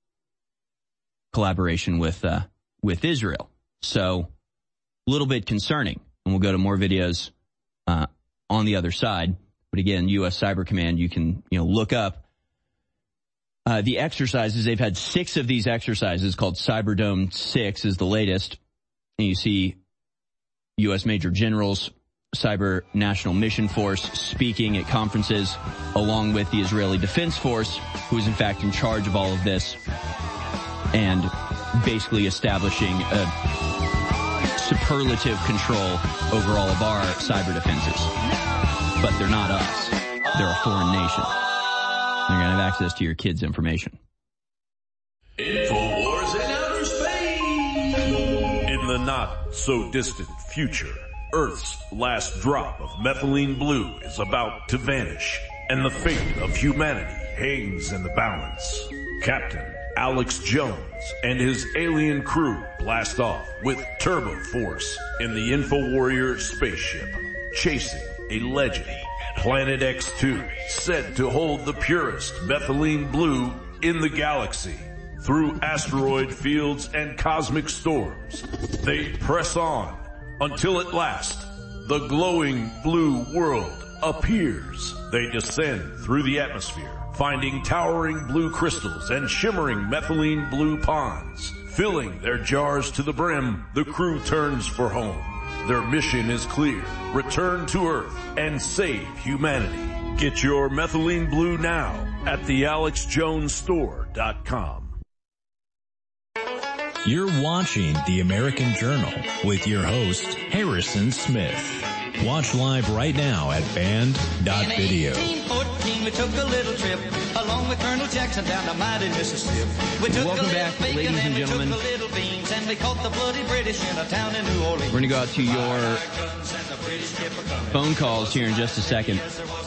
Speaker 9: collaboration with uh, with Israel. So a little bit concerning. And we'll go to more videos uh, on the other side. But again, U S Cyber Command, you can you know look up uh, the exercises. They've had six of these exercises called Cyberdome six is the latest. And you see U S Major Generals, Cyber National Mission Force speaking at conferences along with the Israeli Defense Force, who is in fact in charge of all of this and basically establishing a superlative control over all of our cyber defenses. But they're not us. They're a foreign nation. They're going to have access to your kids' information.
Speaker 19: InfoWars in outer space. In the not-so-distant future, Earth's last drop of methylene blue is about to vanish, and the fate of humanity hangs in the balance. Captain Alex Jones and his alien crew blast off with Turbo Force in the InfoWarrior spaceship, chasing a legend, Planet X two, said to hold the purest methylene blue in the galaxy. Through asteroid fields and cosmic storms, they press on until at last the glowing blue world appears. They descend through the atmosphere, finding towering blue crystals and shimmering methylene blue ponds. Filling their jars to the brim, the crew turns for home. Their mission is clear. Return to Earth and save humanity. Get your methylene blue now at the alex jones store dot com.
Speaker 12: You're watching The American Journal with your host, Harrison Smith. Watch live right now at band dot video.
Speaker 16: In eighteen fourteen, we took a little trip along with Colonel Jackson down the mighty Mississippi. We took
Speaker 9: Welcome
Speaker 16: a
Speaker 9: back,
Speaker 16: bacon
Speaker 9: ladies and
Speaker 16: and
Speaker 9: gentlemen.
Speaker 16: We took a little beans and we caught the bloody British in a town in New Orleans.
Speaker 9: We're going to go out to your phone calls here in just a second.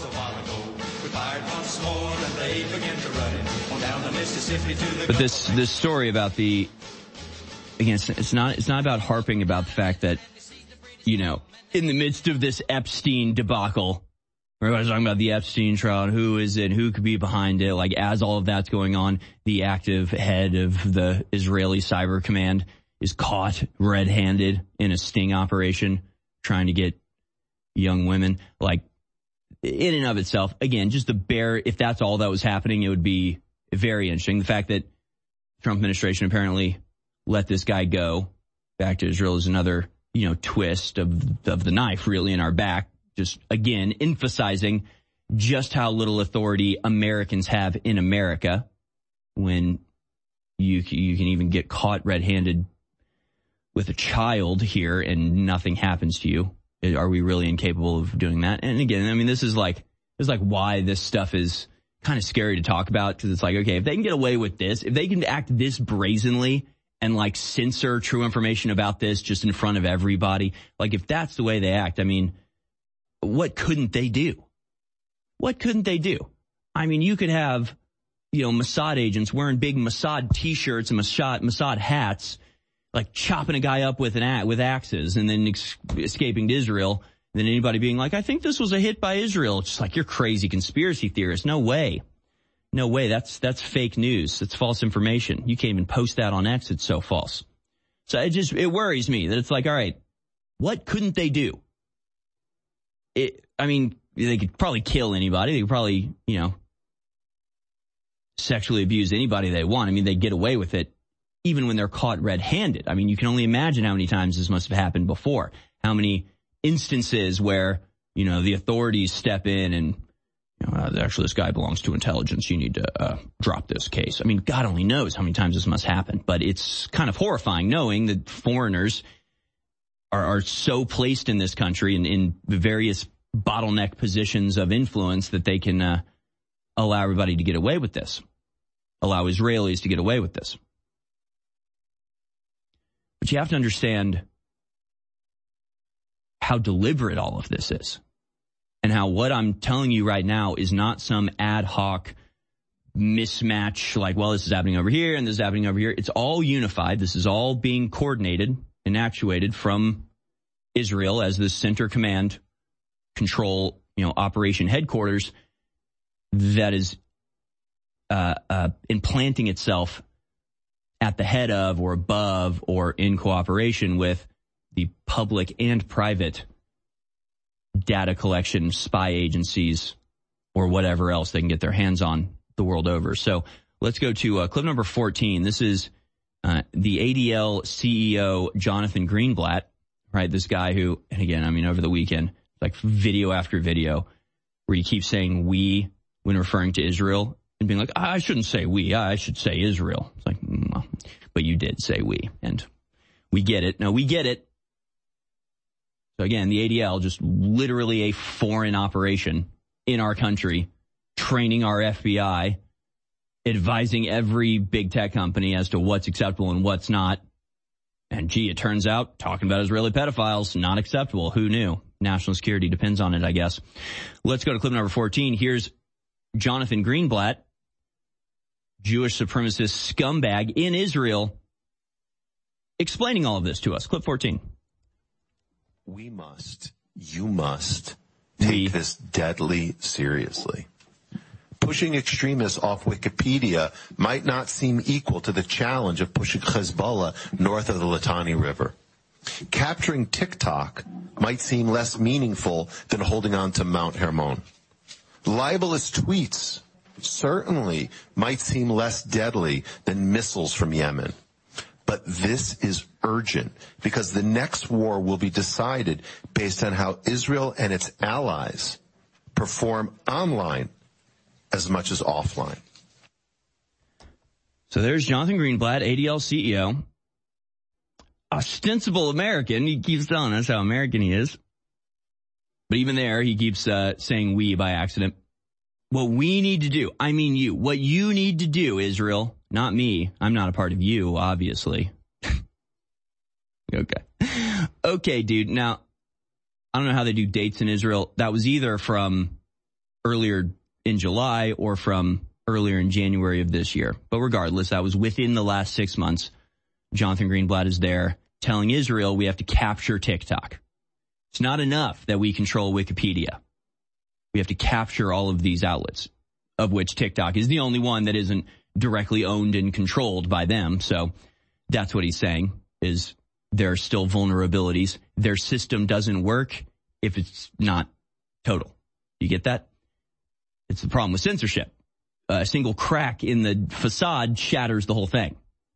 Speaker 9: But this this story about the again, it's, it's not it's not about harping about the fact that, you know, in the midst of this Epstein debacle, everybody's talking about the Epstein trial and who is it, who could be behind it. Like, as all of that's going on, the active head of the Israeli Cyber Command is caught red-handed in a sting operation trying to get young women. Like, in and of itself, again, just the bare, if that's all that was happening, it would be very interesting. The fact that the Trump administration apparently let this guy go back to Israel is another, you know, twist of of the knife really in our back. Just, again, emphasizing just how little authority Americans have in America when you you can even get caught red-handed with a child here and nothing happens to you. Are we really incapable of doing that? And again, I mean, this is like, this is like why this stuff is kind of scary to talk about, because it's like, okay, if they can get away with this, if they can act this brazenly and like censor true information about this just in front of everybody, like if that's the way they act, I mean, what couldn't they do? What couldn't they do? I mean, you could have, you know, Mossad agents wearing big Mossad t-shirts and Mossad, Mossad hats, like chopping a guy up with an a- with axes and then ex- escaping to Israel. And then anybody being like, I think this was a hit by Israel. It's just like, you're crazy conspiracy theorists. No way. No way. That's, that's fake news. It's false information. You can't even post that on X. It's so false. So it just, it worries me that it's like, all right, what couldn't they do? It, I mean, they could probably kill anybody. They could probably, you know, sexually abuse anybody they want. I mean, they get away with it even when they're caught red-handed. I mean, you can only imagine how many times this must have happened before. How many instances where, you know, the authorities step in and, you know, uh, actually this guy belongs to intelligence. You need to uh, drop this case. I mean, God only knows how many times this must happen. But it's kind of horrifying knowing that foreigners are, are so placed in this country and in the various bottleneck positions of influence that they can uh, allow everybody to get away with this, allow Israelis to get away with this. But you have to understand how deliberate all of this is. And how what I'm telling you right now is not some ad hoc mismatch, like, well, this is happening over here and this is happening over here. It's all unified. This is all being coordinated and actuated from Israel as the center command control, you know, operation headquarters that is uh, uh, implanting itself at the head of or above or in cooperation with the public and private data collection, spy agencies, or whatever else they can get their hands on the world over. So let's go to uh, clip number fourteen. This is uh, the A D L C E O, Jonathan Greenblatt, right? This guy who, and again, I mean, over the weekend, like video after video, where he keeps saying we when referring to Israel and being like, I shouldn't say we, I should say Israel. It's like, mm, but you did say we, and we get it. No, we get it. So again, the A D L, just literally a foreign operation in our country, training our F B I, advising every big tech company as to what's acceptable and what's not. And gee, it turns out talking about Israeli pedophiles, not acceptable. Who knew? National security depends on it, I guess. Let's go to clip number fourteen. Here's Jonathan Greenblatt, Jewish supremacist scumbag in Israel, explaining all of this to us. Clip fourteen.
Speaker 17: We must, you must, take we. this deadly seriously. Pushing extremists off Wikipedia might not seem equal to the challenge of pushing Hezbollah north of the Litani River. Capturing TikTok might seem less meaningful than holding on to Mount Hermon. Libelous tweets certainly might seem less deadly than missiles from Yemen. But this is urgent because the next war will be decided based on how Israel and its allies perform online as much as offline.
Speaker 9: So there's Jonathan Greenblatt, A D L C E O, ostensible American. He keeps telling us how American he is. But even there, he keeps uh, saying we by accident. What we need to do, I mean you, what you need to do, Israel, not me. I'm not a part of you, obviously. Okay. Okay, dude. Now, I don't know how they do dates in Israel. That was either from earlier in July or from earlier in January of this year. But regardless, that was within the last six months. Jonathan Greenblatt is there telling Israel we have to capture TikTok. It's not enough that we control Wikipedia. We have to capture all of these outlets, of which TikTok is the only one that isn't directly owned and controlled by them. So that's what he's saying, is there are still vulnerabilities. Their system doesn't work if it's not total. You get that? It's the problem with censorship. A single crack in the facade shatters the whole thing.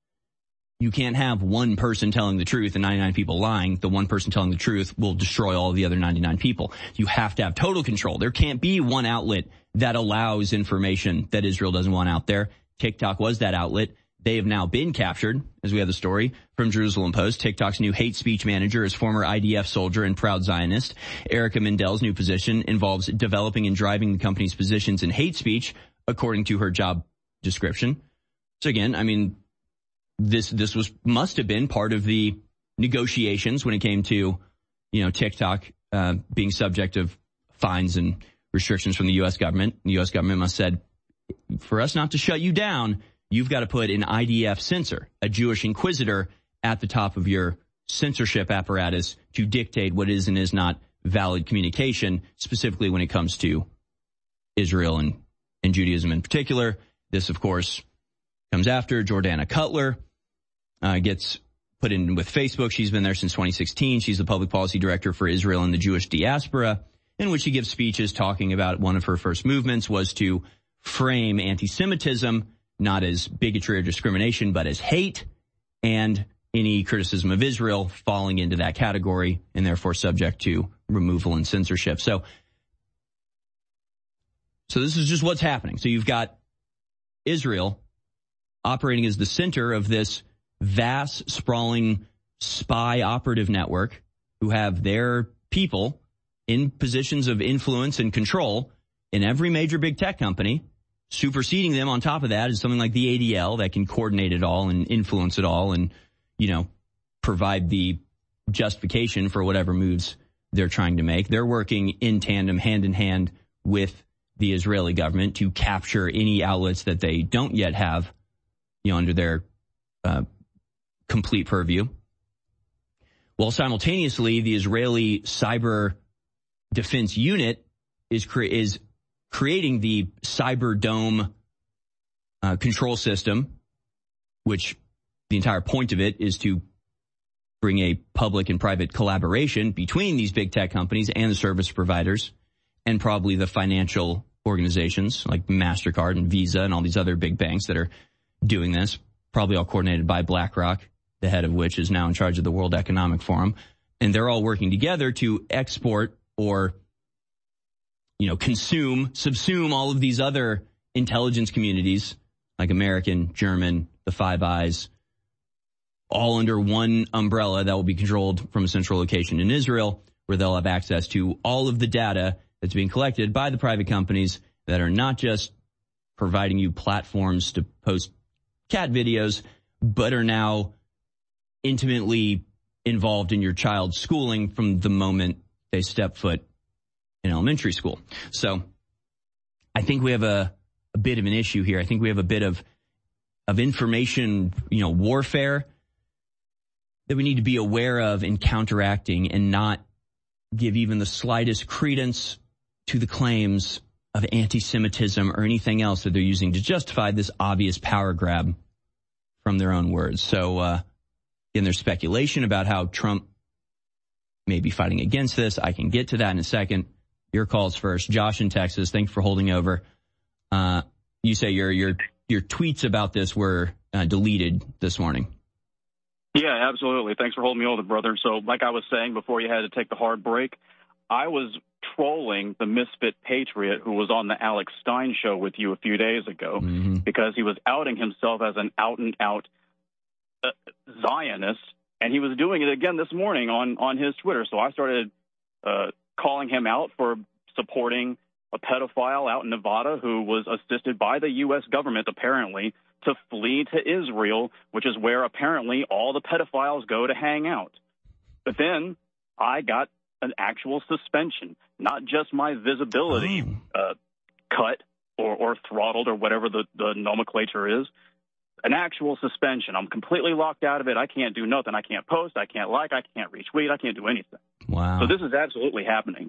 Speaker 9: You can't have one person telling the truth and ninety-nine people lying. The one person telling the truth will destroy all of the other ninety-nine people. You have to have total control. There can't be one outlet that allows information that Israel doesn't want out there. TikTok was that outlet. They have now been captured, as we have the story from Jerusalem Post. TikTok's new hate speech manager is former I D F soldier and proud Zionist. Erica Mendel's new position involves developing and driving the company's positions in hate speech, according to her job description. So again, I mean, This this was must have been part of the negotiations when it came to, you know, TikTok uh, being subject of fines and restrictions from the U S government. The U S government must have said, for us not to shut you down, you've got to put an I D F censor, a Jewish inquisitor, at the top of your censorship apparatus to dictate what is and is not valid communication, specifically when it comes to Israel and, and Judaism in particular. This, of course, comes after Jordana Cutler uh, gets put in with Facebook. She's been there since twenty sixteen. She's the public policy director for Israel and the Jewish diaspora, in which she gives speeches talking about one of her first movements was to frame anti-Semitism not as bigotry or discrimination, but as hate, and any criticism of Israel falling into that category and therefore subject to removal and censorship. So, so this is just what's happening. So you've got Israel operating as the center of this vast, sprawling spy operative network who have their people in positions of influence and control in every major big tech company. Superseding them on top of that is something like the A D L that can coordinate it all and influence it all and, you know, provide the justification for whatever moves they're trying to make. They're working in tandem, hand in hand with the Israeli government to capture any outlets that they don't yet have, you know, under their uh, complete purview. While simultaneously, the Israeli cyber defense unit is cre- is creating the Cyber Dome uh, control system, which the entire point of it is to bring a public and private collaboration between these big tech companies and the service providers and probably the financial organizations like MasterCard and Visa and all these other big banks that are doing this, probably all coordinated by BlackRock, the head of which is now in charge of the World Economic Forum. And they're all working together to export or, you know, consume, subsume all of these other intelligence communities like American, German, the Five Eyes, all under one umbrella that will be controlled from a central location in Israel, where they'll have access to all of the data that's being collected by the private companies that are not just providing you platforms to post cat videos, but are now intimately involved in your child's schooling from the moment they step foot in elementary school. So I think we have a, a bit of an issue here. I think we have a bit of of information, you know, warfare that we need to be aware of and counteracting and not give even the slightest credence to the claims of anti-Semitism or anything else that they're using to justify this obvious power grab from their own words. So, uh, again, there's speculation about how Trump may be fighting against this. I can get to that in a second. Your calls first. Josh in Texas, thanks for holding over. Uh, you say your your your tweets about this were uh, deleted this morning.
Speaker 13: Yeah, absolutely. Thanks for holding me over, brother. So like I was saying before you had to take the hard break, I was trolling the misfit patriot who was on the Alex Stein show with you a few days ago mm-hmm. because he was outing himself as an out-and-out uh, Zionist, and he was doing it again this morning on, on his Twitter. So I started uh, calling him out for supporting a pedophile out in Nevada who was assisted by the U S government, apparently, to flee to Israel, which is where apparently all the pedophiles go to hang out. But then I got an actual suspension, not just my visibility oh. uh, cut or, or throttled or whatever the, the nomenclature is, an actual suspension. I'm completely locked out of it. I can't do nothing. I can't post. I can't like. I can't retweet. I can't do anything.
Speaker 9: Wow.
Speaker 13: So this is absolutely happening.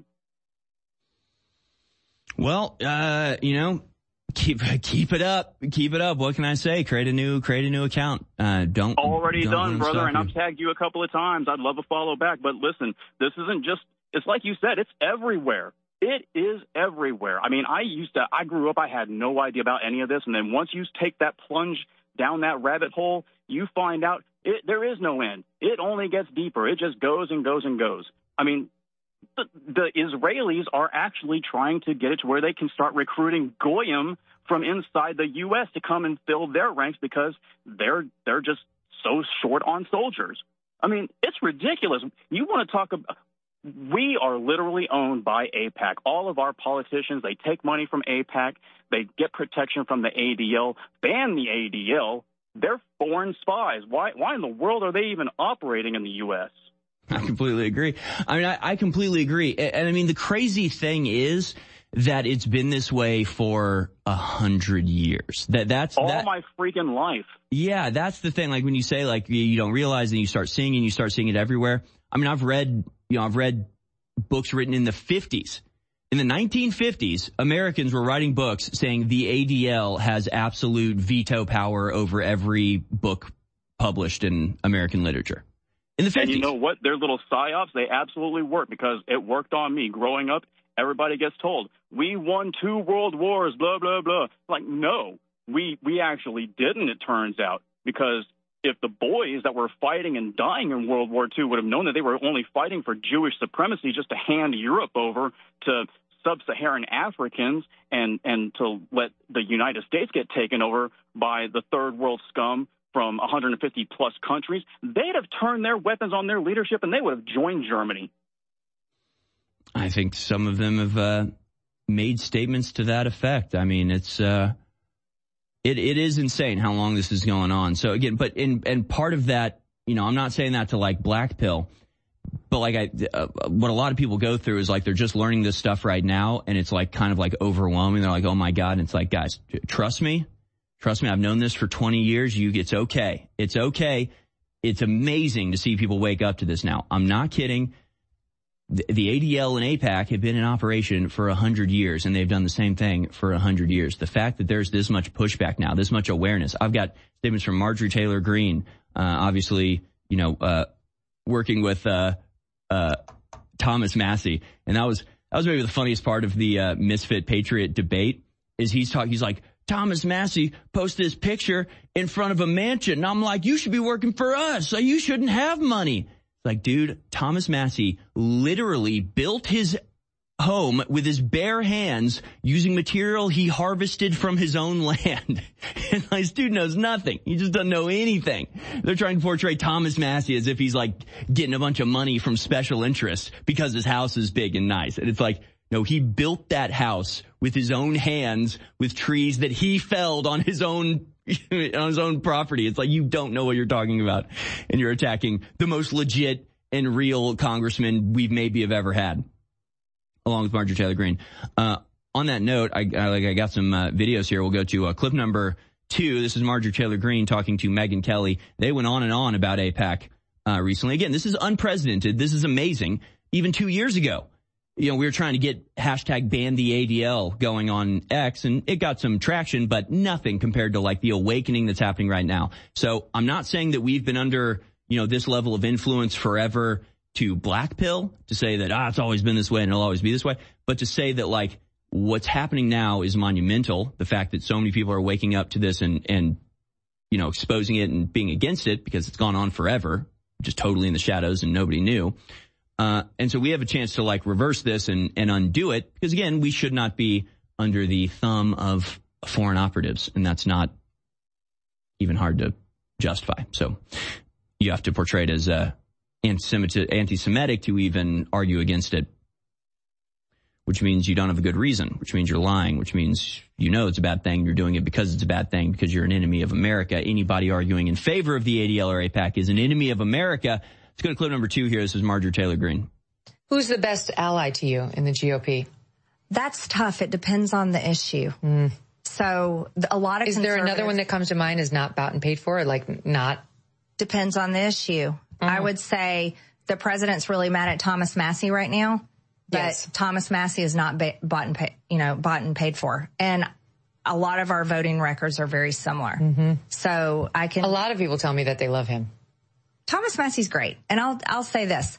Speaker 9: Well, uh, you know, keep keep it up, keep it up. What can I say? Create a new create a new account. Uh, don't
Speaker 13: already
Speaker 9: don't
Speaker 13: done, brother. And
Speaker 9: you.
Speaker 13: I've tagged you a couple of times. I'd love a follow back. But listen, this isn't just. It's like you said. It's everywhere. It is everywhere. I mean, I used to. I grew up. I had no idea about any of this. And then once you take that plunge down that rabbit hole, you find out it, there is no end. It only gets deeper. It just goes and goes and goes. I mean. The, the Israelis are actually trying to get it to where they can start recruiting goyim from inside the U S to come and fill their ranks because they're they're just so short on soldiers. I mean, it's ridiculous. You want to talk about – we are literally owned by AIPAC. All of our politicians, they take money from AIPAC. They get protection from the A D L, ban the A D L. They're foreign spies. Why, why in the world are they even operating in the U S?
Speaker 9: I completely agree. I mean, I, I completely agree. And, and I mean, the crazy thing is that it's been this way for a hundred years. That that's
Speaker 13: all
Speaker 9: that,
Speaker 13: my freaking life.
Speaker 9: Yeah, that's the thing. Like when you say like you, you don't realize and you start seeing and you start seeing it everywhere. I mean, I've read, you know, I've read books written in the fifties. In the nineteen fifties, Americans were writing books saying the A D L has absolute veto power over every book published in American literature. In the fifties.
Speaker 13: And you know what? Their little psyops, they absolutely work because it worked on me. Growing up, everybody gets told, we won two world wars, blah, blah, blah. Like, no, we we actually didn't, it turns out, because if the boys that were fighting and dying in World War Two would have known that they were only fighting for Jewish supremacy just to hand Europe over to sub-Saharan Africans and, and to let the United States get taken over by the third world scum from one hundred fifty plus countries, they'd have turned their weapons on their leadership and they would have joined Germany.
Speaker 9: I think some of them have uh, made statements to that effect. I mean, it's uh, it it is insane how long this is going on. So again, but in and part of that, you know, I'm not saying that to like black pill. but like I, uh, what a lot of people go through is like they're just learning this stuff right now, and it's like kind of like overwhelming. They're like, oh my God. And it's like, guys, trust me. Trust me. I've known this for twenty years. You, it's okay. It's okay. It's amazing to see people wake up to this now. I'm not kidding. The, the A D L and AIPAC have been in operation for a hundred years, and they've done the same thing for a hundred years. The fact that there's this much pushback now, this much awareness. I've got statements from Marjorie Taylor Greene, uh, obviously, you know, uh, working with, uh, uh, Thomas Massie. And that was, that was maybe the funniest part of the, uh, Misfit Patriot debate is he's talking, he's like, Thomas Massie posted this picture in front of a mansion. And I'm like, you should be working for us, so you shouldn't have money. Like, dude, Thomas Massie literally built his home with his bare hands using material he harvested from his own land. And this dude knows nothing. He just doesn't know anything. They're trying to portray Thomas Massie as if he's like getting a bunch of money from special interests because his house is big and nice. And it's like, no, he built that house with his own hands with trees that he felled on his own on his own property. It's like you don't know what you're talking about, and you're attacking the most legit and real congressman we've maybe have ever had, along with Marjorie Taylor Greene. Uh, on that note, I, I, like, I got some uh, videos here. We'll go to uh, clip number two. This is Marjorie Taylor Greene talking to Megyn Kelly. They went on and on about AIPAC uh, recently. Again, this is unprecedented. This is amazing. Even two years ago, you know, we were trying to get hashtag ban the A D L going on X, and it got some traction, but nothing compared to like the awakening that's happening right now. So I'm not saying that we've been under, you know, this level of influence forever to black pill, to say that, ah, it's always been this way and it'll always be this way, but to say that like what's happening now is monumental. The fact that so many people are waking up to this and, and, you know, exposing it and being against it because it's gone on forever, just totally in the shadows and nobody knew. Uh, and so we have a chance to like reverse this and, and undo it, because again, we should not be under the thumb of foreign operatives, and that's not even hard to justify. So you have to portray it as uh, anti-Semitic, anti-Semitic to even argue against it, which means you don't have a good reason, which means you're lying, which means you know it's a bad thing. You're doing it because it's a bad thing, because you're an enemy of America. Anybody arguing in favor of the A D L or AIPAC is an enemy of America. Let's go to clip number two here. This is Marjorie Taylor Greene.
Speaker 18: Who's the best ally to you in the G O P?
Speaker 20: That's tough. It depends on the issue.
Speaker 18: Mm.
Speaker 20: So a lot of
Speaker 18: Is there another one that comes to mind is not bought and paid for, or like not?
Speaker 20: Depends on the issue. Mm. I would say the president's really mad at Thomas Massie right now, but yes. Thomas Massie is not ba- bought and pay, you know, bought and paid for. And a lot of our voting records are very similar.
Speaker 18: Mm-hmm.
Speaker 20: So I can.
Speaker 18: A lot of people tell me that they love him.
Speaker 20: Thomas Massie's great. And I'll, I'll say this.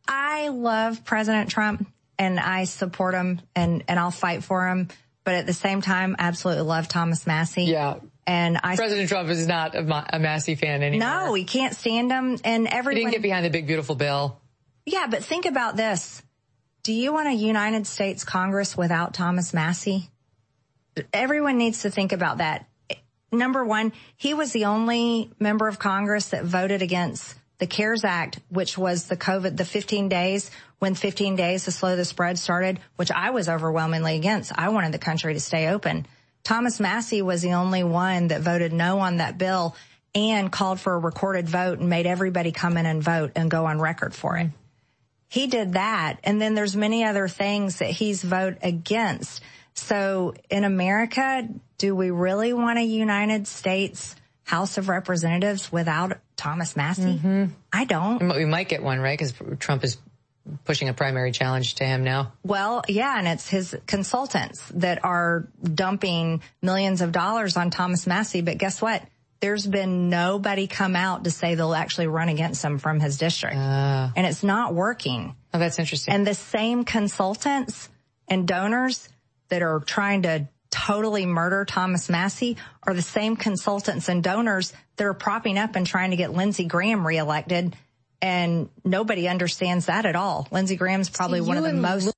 Speaker 20: I love President Trump and I support him and, and I'll fight for him. But at the same time, absolutely love Thomas Massie.
Speaker 18: Yeah.
Speaker 20: And I.
Speaker 18: President Trump is not a, a Massie fan anymore.
Speaker 20: No, he can't stand him. And everyone.
Speaker 18: He didn't get behind the big, beautiful bill.
Speaker 20: Yeah, but think about this. Do you want a United States Congress without Thomas Massie? Everyone needs to think about that. Number one, he was the only member of Congress that voted against the CARES Act, which was the COVID, the fifteen days, when fifteen days to slow the spread started, which I was overwhelmingly against. I wanted the country to stay open. Thomas Massie was the only one that voted no on that bill and called for a recorded vote and made everybody come in and vote and go on record for it. He did that. And then there's many other things that he's voted against. So in America, do we really want a United States House of Representatives without Thomas Massie?
Speaker 18: Mm-hmm.
Speaker 20: I don't.
Speaker 18: We might get one, right? Because Trump is pushing a primary challenge to him now.
Speaker 20: Well, yeah, and it's his consultants that are dumping millions of dollars on Thomas Massie. But guess what? There's been nobody come out to say they'll actually run against him from his district. Uh,
Speaker 18: and
Speaker 20: it's not working.
Speaker 18: Oh, that's interesting.
Speaker 20: And the same consultants and donors that are trying to totally murder Thomas Massie are the same consultants and donors that are propping up and trying to get Lindsey Graham reelected. And nobody understands that at all. Lindsey Graham's probably one of the most.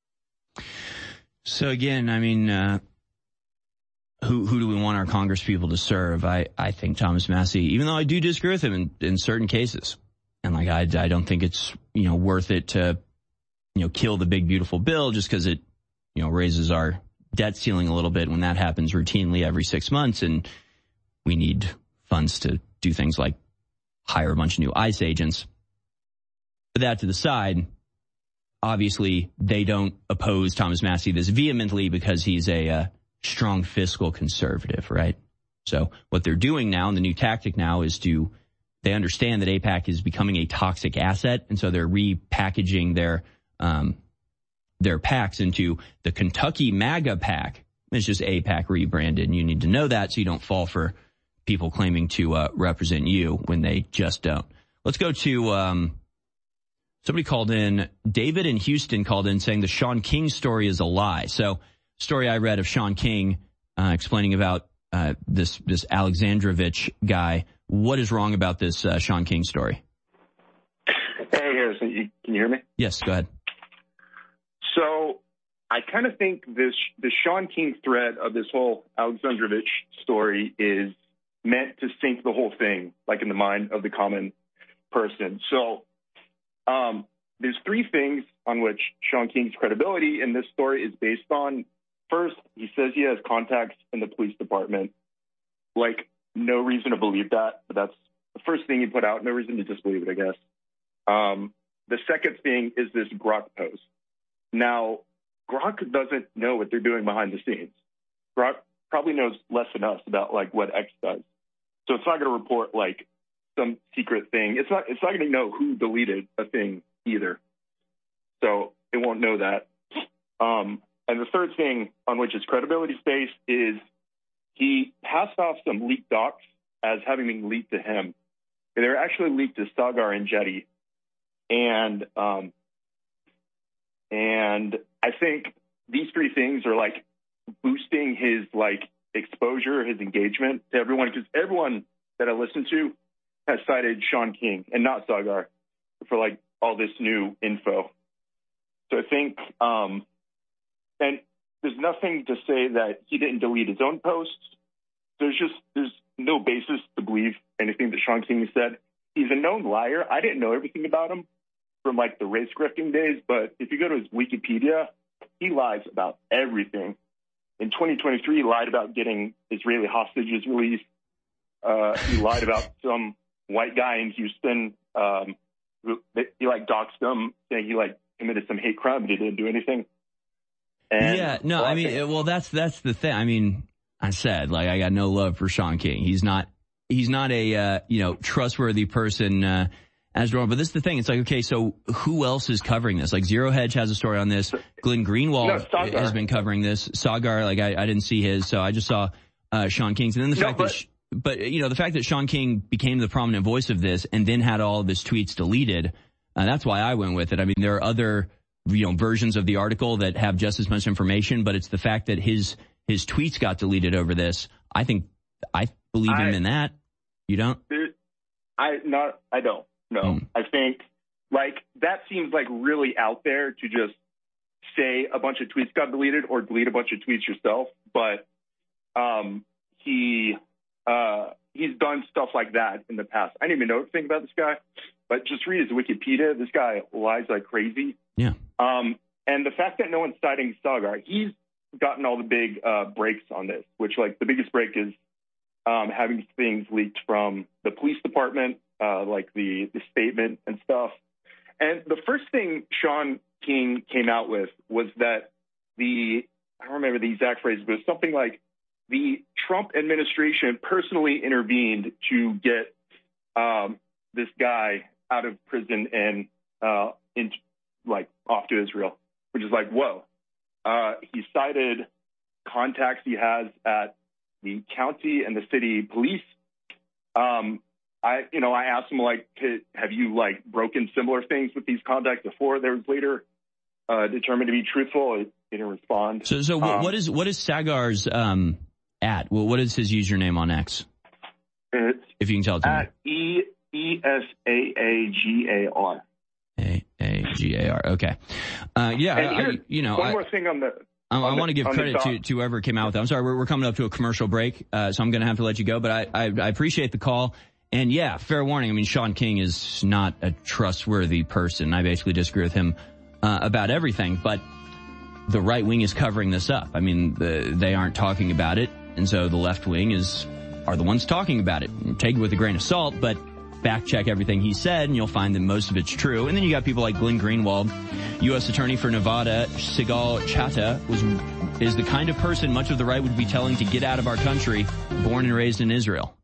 Speaker 9: So again, I mean, uh, who, who do we want our Congress people to serve? I, I think Thomas Massie, even though I do disagree with him in, in certain cases. And like, I, I don't think it's, you know, worth it to, you know, kill the big, beautiful bill just because it, you know, raises our debt ceiling a little bit when that happens routinely every six months. And we need funds to do things like hire a bunch of new ICE agents. Put that to the side. obviously they don't oppose Thomas Massie this vehemently because he's a uh, strong fiscal conservative, right? So what they're doing now, and the new tactic now, is to, they understand that AIPAC is becoming a toxic asset, and so they're repackaging their um, their PACs into the Kentucky MAGA PAC. It's just AIPAC rebranded, and you need to know that so you don't fall for people claiming to uh, represent you when they just don't. Let's go to um, somebody called in. David in Houston called in saying the Sean King story is a lie. So, story I read of Sean King uh, explaining about uh, this this Alexandrovich guy. What is wrong about this uh, Sean King story?
Speaker 21: Hey, Harrison, you, can you hear me?
Speaker 9: Yes, go ahead.
Speaker 21: So I kind of think this the Sean King thread of this whole Alexandrovich story is meant to sink the whole thing, like in the mind of the common person. So um, there's three things on which Sean King's credibility in this story is based on. First, he says he has contacts in the police department. Like, no reason to believe that, but that's the first thing he put out. No reason to disbelieve it, I guess. Um, the second thing is this Grok post. Now, Grok doesn't know what they're doing behind the scenes. Grok probably knows less than us about, like, what X does. So it's not going to report, like, some secret thing. It's not, it's not going to know who deleted a thing either. So it won't know that. Um, and the third thing on which his credibility is based is he passed off some leaked docs as having been leaked to him. They were actually leaked to Saagar Enjeti. And, um, and I think these three things are, like, boosting his, like, exposure, his engagement to everyone, because everyone that I listen to has cited Sean King and not Saagar for, like, all this new info. So I think, um, and there's nothing to say that he didn't delete his own posts. There's just, there's no basis to believe anything that Sean King said. He's a known liar. I didn't know everything about him from, like, the race grifting days, but if you go to his Wikipedia, he lies about everything. In twenty twenty-three, he lied about getting Israeli hostages released. Uh, he lied about some white guy in Houston. Um, who, he, like, doxed him, saying he, like, committed some hate crime, but he didn't do anything. And
Speaker 9: yeah, no, I mean, well, that's that's the thing. I mean, I said, like, I got no love for Sean King. He's not, he's not a, uh, you know, trustworthy person, uh, as wrong. But this is the thing. It's like, okay, so who else is covering this? Like, Zero Hedge has a story on this. Glenn Greenwald no, has been covering this. Saagar, like, I, I didn't see his, so I just saw, uh, Sean King's. And then the no, fact but, that, sh- but, you know, the fact that Sean King became the prominent voice of this and then had all of his tweets deleted, uh, that's why I went with it. I mean, there are other, you know, versions of the article that have just as much information, but it's the fact that his, his tweets got deleted over this. I think, I believe I, him in that. You don't?
Speaker 21: I, not, I don't. No, mm. I think, like, that seems, like, really out there to just say a bunch of tweets got deleted or delete a bunch of tweets yourself. But um, he uh, he's done stuff like that in the past. I didn't even know anything about this guy, but just read his Wikipedia. This guy lies like crazy.
Speaker 9: Yeah.
Speaker 21: Um, and the fact that no one's citing Saagar, he's gotten all the big uh, breaks on this, which, like, the biggest break is um, having things leaked from the police department. Uh, like the, the statement and stuff. And the first thing Sean King came out with was that the, I don't remember the exact phrase, but it was something like the Trump administration personally intervened to get um, this guy out of prison and uh, in, like, off to Israel, which is like, whoa. Uh, he cited contacts he has at the county and the city police. Um, I, you know, I asked him, like, have you, like, broken similar things with these contacts before? There was later uh, determined to be truthful. He didn't respond.
Speaker 9: So, so um, what is what is Saagar's um, at? Well, what is his username on X?
Speaker 21: It's
Speaker 9: if you can tell it to
Speaker 21: at me. E E S A A G A R.
Speaker 9: A A G A R. Okay. Uh, yeah. I, I, you know,
Speaker 21: one
Speaker 9: I,
Speaker 21: more thing on the.
Speaker 9: I, I want to give
Speaker 21: on
Speaker 9: credit to, to whoever came out with that. I'm sorry, we're, we're coming up to a commercial break, uh, so I'm going to have to let you go. But I, I, I appreciate the call. And yeah, fair warning. I mean, Sean King is not a trustworthy person. I basically disagree with him uh, about everything. But the right wing is covering this up. I mean, the, they aren't talking about it, and so the left wing is are the ones talking about it. Take it with a grain of salt, but fact check everything he said, and you'll find that most of it's true. And then you got people like Glenn Greenwald U S Attorney for Nevada, Sigal Chattah, was is the kind of person much of the right would be telling to get out of our country, born and raised in Israel.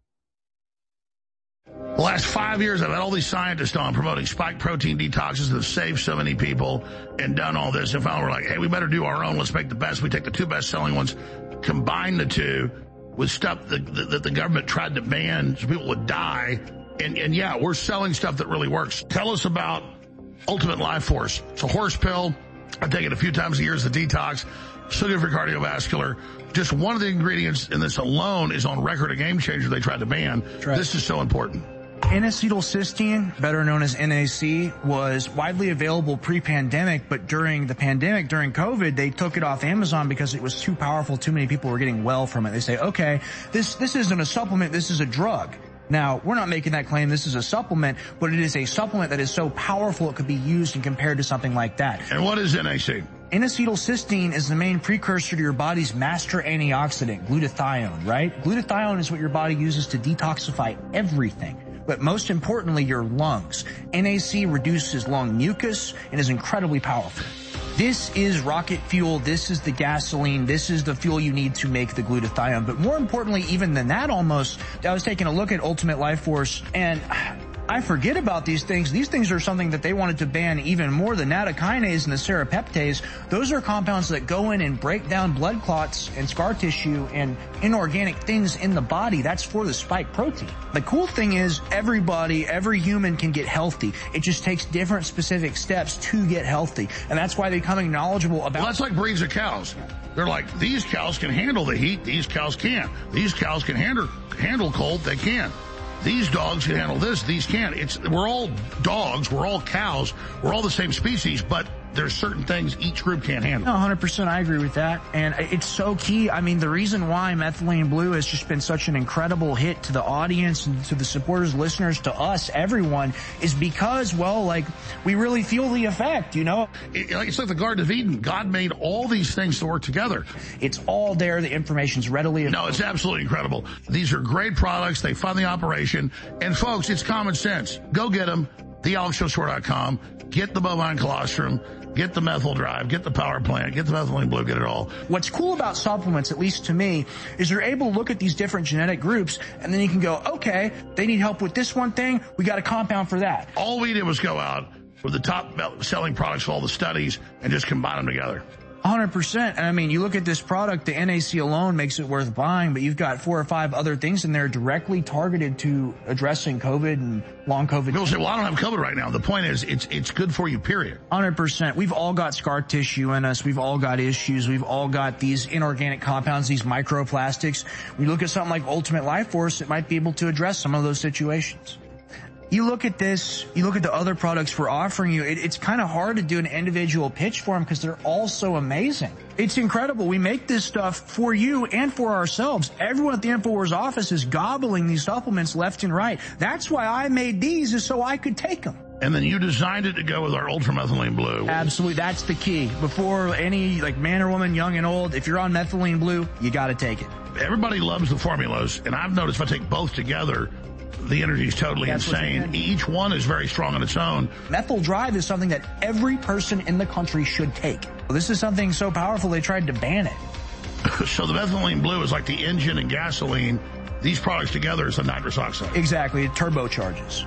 Speaker 14: The last five years, I've had all these scientists on promoting spike protein detoxes that have saved so many people and done all this. And finally, we're like, hey, we better do our own. Let's make the best. We take the two best-selling ones, combine the two with stuff that, that the government tried to ban so people would die. And, and yeah, we're selling stuff that really works. Tell us about Ultimate Life Force. It's a horse pill. I take it a few times a year as a detox. So good for cardiovascular. Just one of the ingredients in this alone is on record a game changer they tried to ban. Right. This is so important.
Speaker 1: N-acetylcysteine, better known as N A C, was widely available pre-pandemic, but during the pandemic, during COVID, they took it off Amazon because it was too powerful. Too many people were getting well from it. They say, okay, this, this isn't a supplement, this is a drug. Now, we're not making that claim this is a supplement, but it is a supplement that is so powerful it could be used and compared to something like that.
Speaker 14: And what is N A C?
Speaker 1: N-acetylcysteine is the main precursor to your body's master antioxidant, glutathione, right? Glutathione is what your body uses to detoxify everything. But most importantly, your lungs. N A C reduces lung mucus and is incredibly powerful. This is rocket fuel. This is the gasoline. This is the fuel you need to make the glutathione. But more importantly, even than that almost, I was taking a look at Ultimate Life Force, and I forget about these things. These things are something that they wanted to ban even more. The nattokinase and the serrapeptase, those are compounds that go in and break down blood clots and scar tissue and inorganic things in the body. That's for the spike protein. The cool thing is everybody, every human can get healthy. It just takes different specific steps to get healthy. And that's why they're becoming knowledgeable about...
Speaker 14: Well, that's like breeds of cows. They're like, these cows can handle the heat, these cows can't. These cows can handle, handle cold, they can't. These dogs can handle this, these can't. It's, we're all dogs, we're all cows, we're all the same species, but there's certain things each group can't handle.
Speaker 1: No, one hundred percent I agree with that. And it's so key. I mean, the reason why Methylene Blue has just been such an incredible hit to the audience and to the supporters, listeners, to us, everyone, is because, well, like, we really feel the effect, you know?
Speaker 14: It, it's like the Garden of Eden. God made all these things to work together.
Speaker 1: It's all there. The information's readily available.
Speaker 14: No, it's absolutely incredible. These are great products. They fund the operation. And, folks, it's common sense. Go get them. the alex jones store dot com. Get the bovine colostrum. Get the methyl drive, get the power plant, get the methylene blue, get it all.
Speaker 1: What's cool about supplements, at least to me, is you're able to look at these different genetic groups, and then you can go, okay, they need help with this one thing, we got a compound for that.
Speaker 14: All we did was go out with the top selling products for all the studies and just combine them together.
Speaker 1: one hundred percent. And I mean, you look at this product, the N A C alone makes it worth buying, but you've got four or five other things in there directly targeted to addressing COVID and long COVID.
Speaker 14: People say, well, I don't have COVID right now. The point is, it's it's good for you, period.
Speaker 1: one hundred percent. We've all got scar tissue in us. We've all got issues. We've all got these inorganic compounds, these microplastics. We look at something like Ultimate Life Force, it might be able to address some of those situations. You look at this, you look at the other products we're offering you, it, it's kind of hard to do an individual pitch for them because they're all so amazing. It's incredible. We make this stuff for you and for ourselves. Everyone at the InfoWars office is gobbling these supplements left and right. That's why I made these, is so I could take them.
Speaker 14: And then you designed it to go with our ultramethylene blue.
Speaker 1: Absolutely. That's the key. Before any, like, man or woman, young and old, if you're on methylene blue, you got to take it.
Speaker 14: Everybody loves the formulas, and I've noticed if I take both together, the energy is totally That's insane. Each one is very strong on its own.
Speaker 1: Methyl Drive is something that every person in the country should take. This is something so powerful they tried to ban it.
Speaker 14: So the methylene blue is like the engine and gasoline. These products together is the nitrous oxide.
Speaker 1: Exactly. It turbocharges.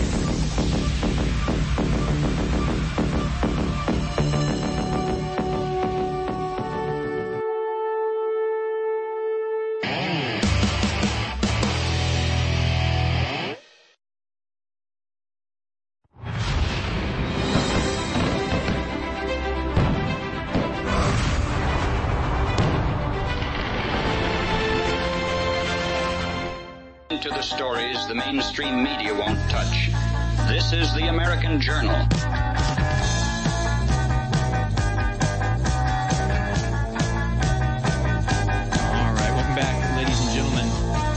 Speaker 22: To the stories the mainstream media won't touch. This is the American Journal. All
Speaker 9: right, welcome back, ladies and gentlemen.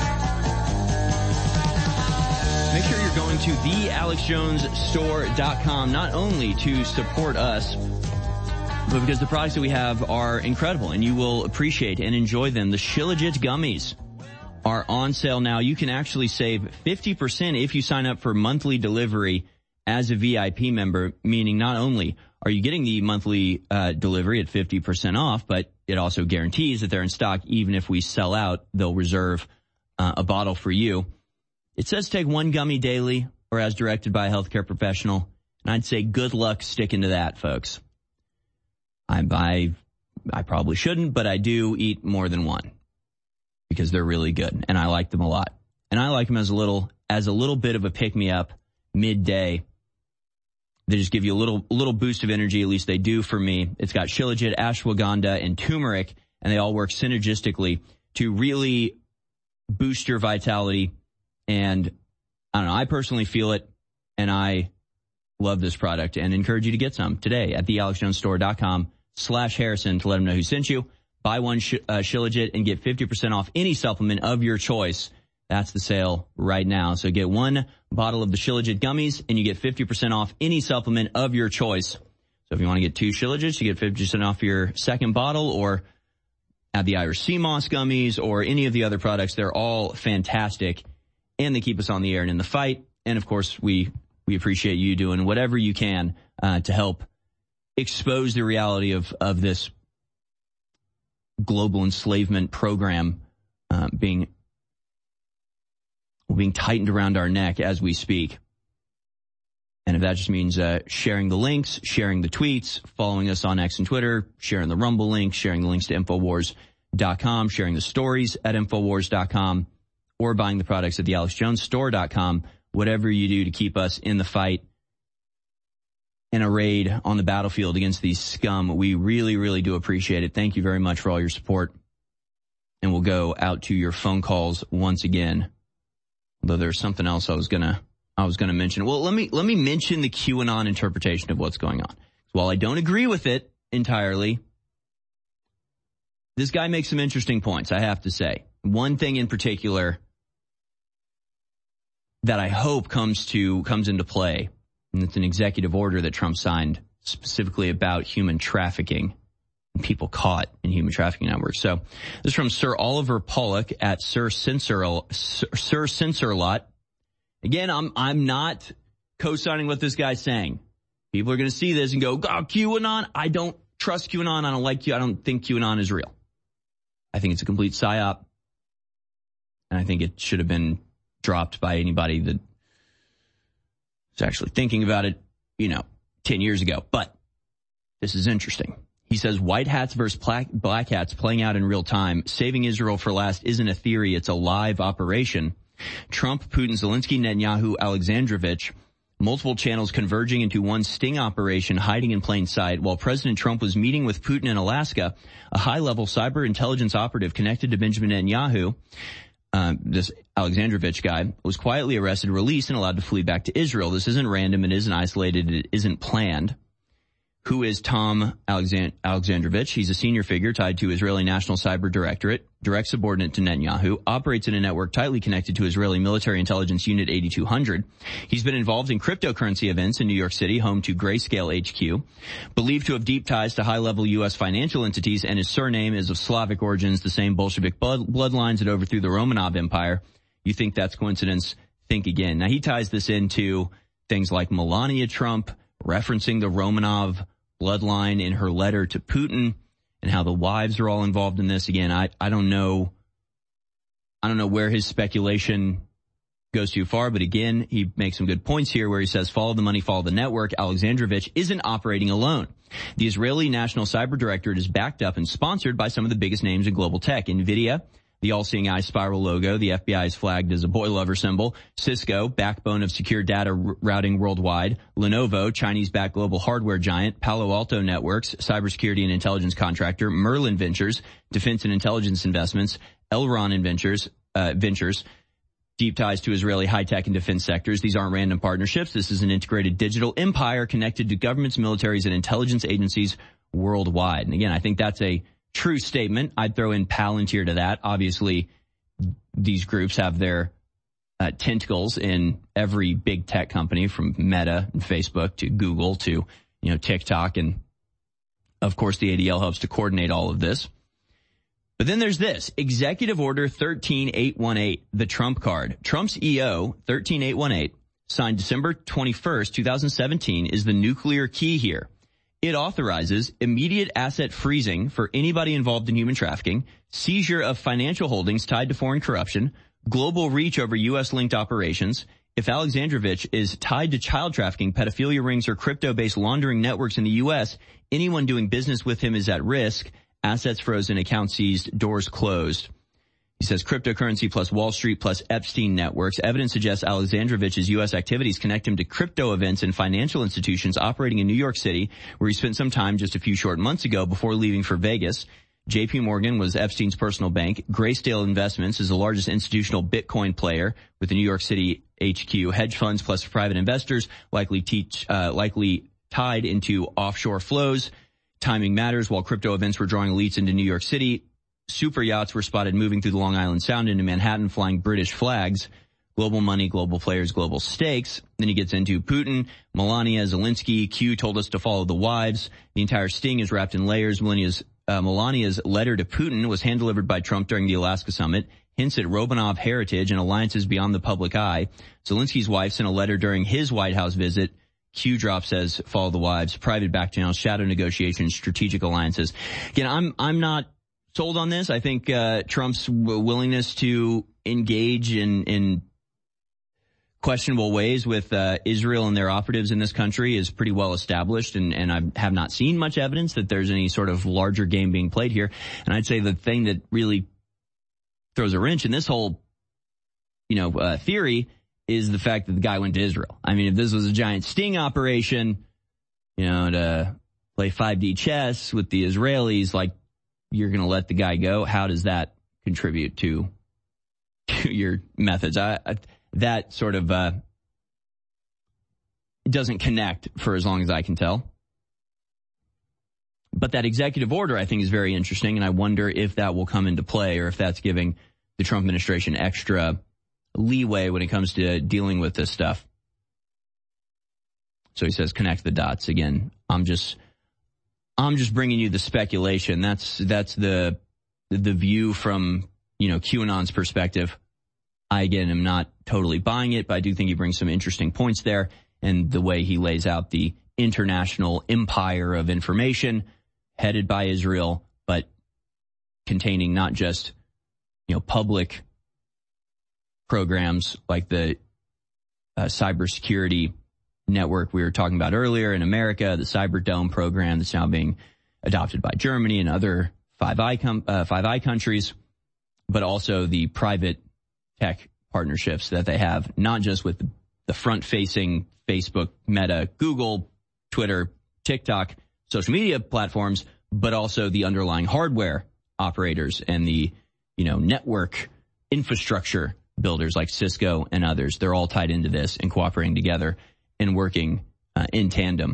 Speaker 9: Make sure you're going to the alex jones store dot com, not only to support us, but because the products that we have are incredible and you will appreciate and enjoy them. The Shilajit gummies are on sale now. You can actually save fifty percent if you sign up for monthly delivery as a V I P member, meaning not only are you getting the monthly uh, delivery at fifty percent off, but it also guarantees that they're in stock. Even if we sell out, they'll reserve uh, a bottle for you. It says take one gummy daily or as directed by a healthcare professional. And I'd say good luck sticking to that, folks. I, I, I probably shouldn't, but I do eat more than one because they're really good and I like them a lot. And I like them as a little, as a little bit of a pick-me-up midday. They just give you a little, little boost of energy. At least they do for me. It's got Shilajit, ashwagandha, and turmeric, and they all work synergistically to really boost your vitality. And I don't know, I personally feel it, and I love this product and encourage you to get some today at the alex jones store dot com slash Harrison to let them know who sent you. Buy one sh- uh, Shilajit and get fifty percent off any supplement of your choice. That's the sale right now. So get one bottle of the Shilajit gummies and you get fifty percent off any supplement of your choice. So if you want to get two Shilajits, you get fifty percent off your second bottle, or add the Irish Sea Moss gummies or any of the other products. They're all fantastic and they keep us on the air and in the fight. And of course, we, we appreciate you doing whatever you can uh, to help expose the reality of, of this global enslavement program uh, being being tightened around our neck as we speak. And if that just means uh, sharing the links, sharing the tweets, following us on X and Twitter, sharing the Rumble link, sharing the links to Infowars dot com, sharing the stories at Infowars dot com, or buying the products at the alex jones store dot com, whatever you do to keep us in the fight in a raid on the battlefield against these scum, we really, really do appreciate it. Thank you very much for all your support. And we'll go out to your phone calls once again. Although there's something else I was gonna, I was gonna mention. Well, let me, let me mention the QAnon interpretation of what's going on. While I don't agree with it entirely, this guy makes some interesting points, I have to say. One thing in particular that I hope comes to, comes into play, and it's an executive order that Trump signed specifically about human trafficking. People caught in human trafficking networks. So this is from Sir Oliver Pollock at Sir Censor, Sir, Sir Censorlot. Again, I'm, I'm not co-signing what this guy's saying. People are going to see this and go, oh, QAnon. I don't trust QAnon. I don't like you. I don't think QAnon is real. I think it's a complete psyop. And I think it should have been dropped by anybody that is actually thinking about it, you know, ten years ago. But this is interesting. He says, white hats versus black hats playing out in real time. Saving Israel for last isn't a theory. It's a live operation. Trump, Putin, Zelensky, Netanyahu, Alexandrovich, multiple channels converging into one sting operation hiding in plain sight. While President Trump was meeting with Putin in Alaska, a high-level cyber intelligence operative connected to Benjamin Netanyahu, uh, this Alexandrovich guy, was quietly arrested, released, and allowed to flee back to Israel. This isn't random. It isn't isolated. It isn't planned. Who is Tom Alexand- Alexandrovich? He's a senior figure tied to Israeli National Cyber Directorate, direct subordinate to Netanyahu, operates in a network tightly connected to Israeli Military Intelligence Unit eighty-two hundred. He's been involved in cryptocurrency events in New York City, home to Grayscale H Q, believed to have deep ties to high-level U S financial entities, and his surname is of Slavic origins, the same Bolshevik blood- bloodlines that overthrew the Romanov Empire. You think that's coincidence? Think again. Now, he ties this into things like Melania Trump referencing the Romanov bloodline in her letter to Putin, and how the wives are all involved in this. Again, I, I don't know, I don't know where his speculation goes too far, but again, he makes some good points here where he says, follow the money, follow the network. Alexandrovich isn't operating alone. The Israeli National Cyber Directorate is backed up and sponsored by some of the biggest names in global tech. NVIDIA, the all-seeing eye spiral logo, the F B I is flagged as a boy lover symbol. Cisco, backbone of secure data r- routing worldwide. Lenovo, Chinese-backed global hardware giant. Palo Alto Networks, cybersecurity and intelligence contractor. Merlin Ventures, defense and intelligence investments. Elron Ventures, uh, Ventures, deep ties to Israeli high-tech and defense sectors. These aren't random partnerships. This is an integrated digital empire connected to governments, militaries, and intelligence agencies worldwide. And again, I think that's a true statement. I'd throw in Palantir to that. Obviously, these groups have their uh, tentacles in every big tech company, from Meta and Facebook to Google to, you know, TikTok. And of course, the A D L helps to coordinate all of this. But then there's this Executive Order thirteen eight one eight, the Trump card. Trump's E O thirteen eight one eight, signed December twenty-first, twenty seventeen, is the nuclear key here. It authorizes immediate asset freezing for anybody involved in human trafficking, seizure of financial holdings tied to foreign corruption, global reach over U S-linked operations. If Alexandrovich is tied to child trafficking, pedophilia rings, or crypto-based laundering networks in the U S, anyone doing business with him is at risk. Assets frozen, accounts seized, doors closed. He says cryptocurrency plus Wall Street plus Epstein networks. Evidence suggests Alexandrovich's U S activities connect him to crypto events and financial institutions operating in New York City, where he spent some time just a few short months ago before leaving for Vegas. J P Morgan was Epstein's personal bank. Grayscale Investments is the largest institutional Bitcoin player with the New York City H Q. Hedge funds plus private investors likely teach, uh, likely tied into offshore flows. Timing matters. While crypto events were drawing elites into New York City, super yachts were spotted moving through the Long Island Sound into Manhattan flying British flags. Global money, global players, global stakes. Then he gets into Putin, Melania, Zelensky. Q told us to follow the wives. The entire sting is wrapped in layers. Melania's, uh, Melania's letter to Putin was hand-delivered by Trump during the Alaska summit. Hints at Romanov heritage and alliances beyond the public eye. Zelensky's wife sent a letter during his White House visit. Q drop says, follow the wives. Private back channels, shadow negotiations, strategic alliances. Again, I'm, I'm not sold on this. I think uh Trump's w- willingness to engage in in questionable ways with uh Israel and their operatives in this country is pretty well established, and and I have not seen much evidence that there's any sort of larger game being played here. And I'd say the thing that really throws a wrench in this whole, you know, uh, theory is the fact that the guy went to Israel. I mean, if this was a giant sting operation, you know, to play five D chess with the Israelis, like, you're going to let the guy go. How does that contribute to, to your methods? I, I, that sort of uh, doesn't connect for as long as I can tell. But that executive order, I think, is very interesting, and I wonder if that will come into play or if that's giving the Trump administration extra leeway when it comes to dealing with this stuff. So he says, connect the dots. Again, I'm just... I'm just bringing you the speculation. That's that's the the view from, you know, QAnon's perspective. I, again, am not totally buying it, but I do think he brings some interesting points there, and the way he lays out the international empire of information headed by Israel, but containing not just, you know, public programs like the uh, cybersecurity network we were talking about earlier in America, the Cyberdome program that's now being adopted by Germany and other Five Eye com- uh, Five Eye countries, but also the private tech partnerships that they have, not just with the, the front-facing Facebook, Meta, Google, Twitter, TikTok, social media platforms, but also the underlying hardware operators and the, you know, network infrastructure builders like Cisco and others. They're all tied into this and cooperating together and working uh, in tandem.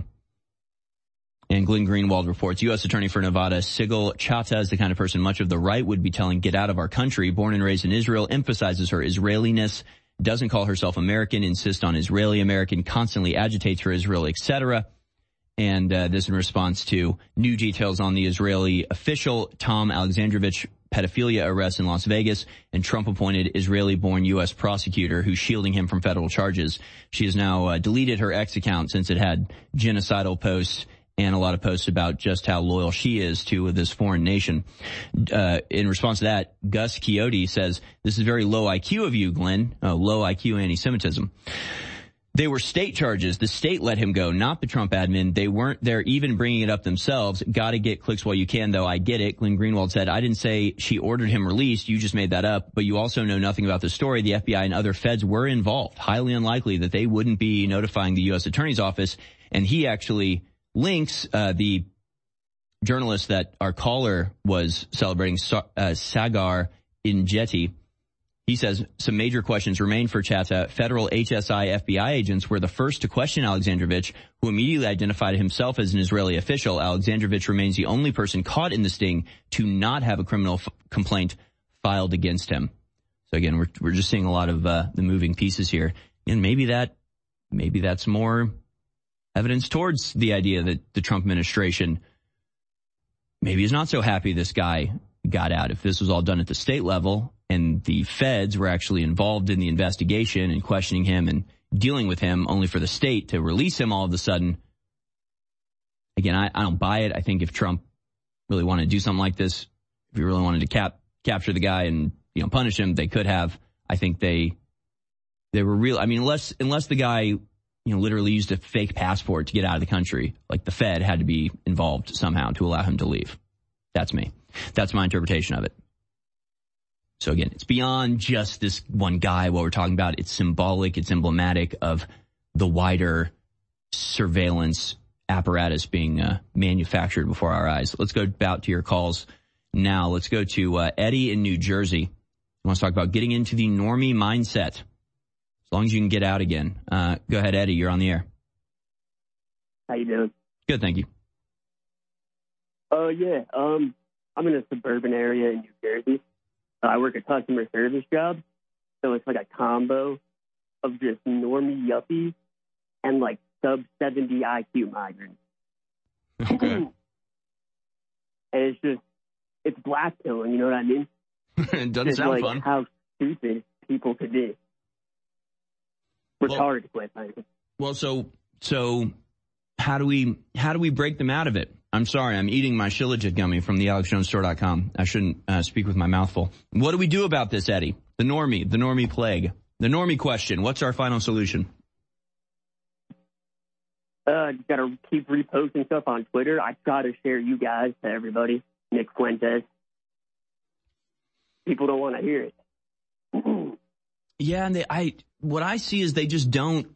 Speaker 9: And Glenn Greenwald reports, U S Attorney for Nevada, Sigal Chattah is the kind of person much of the right would be telling get out of our country. Born and raised in Israel, emphasizes her Israeliness, doesn't call herself American, insists on Israeli American, constantly agitates for Israel, et cetera. And uh, this in response to new details on the Israeli official Tom Alexandrovich pedophilia arrest in Las Vegas, and Trump-appointed Israeli-born U S prosecutor who's shielding him from federal charges. She has now uh, deleted her X account since it had genocidal posts and a lot of posts about just how loyal she is to this foreign nation. Uh, in response to that, Gus Quixote says, this is very low I Q of you, Glenn. Oh, low I Q anti-Semitism. They were state charges. The state let him go, not the Trump admin. They weren't there even bringing it up themselves. Got to get clicks while you can, though. I get it. Glenn Greenwald said, I didn't say she ordered him released. You just made that up. But you also know nothing about the story. The F B I and other feds were involved. Highly unlikely that they wouldn't be notifying the U S Attorney's Office. And he actually links uh, the journalist that our caller was celebrating, uh, Sagar Injeti. He says some major questions remain for Chattah. Federal H S I F B I agents were the first to question Alexandrovich, who immediately identified himself as an Israeli official. Alexandrovich remains the only person caught in the sting to not have a criminal f- complaint filed against him. So again, we're we're just seeing a lot of uh, the moving pieces here, and maybe that maybe that's more evidence towards the idea that the Trump administration maybe is not so happy this guy got out. If this was all done at the state level and the feds were actually involved in the investigation and questioning him and dealing with him only for the state to release him all of a sudden, again, I, I don't buy it. I think if Trump really wanted to do something like this, if he really wanted to cap, capture the guy and, you know, punish him, they could have. I think they, they were real. I mean, unless, unless the guy, you know, literally used a fake passport to get out of the country, like the Fed had to be involved somehow to allow him to leave. That's me. That's my interpretation of it. So again, it's beyond just this one guy, what we're talking about. It's symbolic. It's emblematic of the wider surveillance apparatus being uh, manufactured before our eyes. Let's go about to your calls now. Let's go to uh, Eddie in New Jersey. He wants to talk about getting into the normie mindset. As long as you can get out again. Uh, go ahead, Eddie. You're on the air.
Speaker 2: How you doing?
Speaker 9: Good, thank you.
Speaker 2: Oh, uh, yeah. Um, I'm in a suburban area in New Jersey. Uh, I work a customer service job, so it's like a combo of just normie yuppies and like sub seventy I Q migrants.
Speaker 9: Okay.
Speaker 2: And it's just, it's black killing, you know what I mean?
Speaker 9: It doesn't
Speaker 2: it's
Speaker 9: sound
Speaker 2: like
Speaker 9: fun.
Speaker 2: How stupid people could be. Retarded, well, quite frankly.
Speaker 9: Well, so, so how do we, how do we break them out of it? I'm sorry, I'm eating my Shilajit gummy from the alex jones store dot com. I shouldn't uh, speak with my mouth full. What do we do about this, Eddie? The normie, the normie plague, the normie question. What's our final solution?
Speaker 2: Uh, you gotta keep reposting stuff on Twitter. I try to share you guys to everybody. Nick Fuentes. People don't want to hear it.
Speaker 9: Yeah, and they, I, what I see is they just don't,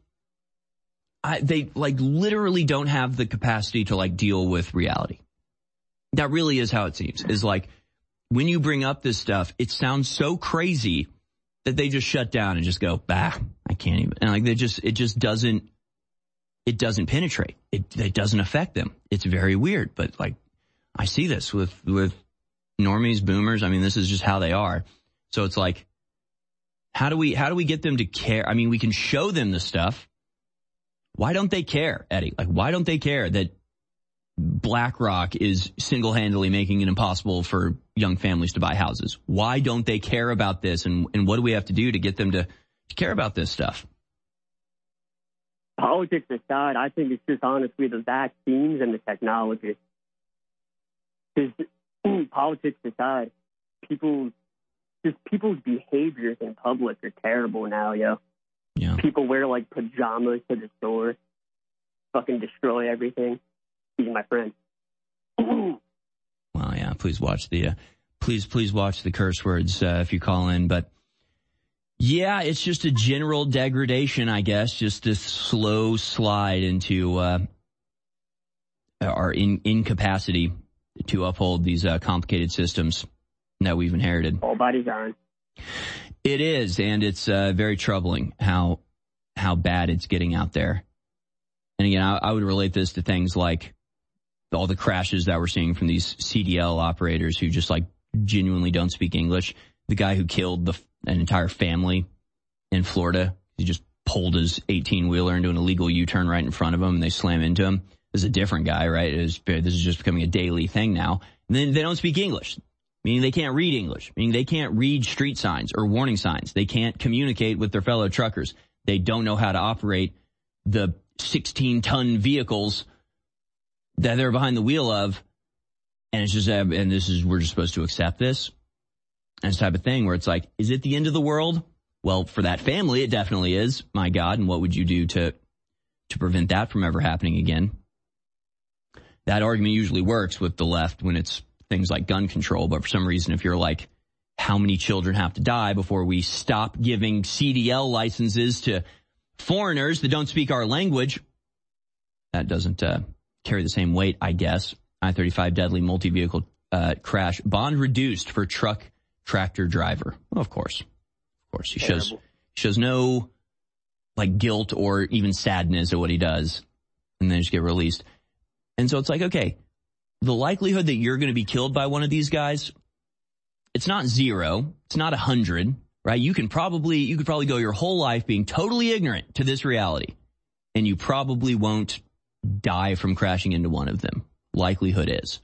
Speaker 9: I, they like literally don't have the capacity to like deal with reality. That really is how it seems. Is like when you bring up this stuff, it sounds so crazy that they just shut down and just go, bah, I can't even. And like they just, it just doesn't, it doesn't penetrate. It, it doesn't affect them. It's very weird. But like I see this with, with normies, boomers. I mean, this is just how they are. So it's like, how do we, how do we get them to care? I mean, we can show them the stuff. Why don't they care, Eddie? Like, why don't they care that BlackRock is single-handedly making it impossible for young families to buy houses? Why don't they care about this? And, and what do we have to do to get them to, to care about this stuff?
Speaker 2: Politics aside, I think it's just honestly the vaccines and the technology. Because politics aside, people, just people's behaviors in public are terrible now, yo.
Speaker 9: Yeah.
Speaker 2: People wear like pajamas to the store, fucking destroy everything. He's my friend.
Speaker 9: Well, yeah. Please watch the, uh, please, please watch the curse words uh, if you call in. But yeah, it's just a general degradation, I guess. Just a slow slide into uh, our in, incapacity to uphold these uh, complicated systems that we've inherited.
Speaker 2: All bodies on.
Speaker 9: It is, and it's uh, very troubling how how bad it's getting out there. And again, I, I would relate this to things like all the crashes that we're seeing from these C D L operators who just like genuinely don't speak English. The guy who killed the, an entire family in Florida, he just pulled his eighteen-wheeler into an illegal U-turn right in front of him, and they slam into him. This is a different guy, right? It is, this is just becoming a daily thing now. And then they don't speak English. Meaning they can't read English, meaning they can't read street signs or warning signs. They can't communicate with their fellow truckers. They don't know how to operate the sixteen-ton vehicles that they're behind the wheel of. And it's just, and this is, we're just supposed to accept this. And it's the type of thing where it's like, is it the end of the world? Well, for that family, it definitely is. My God, and what would you do to, to prevent that from ever happening again? That argument usually works with the left when it's things like gun control, but for some reason, if you're like, how many children have to die before we stop giving C D L licenses to foreigners that don't speak our language, that doesn't uh, carry the same weight, I guess. I thirty-five deadly multi-vehicle uh, crash, bond reduced for truck tractor driver. Well, of course, of course, he shows shows no like guilt or even sadness at what he does, and then just get released. And so it's like, okay, the likelihood that you're going to be killed by one of these guys, it's not zero. It's not a hundred, right? You can probably, you could probably go your whole life being totally ignorant to this reality, and you probably won't die from crashing into one of them. Likelihood is.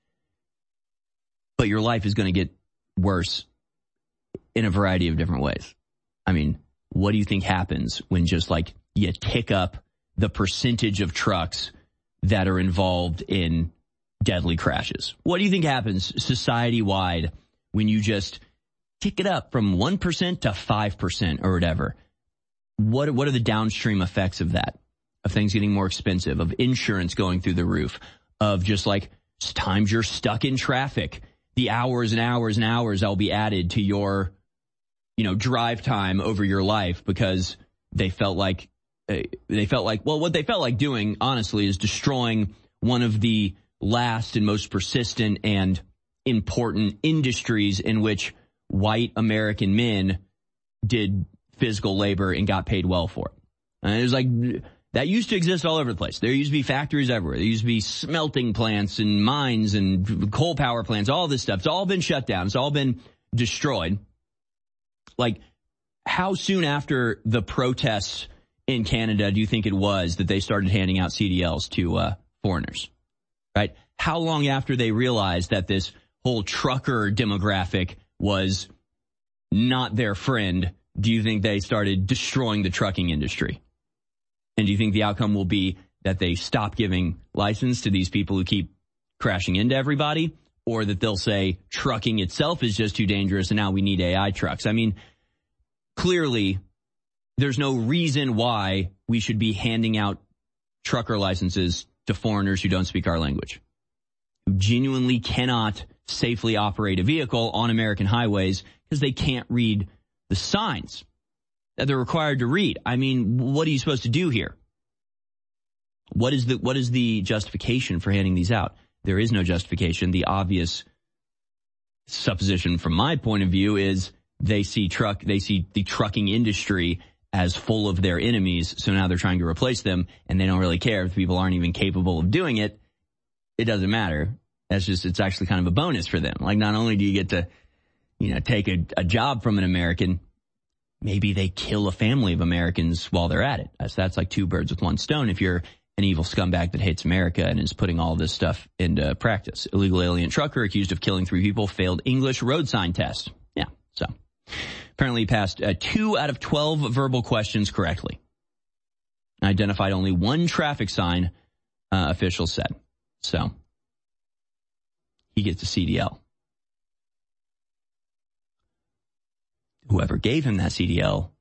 Speaker 9: But your life is going to get worse in a variety of different ways. I mean, what do you think happens when just like you tick up the percentage of trucks that are involved in deadly crashes. What do you think happens society-wide when you just kick it up from one percent to five percent or whatever? What, what are the downstream effects of that? Of things getting more expensive, of insurance going through the roof, of just like times you're stuck in traffic, the hours and hours and hours that'll be added to your, you know, drive time over your life because they felt like, uh, they felt like, well, what they felt like doing, honestly, is destroying one of the last and most persistent and important industries in which white American men did physical labor and got paid well for it. And it was like, that used to exist all over the place. There used to be factories everywhere. There used to be smelting plants and mines and coal power plants, all this stuff. It's all been shut down. It's all been destroyed. Like, how soon after the protests in Canada do you think it was that they started handing out C D Ls to uh, foreigners? Right? How long after they realized that this whole trucker demographic was not their friend do you think they started destroying the trucking industry? And do you think the outcome will be that they stop giving license to these people who keep crashing into everybody, or that they'll say trucking itself is just too dangerous and now we need A I trucks? I mean, clearly there's no reason why we should be handing out trucker licenses to foreigners who don't speak our language, who genuinely cannot safely operate a vehicle on American highways because they can't read the signs that they're required to read. I mean, what are you supposed to do here? What is the what is the justification for handing these out? There is no justification. The obvious supposition from my point of view is they see truck they see the trucking industry as full of their enemies, so now they're trying to replace them, and they don't really care if people aren't even capable of doing it. It doesn't matter. That's just, it's actually kind of a bonus for them. Like, not only do you get to, you know, take a, a job from an American, maybe they kill a family of Americans while they're at it. That's, that's like two birds with one stone if you're an evil scumbag that hates America and is putting all this stuff into practice. Illegal alien trucker accused of killing three people failed English road sign test. Yeah, so apparently he passed uh, two out of twelve verbal questions correctly. Identified only one traffic sign, uh, officials said. So he gets a C D L. Whoever gave him that C D L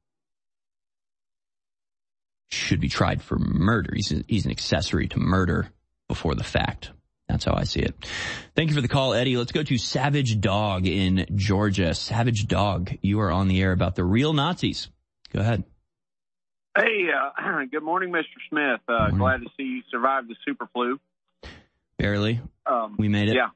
Speaker 9: should be tried for murder. He's, a, he's an accessory to murder before the fact. That's how I see it. Thank you for the call, Eddie. Let's go to Savage Dog in Georgia. Savage Dog, you are on the air about the real Nazis. Go ahead.
Speaker 3: Hey, uh, good morning, Mister Smith. Uh,
Speaker 9: morning.
Speaker 3: Glad to see you survived the super flu.
Speaker 9: Barely.
Speaker 3: Um,
Speaker 9: we made it.
Speaker 3: Yeah.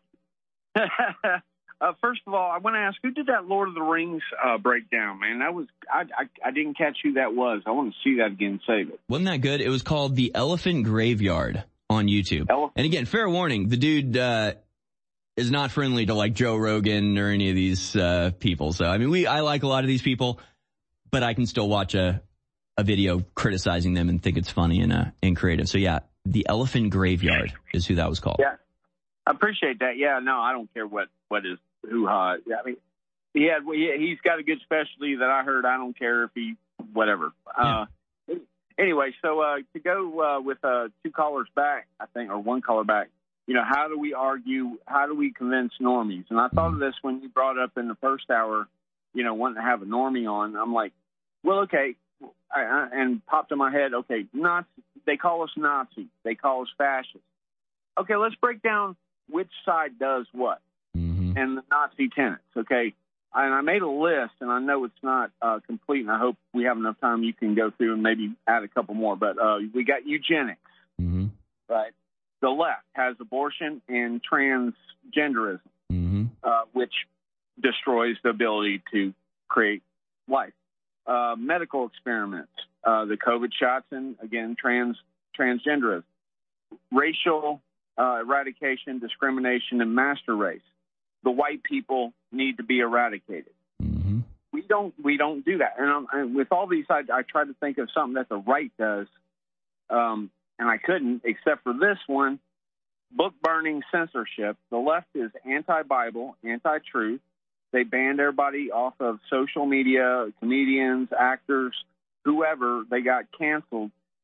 Speaker 3: uh, first of all, I want to ask, who did that Lord of the Rings uh, breakdown, man? That was I, I I didn't catch who that was. I want to see that again. Save it.
Speaker 9: Wasn't that good? It was called The Elephant Graveyard on YouTube. Elephant. And again, fair warning, the dude uh, is not friendly to like Joe Rogan or any of these uh, people. So I mean, we I like a lot of these people, but I can still watch a a video criticizing them and think it's funny and uh, and creative. So yeah, The Elephant Graveyard is who that was called.
Speaker 3: Yeah. I appreciate that. Yeah, no, I don't care what, what is hoo-ha. Yeah, I mean, he had, he, he's got a good specialty that I heard. I don't care if he, whatever. Yeah. Uh, anyway, so uh, to go uh, with uh, two callers back, I think, or one caller back, you know, how do we argue, how do we convince normies? And I thought of this when you brought up in the first hour, you know, wanting to have a normie on. I'm like, well, okay, I, I, and popped in my head, okay, Nazi, they call us Nazis. They call us fascists. Okay, let's break down which side does what, mm-hmm. and the Nazi tenets, okay? And I made a list, and I know it's not uh, complete, and I hope we have enough time you can go through and maybe add a couple more. But uh, we got eugenics,
Speaker 9: mm-hmm.
Speaker 3: right? The left has abortion and transgenderism,
Speaker 9: mm-hmm.
Speaker 3: uh, which destroys the ability to create life. Uh, medical experiments, uh, the COVID shots, and, again, trans transgenderism. Racial uh, eradication, discrimination, and master race. The white people need to be eradicated.
Speaker 9: Mm-hmm.
Speaker 3: We don't. We don't do that. And, I'm, and with all these, I, I tried to think of something that the right does, um, and I couldn't, except for this one: book burning, censorship. The left is anti-Bible, anti-truth. They banned everybody off of social media, comedians, actors, whoever. They got canceled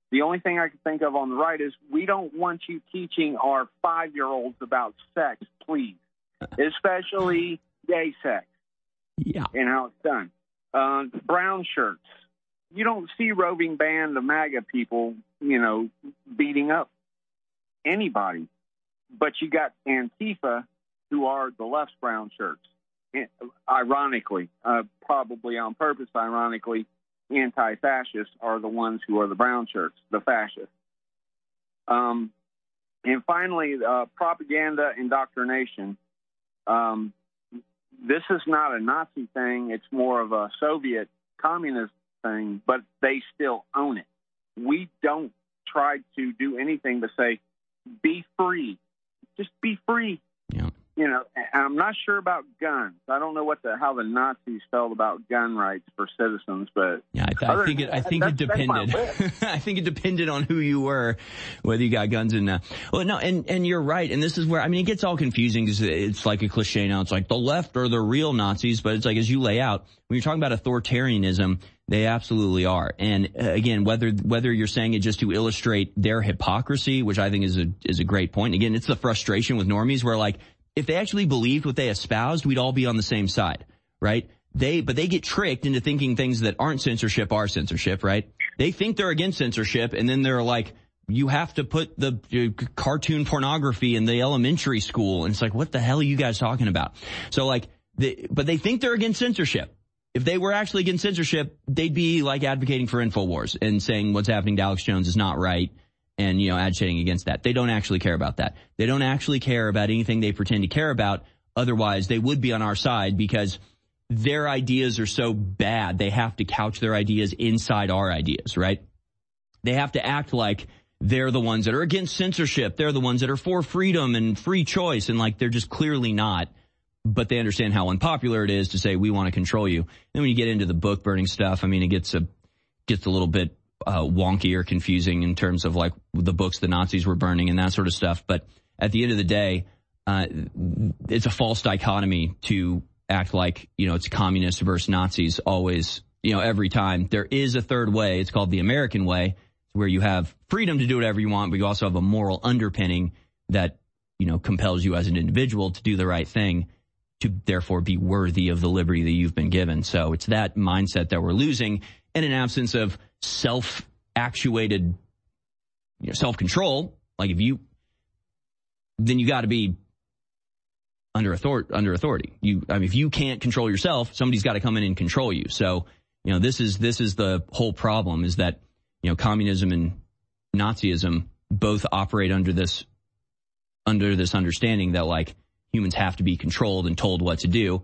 Speaker 3: The only thing I can think of on the right is we don't want you teaching our five-year-olds about sex, please, especially gay sex.
Speaker 9: Yeah.
Speaker 3: And how it's done. Uh, brown shirts. You don't see roving band of MAGA people, you know, beating up anybody. But you got Antifa, who are the left's brown shirts. Ironically, uh, probably on purpose, ironically, anti-fascists are the ones who are the brown shirts, the fascists. Um, and finally, uh, propaganda indoctrination. Um, this is not a Nazi thing. It's more of a Soviet communist thing, but they still own it. We don't try to do anything but say, be free. Just be free.
Speaker 9: Yeah.
Speaker 3: You know, and I'm not sure about guns. I don't know what the how the Nazis felt about gun rights for citizens, but
Speaker 9: yeah, I, th- I think it. I think it depended. I think it depended on who you were, whether you got guns and uh, well, no, and and you're right. And this is where I mean it gets all confusing because it's like a cliche now. It's like the left are the real Nazis, but it's like as you lay out when you're talking about authoritarianism, they absolutely are. And uh, again, whether whether you're saying it just to illustrate their hypocrisy, which I think is a is a great point. Again, it's the frustration with normies where like. If they actually believed what they espoused, we'd all be on the same side, right? They, but they get tricked into thinking things that aren't censorship are censorship, right? They think they're against censorship, and then they're like, you have to put the uh, cartoon pornography in the elementary school, and it's like, what the hell are you guys talking about? So like, they, but they think they're against censorship. If they were actually against censorship, they'd be like advocating for InfoWars and saying what's happening to Alex Jones is not right. And, you know, agitating against that. They don't actually care about that. They don't actually care about anything they pretend to care about. Otherwise, they would be on our side because their ideas are so bad. They have to couch their ideas inside our ideas, right? They have to act like they're the ones that are against censorship. They're the ones that are for freedom and free choice. And like, they're just clearly not. But they understand how unpopular it is to say, we want to control you. Then when you get into the book burning stuff, I mean, it gets a, gets a little bit Uh, wonky or confusing in terms of like the books the Nazis were burning and that sort of stuff. But at the end of the day, uh, it's a false dichotomy to act like, you know, it's communists versus Nazis always, you know, every time. There is a third way. It's called the American way, where you have freedom to do whatever you want, but you also have a moral underpinning that, you know, compels you as an individual to do the right thing, to therefore be worthy of the liberty that you've been given. So it's that mindset that we're losing, in an absence of self-actuated, you know, self-control. Like if you, then you got to be under authority. Under authority. You, I mean, if you can't control yourself, somebody's got to come in and control you. So, you know, this is this is the whole problem: is that, you know, communism and Nazism both operate under this under this understanding that like humans have to be controlled and told what to do.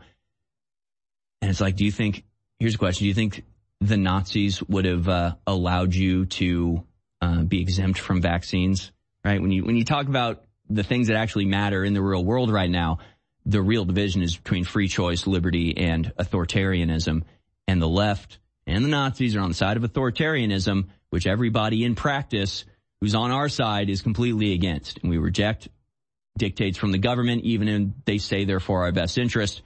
Speaker 9: And it's like, do you think? Here's a question: do you think the Nazis would have uh, allowed you to uh, be exempt from vaccines, right? When you when you talk about the things that actually matter in the real world right now, the real division is between free choice, liberty, and authoritarianism. And the left and the Nazis are on the side of authoritarianism, which everybody in practice who's on our side is completely against. And we reject dictates from the government, even if they say they're for our best interest.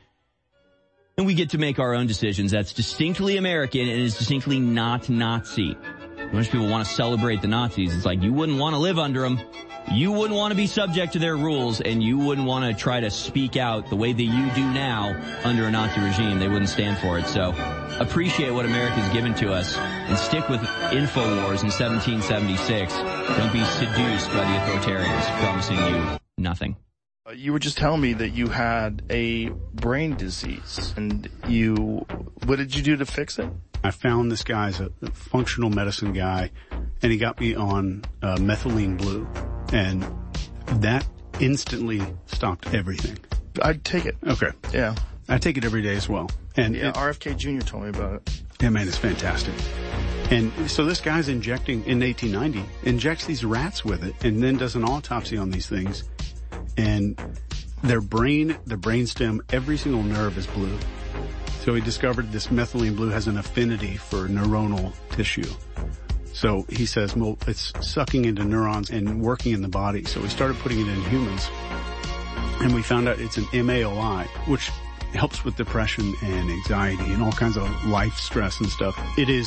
Speaker 9: And we get to make our own decisions. That's distinctly American and is distinctly not Nazi. Most people want to celebrate the Nazis. It's like you wouldn't want to live under them. You wouldn't want to be subject to their rules, and you wouldn't want to try to speak out the way that you do now under a Nazi regime. They wouldn't stand for it. So appreciate what America's given to us and stick with InfoWars in seventeen seventy-six. Don't be seduced by the authoritarians promising you nothing.
Speaker 4: You were just telling me that you had a brain disease, and you, what did you do to fix it?
Speaker 6: I found this guy's a functional medicine guy, and he got me on uh, methylene blue, and that instantly stopped everything.
Speaker 4: I'd take it.
Speaker 6: Okay.
Speaker 4: Yeah.
Speaker 6: I take it every day as well. And
Speaker 4: yeah,
Speaker 6: it,
Speaker 4: R F K Junior told me about it.
Speaker 6: Yeah, man, it's fantastic. And so this guy's injecting, in eighteen ninety, injects these rats with it, and then does an autopsy on these things. And their brain, their brainstem, every single nerve is blue. So he discovered this methylene blue has an affinity for neuronal tissue. So he says, well, it's sucking into neurons and working in the body. So we started putting it in humans. And we found out it's an M A O I, which helps with depression and anxiety and all kinds of life stress and stuff. It is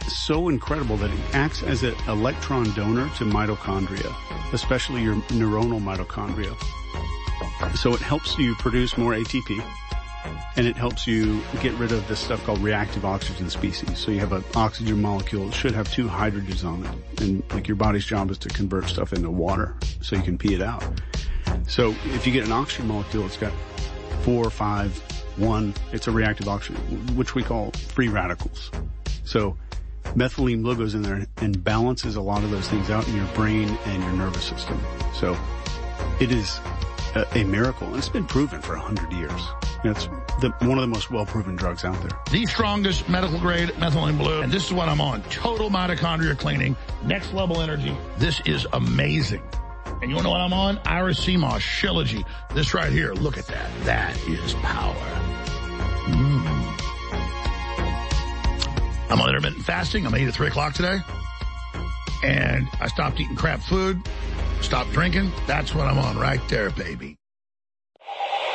Speaker 6: so incredible that it acts as an electron donor to mitochondria, especially your neuronal mitochondria. So it helps you produce more A T P, and it helps you get rid of this stuff called reactive oxygen species. So you have an oxygen molecule that should have two hydrogens on it, and like your body's job is to convert stuff into water so you can pee it out. So if you get an oxygen molecule, it's got four, five, one, it's a reactive oxygen, which we call free radicals. So methylene blue goes in there and balances a lot of those things out in your brain and your nervous system. So it is a, a miracle, and it's been proven for a hundred years. It's the, one of the most well-proven drugs out there.
Speaker 14: The strongest medical grade methylene blue, and this is what I'm on. Total mitochondria cleaning, next level energy. This is amazing. And you want to know what I'm on? Iris C M O S, Shilajit. This right here, look at that. That is power. Mm. I'm on intermittent fasting. I'm going to eat at three o'clock today. And I stopped eating crap food, stopped drinking. That's what I'm on right there, baby.